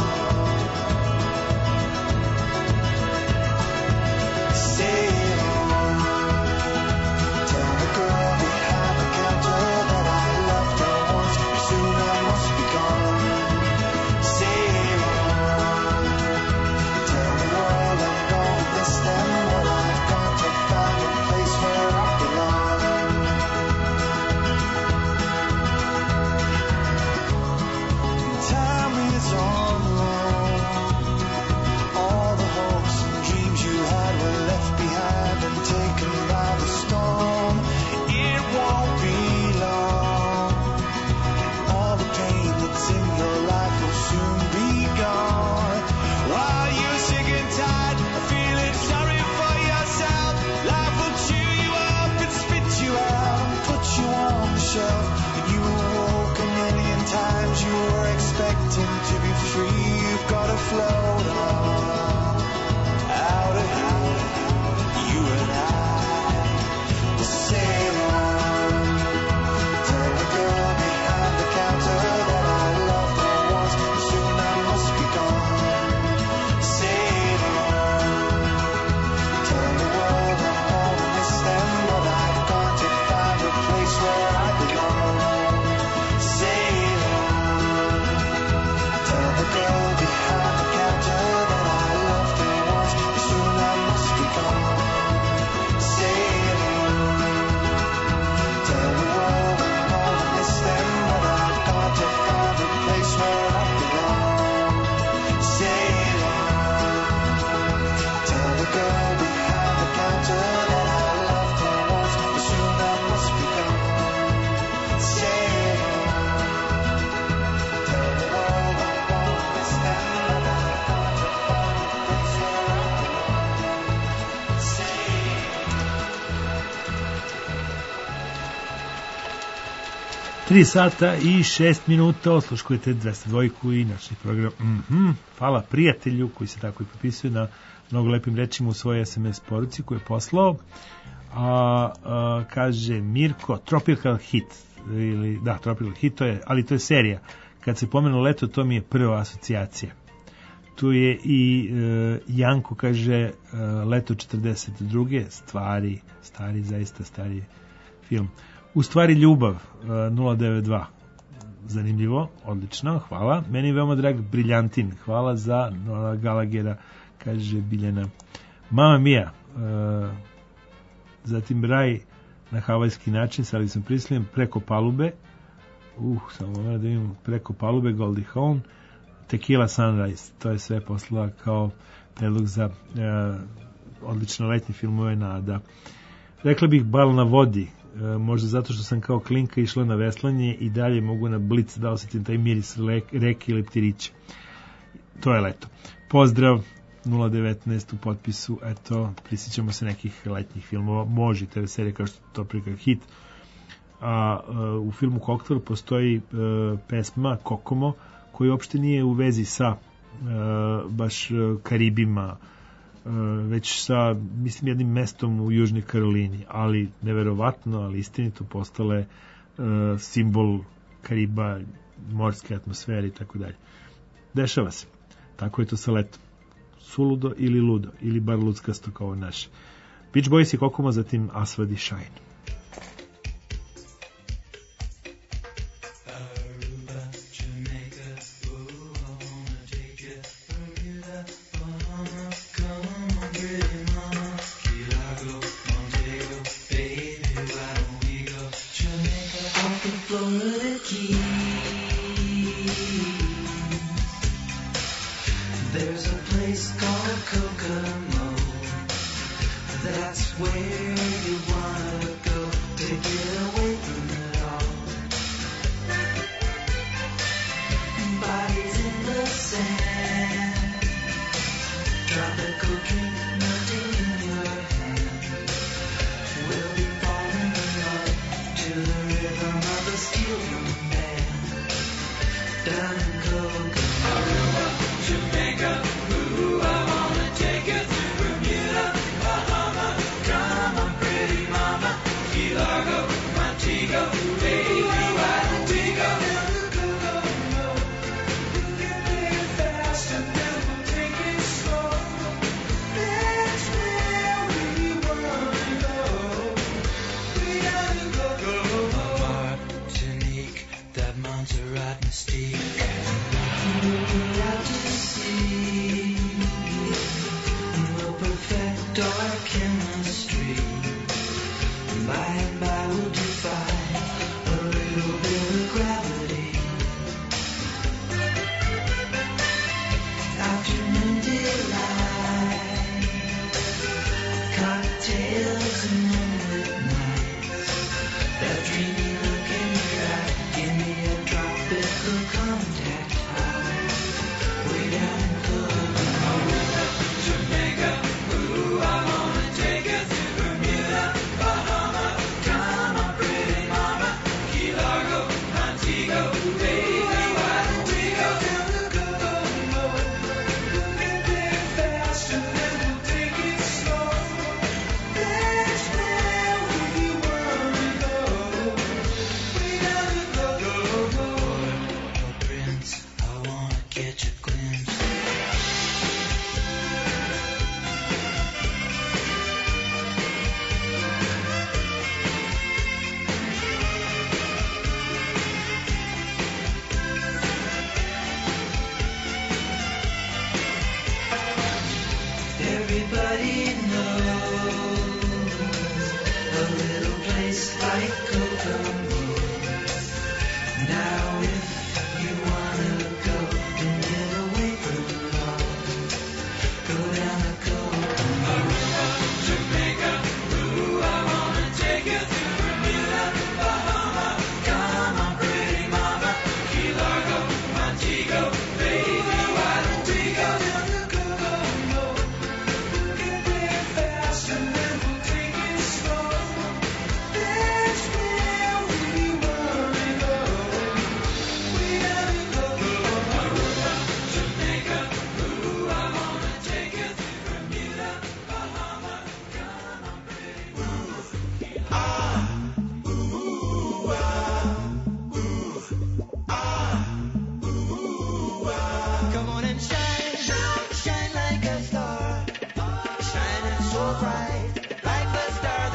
tri sata i šest minuta, osluškujete dvesta dva i našli program. Mm-hmm. Hvala prijatelju koji se tako i potpisuje na mnogo lepim rečima u svojoj es em es poruci koju je poslao. A, a, kaže Mirko, Tropical Hit, ili, da, Tropical Hit, to je, ali to je serija. Kad se pomenu leto, to mi je prva asocijacija. Tu je i e, Janko, kaže, e, leto četrdeset druge, stvari, stari, zaista stari film. U stvari ljubav, nula devet dva. zanimljivo, odlično, hvala. Meni je veoma drag Briljantin, hvala za Noa Galagera, kaže Biljana. Mama Mia, uh, zatim Raj na havajski način, sa Elvisom Preslejem, Preko palube, uh, samo moram da imam Preko palube, Goldie Hawn, Tequila Sunrise, to je sve poslala kao predlog za uh, odlične letnje filmove Nada. Rekla bih Bal na vodi, uh, možda zato što sam kao klinka išla na veslanje i dalje mogu na blic da osjetim taj miris reke ili ptirića. To je leto. Pozdrav, nula devetnaest u potpisu, eto, prisjećamo se nekih letnjih filmova, može te serije kao što to prika hit. A uh, u filmu Koktel postoji uh, pesma Kokomo, koji uopšte nije u vezi sa uh, baš uh, Karibima, uh, već sa, mislim, jednim mestom u Južnoj Karolini, ali neverovatno, ali istinito postale uh, simbol Kariba, morske atmosfere i tako dalje. Dešava se. Tako je to sa letom. Suludo ili ludo, ili bar luckasto kao naše. Beach Boys i Kokomo, zatim Aswad i Shine.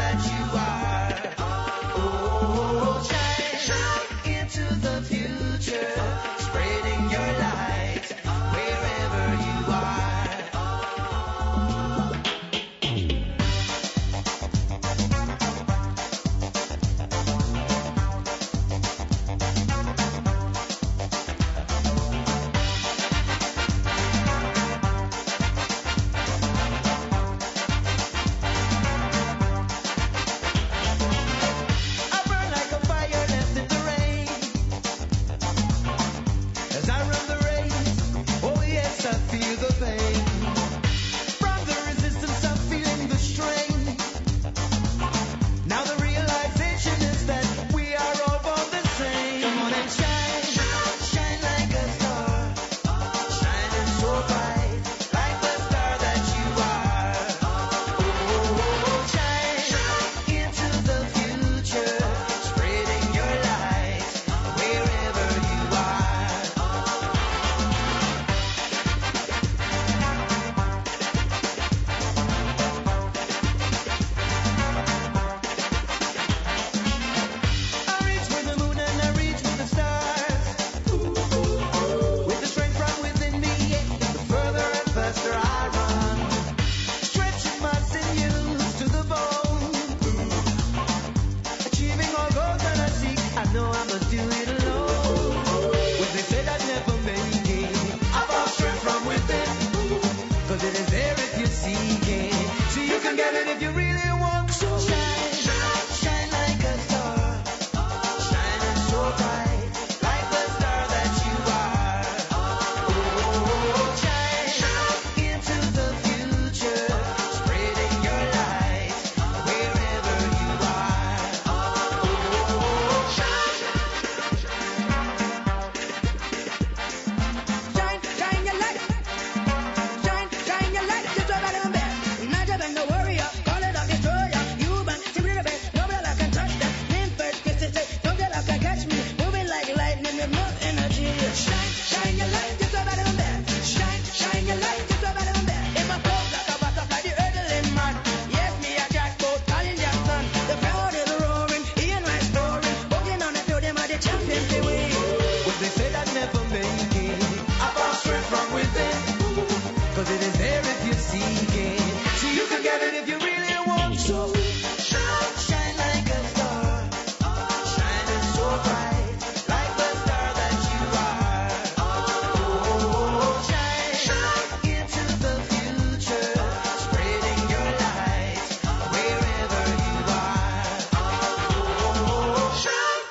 Into the future. seeking. So you can get it if you really want to. Shine, shine, shine like a star. Shining so bright, like the star that you are. Oh, shine, shine into the future, spreading your light wherever you are. Oh, shine,
Shine, shine your light. Shine, shine your light. Just over the bed. Imagine when the warrior, call it a destroyer. You man, simply the best. Nobody can touch that. Name first, kiss it, say, don't get up, can catch me. Moving like lightning with more energy. Shine, shine your light. Just over the bed. Shine, shine your light. Just over the bed. In my flow like a butterfly, the hurdling man. Yes, me a jackpot, calling Jackson. The crowd is roaring, hearing my story. Walking on the field, them are the champions they win.
what they say that never make it. I found strength from within, cause it is there if you seek it. So you can get it if you really want to. Shine, shine like a star, shining so bright, like the star that you are. Oh, shine, shine into the future, spreading your light wherever you are. Oh, shine.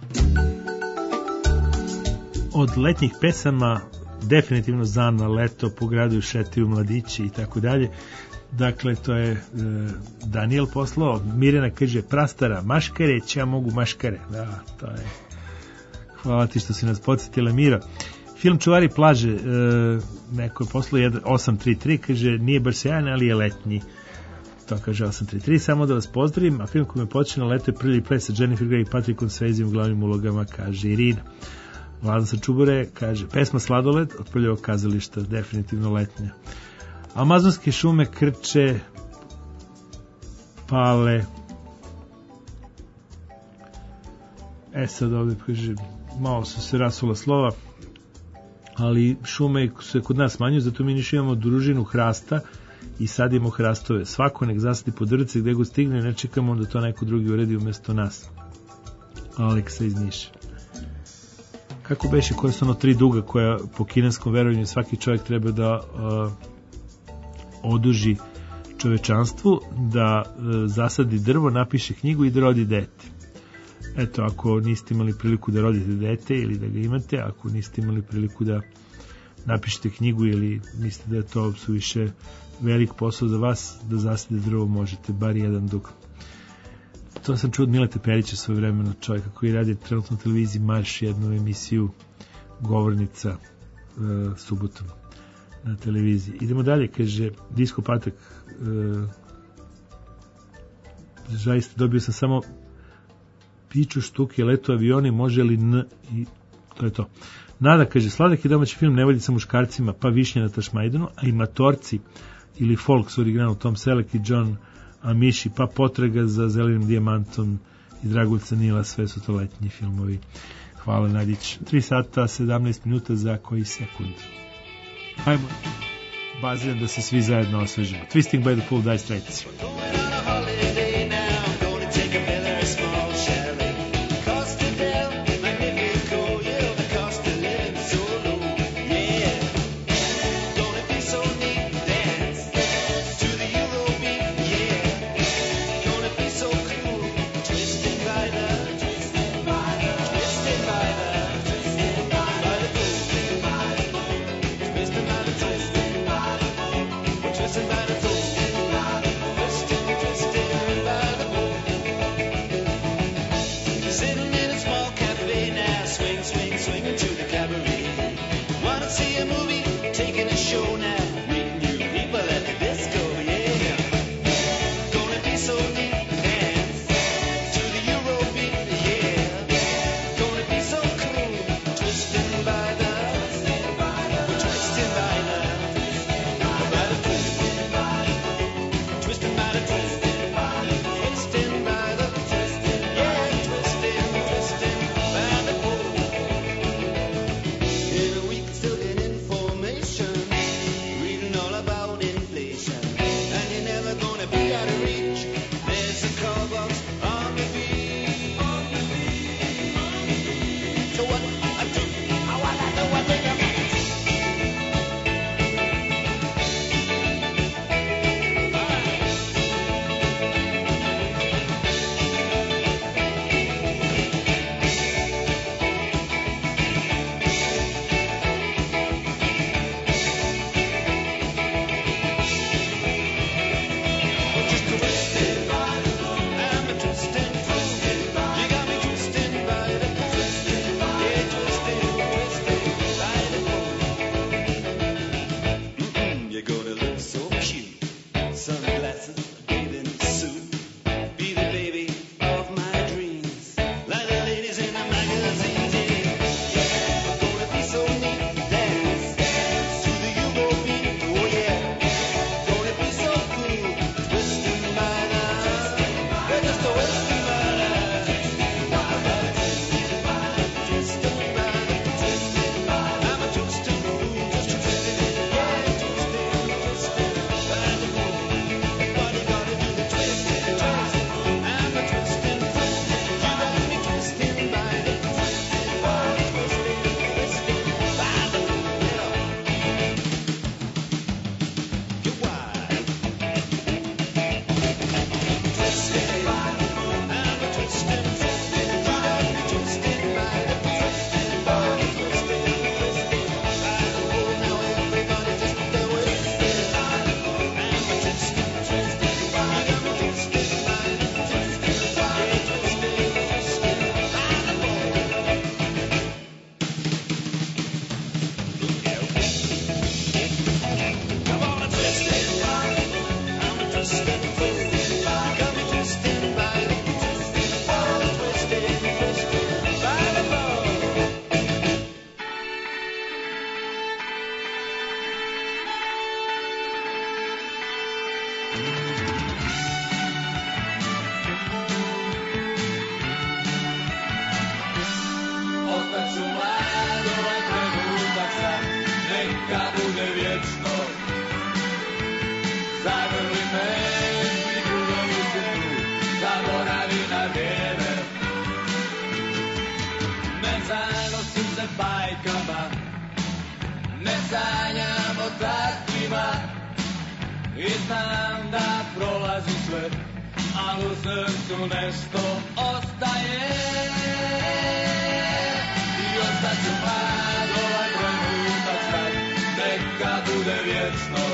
Od letnjih pesama definitivno Zana, Leto, Po gradu šetaju mladići i tako dalje. Dakle, to je e, Daniel poslao. Mirjana kaže, prastara, maškare, ja mogu maškare. Da, to je. Hvala ti što si nas podsjetila, Mira. Film Čuvari plaže, e, neko je poslao osam tri tri, kaže, nije baš sjajan, ali je letnji. To kaže osam tri tri, samo da vas pozdravim, a film koji me počne Leto je prvi ples sa Jennifer Grey i Patrickom Swayzem u glavnim ulogama, kaže Irina. Vladan sa Čubure kaže, pesma Sladoled od Prljevog kazališta, definitivno letnja. Amazonske šume krče, pale. E sad ovdje kaže, malo su se rasula slova, ali šume se kod nas smanjuju, zato mi niš imamo družinu hrasta i sadimo hrastove. Svako nek zasadi po drvice gde go stigne, ne čekamo da to neko drugi uredi umjesto nas. Aleksa iz Niša. Kako beše, koje su ono tri duga koja po kineskom verovanju svaki čovjek treba da uh, oduži čovečanstvu, da uh, zasadi drvo, napiše knjigu i da rodi dete. Eto, ako niste imali priliku da rodite dete ili da ga imate, ako niste imali priliku da napišete knjigu ili mislite da je to suviše velik posao za vas, da zasadite drvo možete, bar jedan dug. To sam čuo od Mileta Perića svoje vremena, čovjeka koji radi trenutno na televiziji Marš, jednu emisiju govornica e, subotom na televiziji. Idemo dalje, kaže Disko Patak, e, zaista dobio sam samo piču štuke, leto avioni, može li n i to je to. Nada kaže, sladak je domaći film Nevoljica muškarcima, pa Višnja na Tašmajdanu, a i Matorci ili Folk su originalno Tom Selleck i John Amiši, pa Potraga za zelenim dijamantom i Dragulca Nila, sve su to letnji filmovi. Hvala, Nadić. tri sata sedamnaest minuta za koji sekund. Hajmo, baziram da se svi zajedno osvežimo. Twisting by the Pool, Dire Straits.
dress, bathing suit. Be the baby of my dreams, like the ladies in the magazines. Yeah, gonna be so neat. Dance, dance to the U-Go beat. Oh yeah, gonna be so cool. Twisting my love, yeah, just a wasting my life. Twisting my life, twisting my life. I'm a twisting fool, just twisting, yeah, twisting, twisting by the moon. Everybody gotta do the twisting, twisting. I'm a twisting fool, you got me twisting by the twisting, oh, twisting, twisting by the moon. Get wild. Twisting by the moon. I'm a twisting, twisting. You got me twisting by the twisting, oh, twisting, twisting by the moon. Now everybody just do it. I'm a twisting, twisting. You got me twisting by the twisting, oh, twisting, twisting by the moon. Come on and twist it, I'm a twisting fool. You got me twisting by the twisting, oh, twisting, twisting by the moon.
Ostaću mlad ovaj trenutak sad, neka bude vječno. Zagrli me, svi drugovi su tu, zaboravi na vrijeme. Ne zanosim se bajkama, ne sanjam o takvima, i znam da prolazi sve, ali u srcu nešto ostaje. I ostaću mlad ovaj trenutak sad, neka bude vječno.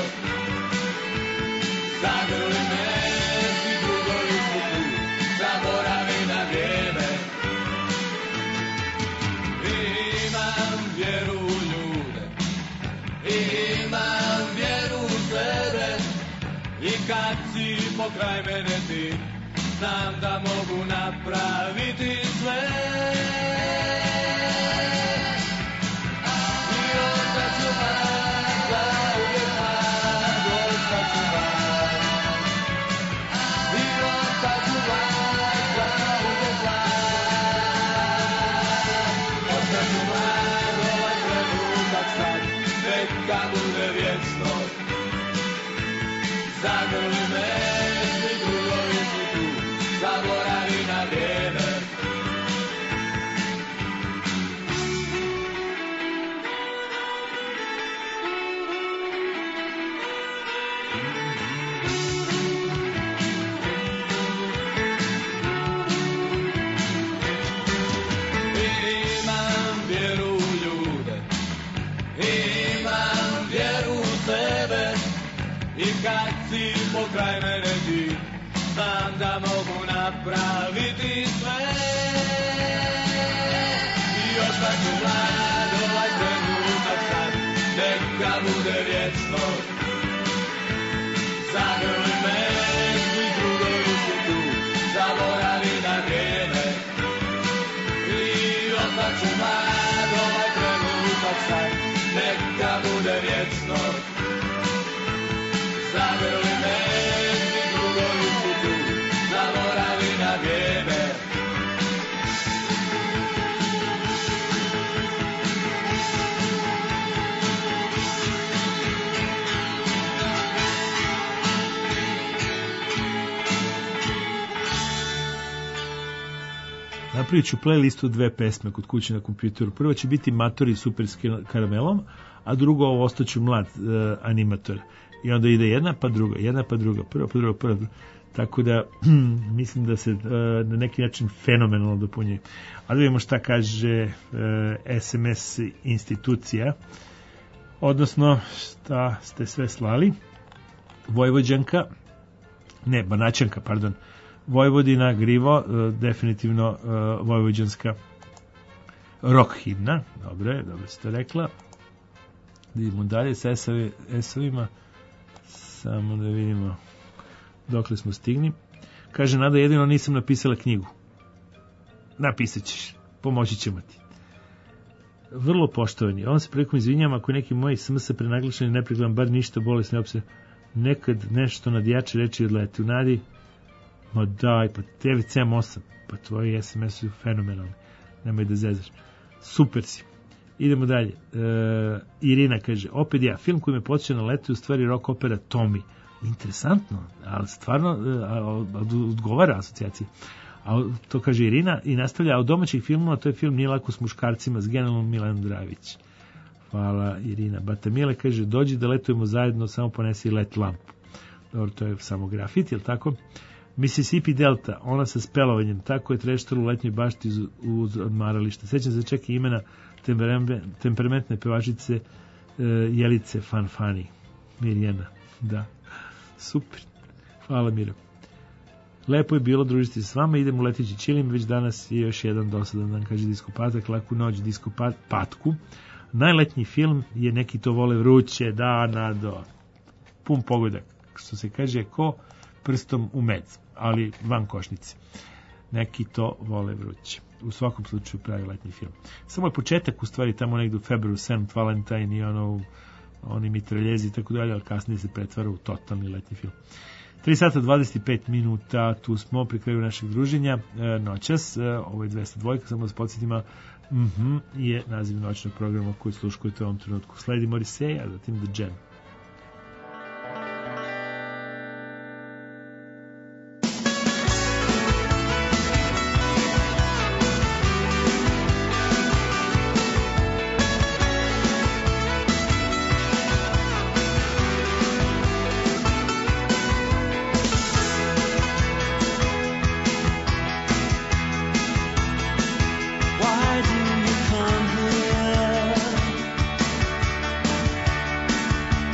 Zagrli me, svi drugovi su tu, zaboravi na vrijeme. I imam vjeru u ljude, i imam vjeru u sebe, i kad si pokraj mene ti, znam da mogu napraviti sve. I ostaću mlad, zauvijek mlad, ostaću mlad. I ostaću mlad, zauvijek mlad. Ostaću mlad, ovaj trenutak sad, neka bude vječno. Zagrli me, svi drugovi su tu, zaboravi na vrijeme. Imam vjeru u ljude, imam vjeru u sebe, i kad si pokraj mene ti, znam da mogu napraviti sve. I ostaću mlad ovaj trenutak sad, neka bude vječno. Zagrli me, svi drugovi su tu, zaboravi na vrijeme. I ostaću mlad ovaj trenutak sad, neka bude vječno. Zagrli me, svi drugovi su tu, zaboravi na vrijeme.
Napravit ću playlistu dve pesme kod kuće na kompjuteru. Prvo će biti Matori super s karamelom, a drugo ovo Ostaću mlad, uh, animator. I onda ide jedna pa druga, jedna pa druga, prva pa druga, prva. Tako da mislim da se uh, na neki način fenomenalno dopunjuje. A da vidimo šta kaže uh, S M S institucija, odnosno šta ste sve slali. Vojvođanka, ne, Banaćanka, pardon, Vojvodina, Grivo, uh, definitivno uh, vojvođanska rock himna. Dobre, dobro ste to rekla. Da idemo dalje sa S-ovima. Samo da vidimo. dokle smo stigni. Kaže Nada, jedino nisam napisala knjigu. Napisat ćeš, pomoći ćemo ti. Vrlo poštovani, on se prilikom izvinjama ako neki moji smse prenaglašeni ne pregledam bar ništa bolesne opse. Nekad nešto nad jače reči odleti u Nadi. Ma daj, pa devet sedam osam, pa tvoji es em es su fenomenalni. Nemoj da zezaš. Super si. Idemo dalje. E, Irina kaže, opet ja, film koji me počeo na letu je u stvari rock opera Tommy. Interesantno, ali stvarno odgovara asocijaciji. A to kaže Irina i nastavlja, a od domaćih filmova to je film Nije lako s muškarcima s generalom Milan Dravić. Hvala Irina. Batamile kaže, dođi da letujemo zajedno, samo ponesi let lampu. Dobro, to je samo grafit, jel tako? Mississippi Delta, ona sa spelovanjem, tako je treštala u letnjoj bašti uz, uz odmaralište. Sećam se čak i imena temperamentne pevačice e, Jelice Fanfani. Mirjana, da. Super. Hvala Miro. Lepo je bilo družiti se s vama, idemo u letići čilim, već danas je još jedan dosadan dan, kaže Disko Patak, laku noć Disko Patku. Najletnji film je Neki to vole vruće, dana do pun pogodak, što se kaže ko prstom u med, ali van košnice. Neki to vole vruće. U svakom slučaju pravi letnji film. Samo je početak, u stvari, tamo negdje u februaru, Saint Valentine i ono, oni mitraljezi i tako dalje, ali kasnije se pretvara u totalni letnji film. tri sata dvadeset pet minuta, tu smo pri kraju našeg druženja, e, noćas, e, ovo je dvesta dva, samo da se podsjetima, mm-hmm, je naziv noćnog programa koji sluškujete u ovom trenutku. Sledi Morrissey, a zatim The Jam.
Why do you come here?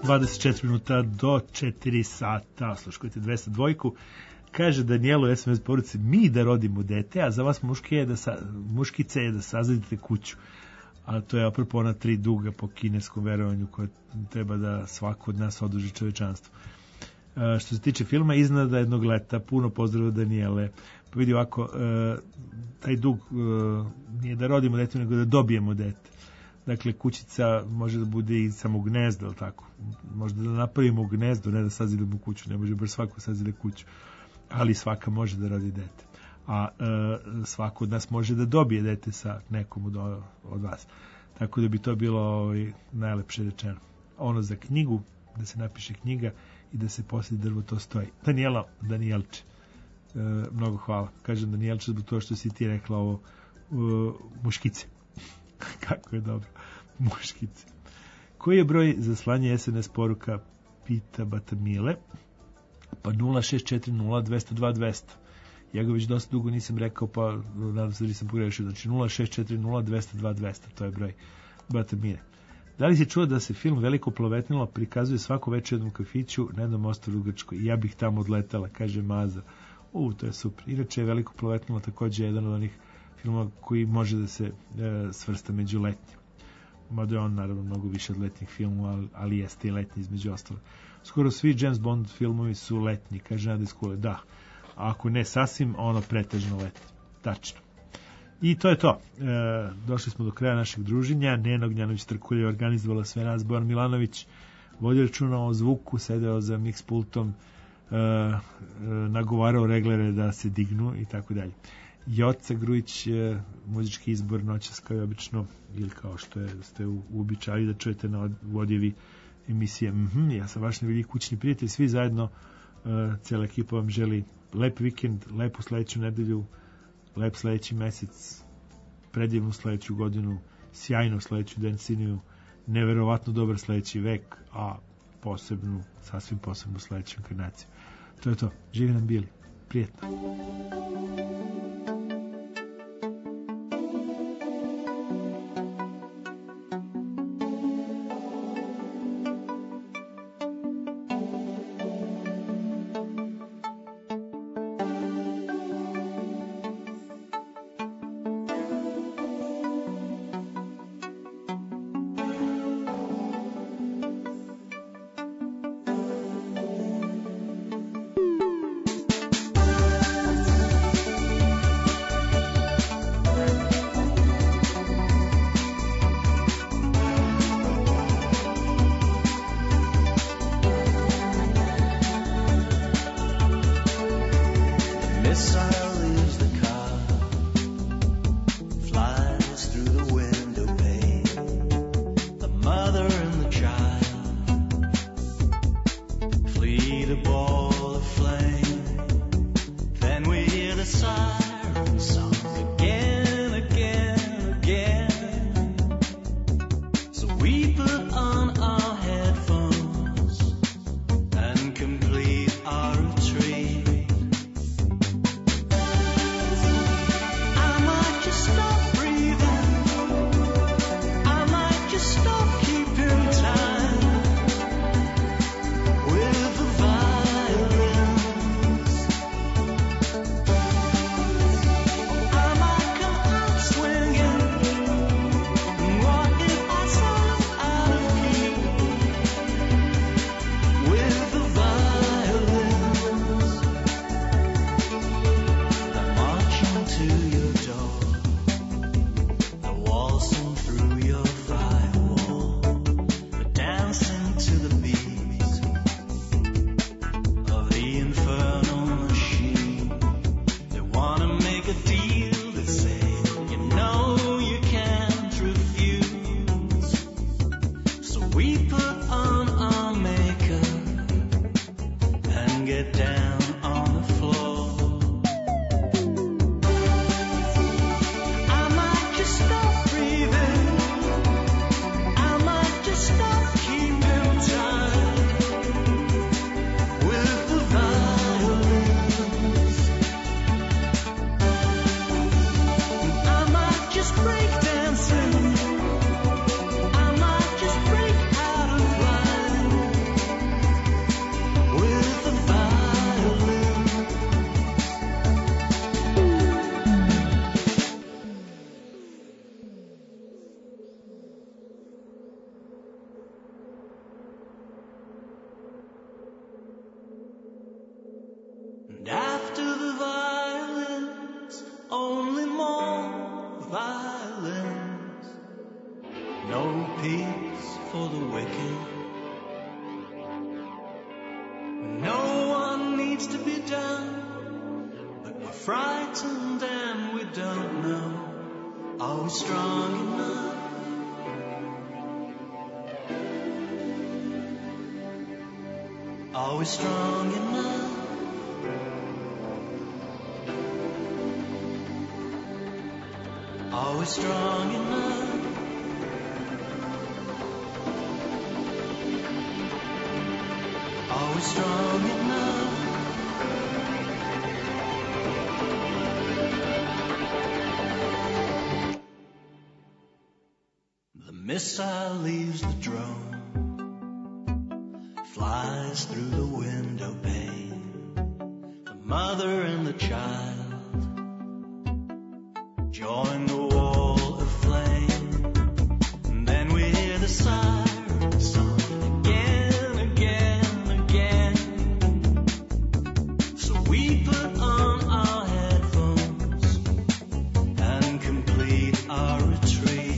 dvadeset četiri minuta do četiri sata. Slušajte dvesta dvojku. Kaže Danijelo u es em es poruci, mi da rodimo dete, a za vas muške je da sa, muškice je da sazidite kuću. A to je apropo ona tri duga po kineskom verovanju koje treba da svako od nas oduži čovečanstvo. E, što se tiče filma, iznada jednog leta, puno pozdrava Danijele. Pa vidi ovako, e, taj dug e, nije da rodimo dete, nego da dobijemo dete. Dakle, kućica može da bude i samo gnezdo, ali tako? Možda da napravimo gnezdo, ne da sazidemo kuću, ne može baš svako sazide kuću. Ali svaka može da rodi dete. A e, svako od nas može da dobije dete sa nekom od, od vas. Tako da bi to bilo ovaj, najlepše rečeno. Ono za knjigu, da se napiše knjiga i da se posjedi drvo, to stoji. Danijela, Danijelče, e, mnogo hvala. Kažem Danijelče zbog toga što si ti rekla ovo e, muškice. Kako je dobro. Muškice. Koji je broj za slanje es em es poruka, pita Batamile? Pa nula šest četiri nula dva nula dva dva nula nula. Ja ga već dosta dugo nisam rekao, pa nadam se da nisam pogrešio. Znači nula šest četiri nula dva nula dva dva nula, to je broj Batamire. Da li si čuo da se film Veliko plovetnilo prikazuje svako večer u jednom kafiću na jednom ostrvu u Grčkoj? Ja bih tamo odletala, kaže Maza. U, to je super. Inače, Veliko plovetnilo takođe je jedan od onih filmova koji može da se e, svrsta među letnjim. Mada je on naravno mnogo više od letnjih filmova, ali, ali jeste i letnji između ostalog. Skoro svi James Bond filmovi su letnji, kaže Nada iz Kule. Da, a ako ne sasvim, ono pretežno letnji. Tačno. I to je to. E, došli smo do kraja našeg druženja. Nena Ognjanović Trkulja je organizovala sve nas. Bojan Milanović vodio računa o zvuku, sedeo za mix pultom, e, e, nagovarao reglere da se dignu i tako dalje. Joca Grujić, e, muzički izbor noćas kao i obično, ili kao što je, ste uobičali da čujete na odjevi emisije. Mm-hmm, ja sam vaš nevidljiv kućni prijatelj, svi zajedno, e, cijela ekipa vam želi lep vikend, lepu sledeću nedelju, lep sledeći mesec, predivnu sledeću godinu, sjajnu sledeću deceniju, neverovatno dobar sledeći vek, a posebnu, sasvim posebnu sledeću inkarnaciju. To je to. Živi nam bili. Prijetno.
frightened and we don't know. Are we strong enough? Are we strong enough? Are we strong enough? Are we strong enough? The missile leaves the drone, flies through the window pane. The mother and the child join the wall of flame. And then we hear the siren song again, again, again. So we put on our headphones and complete our retreat.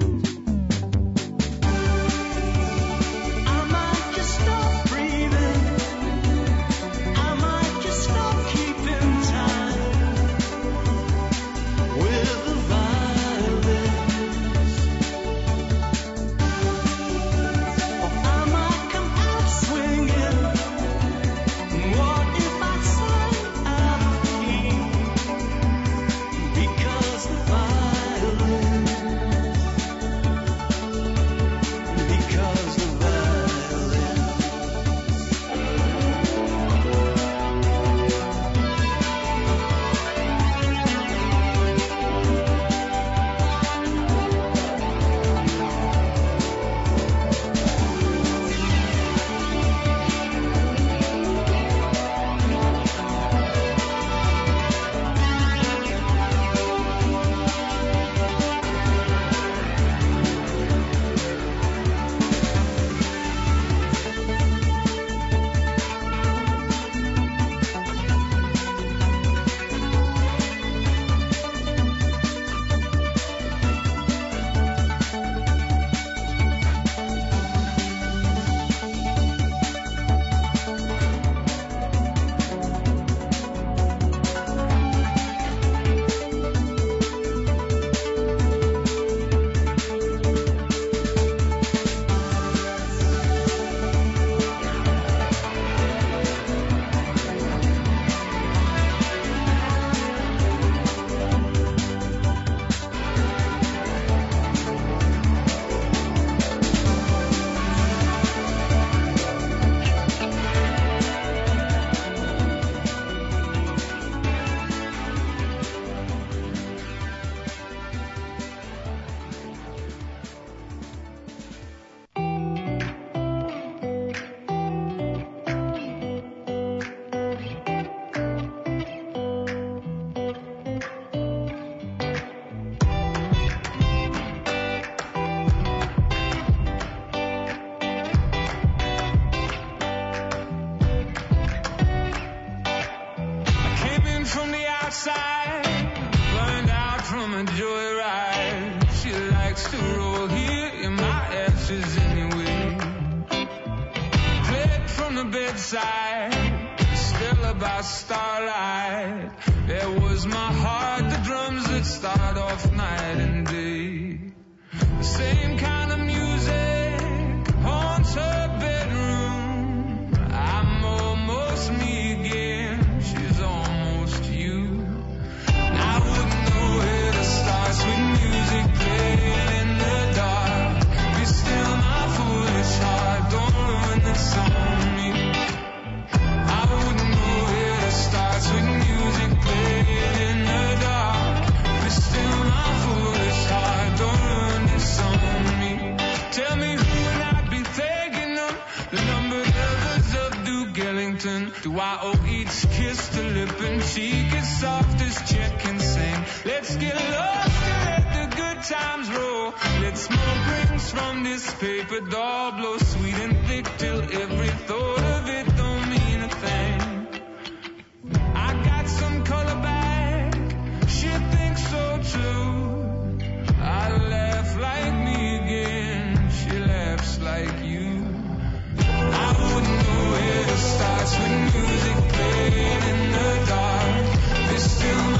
Do I owe each kiss to lip and cheek as soft as check and sing? Let's get lost and let the good times roll. Let's smoke rings from this paper doll, blow sweet and thick till every thought of it don't mean a thing. I got some color back, she thinks so too. I laugh like me again, she laughs like you. I wouldn't know where to start with music playing in the dark. There's still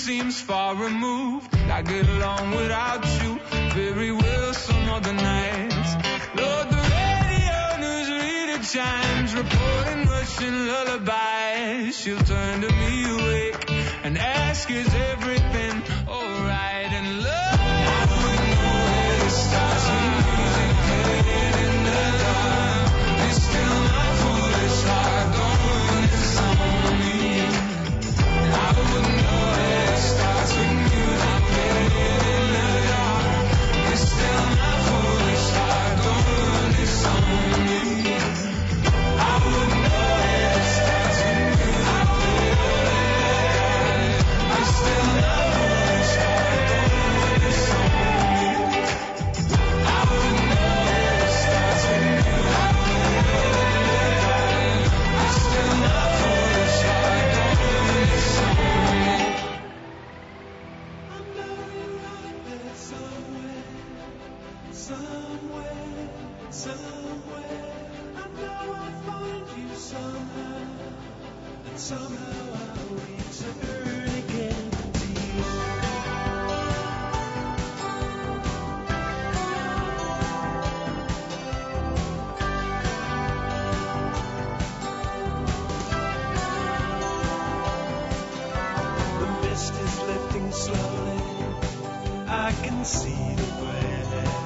seems far removed. I get along without you very well some other nights. Lord, the radio newsreader chimes, reporting Russian lullabies. She'll turn to me awake and ask, is everything alright? And love, I wouldn't know where to start. Some music playing in the dark. It's still my foolish heart. Don't run this on me. I wouldn't know where to start. Some music playing in the dark. It's still my foolish heart. Don't run this on me. I wouldn't know where to start. Some music playing in the dark. It's still my foolish heart. Don't run this on me. I wouldn't know where to start. Some music playing in the dark. It's still my foolish heart. Don't run this on me.
Somewhere, somewhere, I know I'll find you somehow, and somehow I'll return again to you. The mist is lifting slowly, I can see the gray.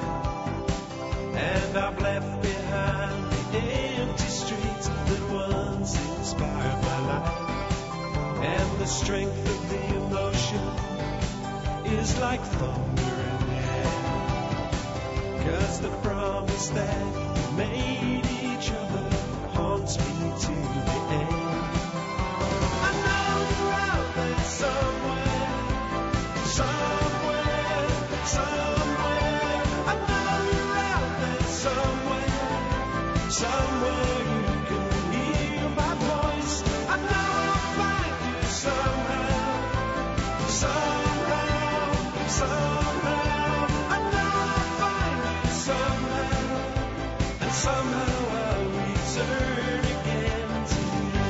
And I've left behind the empty streets that once inspired my life. And the strength of the emotion is like thunder in the air. 'Cause the promise that we made each other haunts me to the end. I know you're out there somewhere, somewhere, somewhere. I know you're out there somewhere, somewhere you can hear my voice. I know I'll find you somehow, somehow, somehow. I know I'll find you somehow, and somehow I'll return again to you.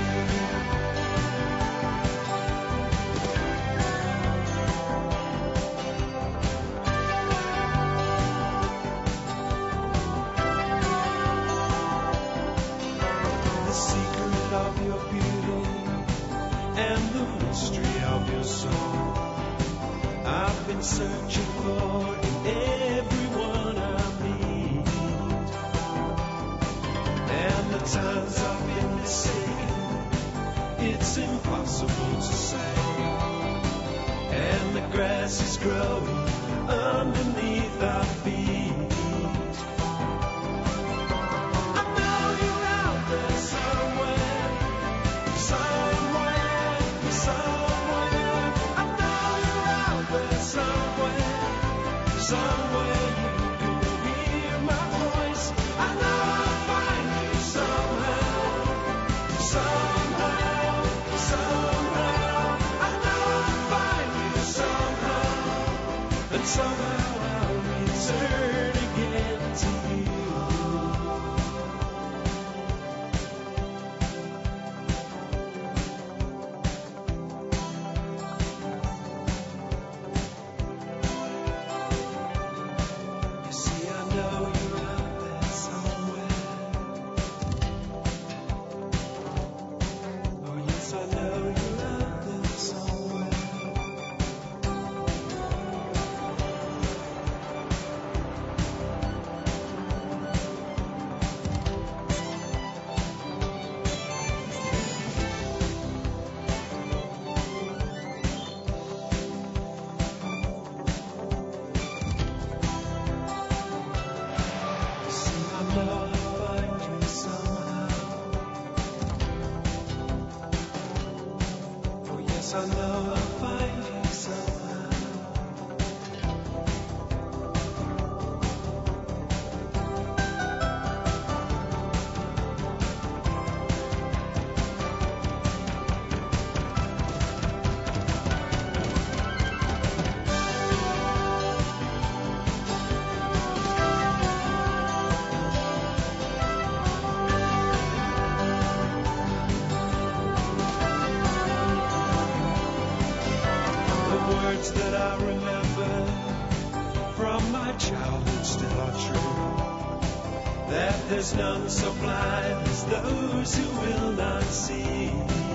The secret of your beauty and the mystery of your soul I've been searching for in everyone I meet. And the times I've been mistaken, it's impossible to say. And the grass is growing underneath our feet. I know you're out there somewhere, somewhere, somewhere. I know you're out there somewhere, somewhere you can hear my voice. I know I'll find you somehow, somehow, somehow. I know I'll find you somehow, and somehow I'll return again to you. You see, I know you're out there somewhere. Oh yes, I know you're out there somewhere. You see, I know I'll find you somehow. Oh yes, I know I'll find you somehow.
words that I remember from my childhood still are true. That there's none so blind as those who will not see.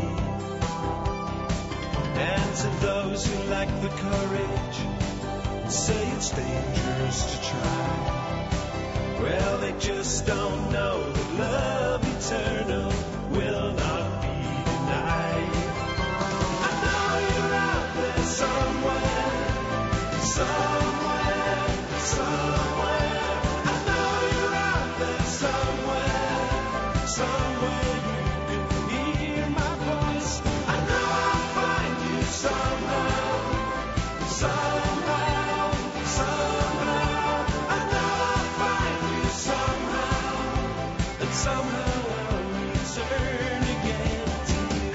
And to those who lack the courage and say it's dangerous to try, well, they just don't know that love eternal will not be denied. I know you're out there somewhere, somewhere, somewhere. I know you're out there somewhere, somewhere you can hear my voice. I know I'll find you somehow, somehow, somehow. I know I'll find you somehow, and somehow I'll return again to you.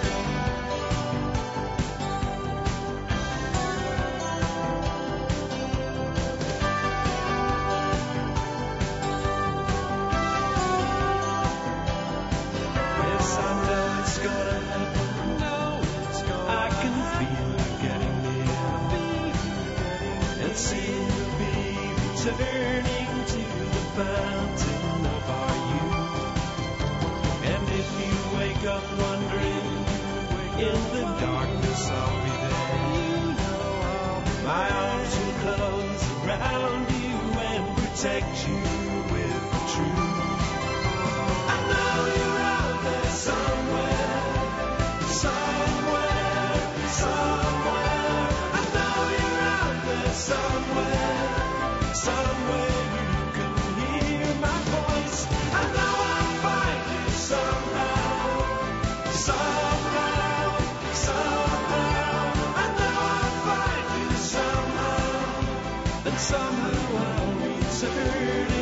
Yes, I know it's gonna happen. No, it's gonna I can feel it getting near, and seem to be returning to the fountain of our youth. And if you wake up wondering, in the darkness I'll be there. My arms will close around you and protect you with the truth. I know you're out there somewhere, somewhere, somewhere. I know you're out there somewhere, somewhere you can hear my voice. I know I'll find you somehow, somehow, somehow. I know I'll find you somehow, and somehow I'll return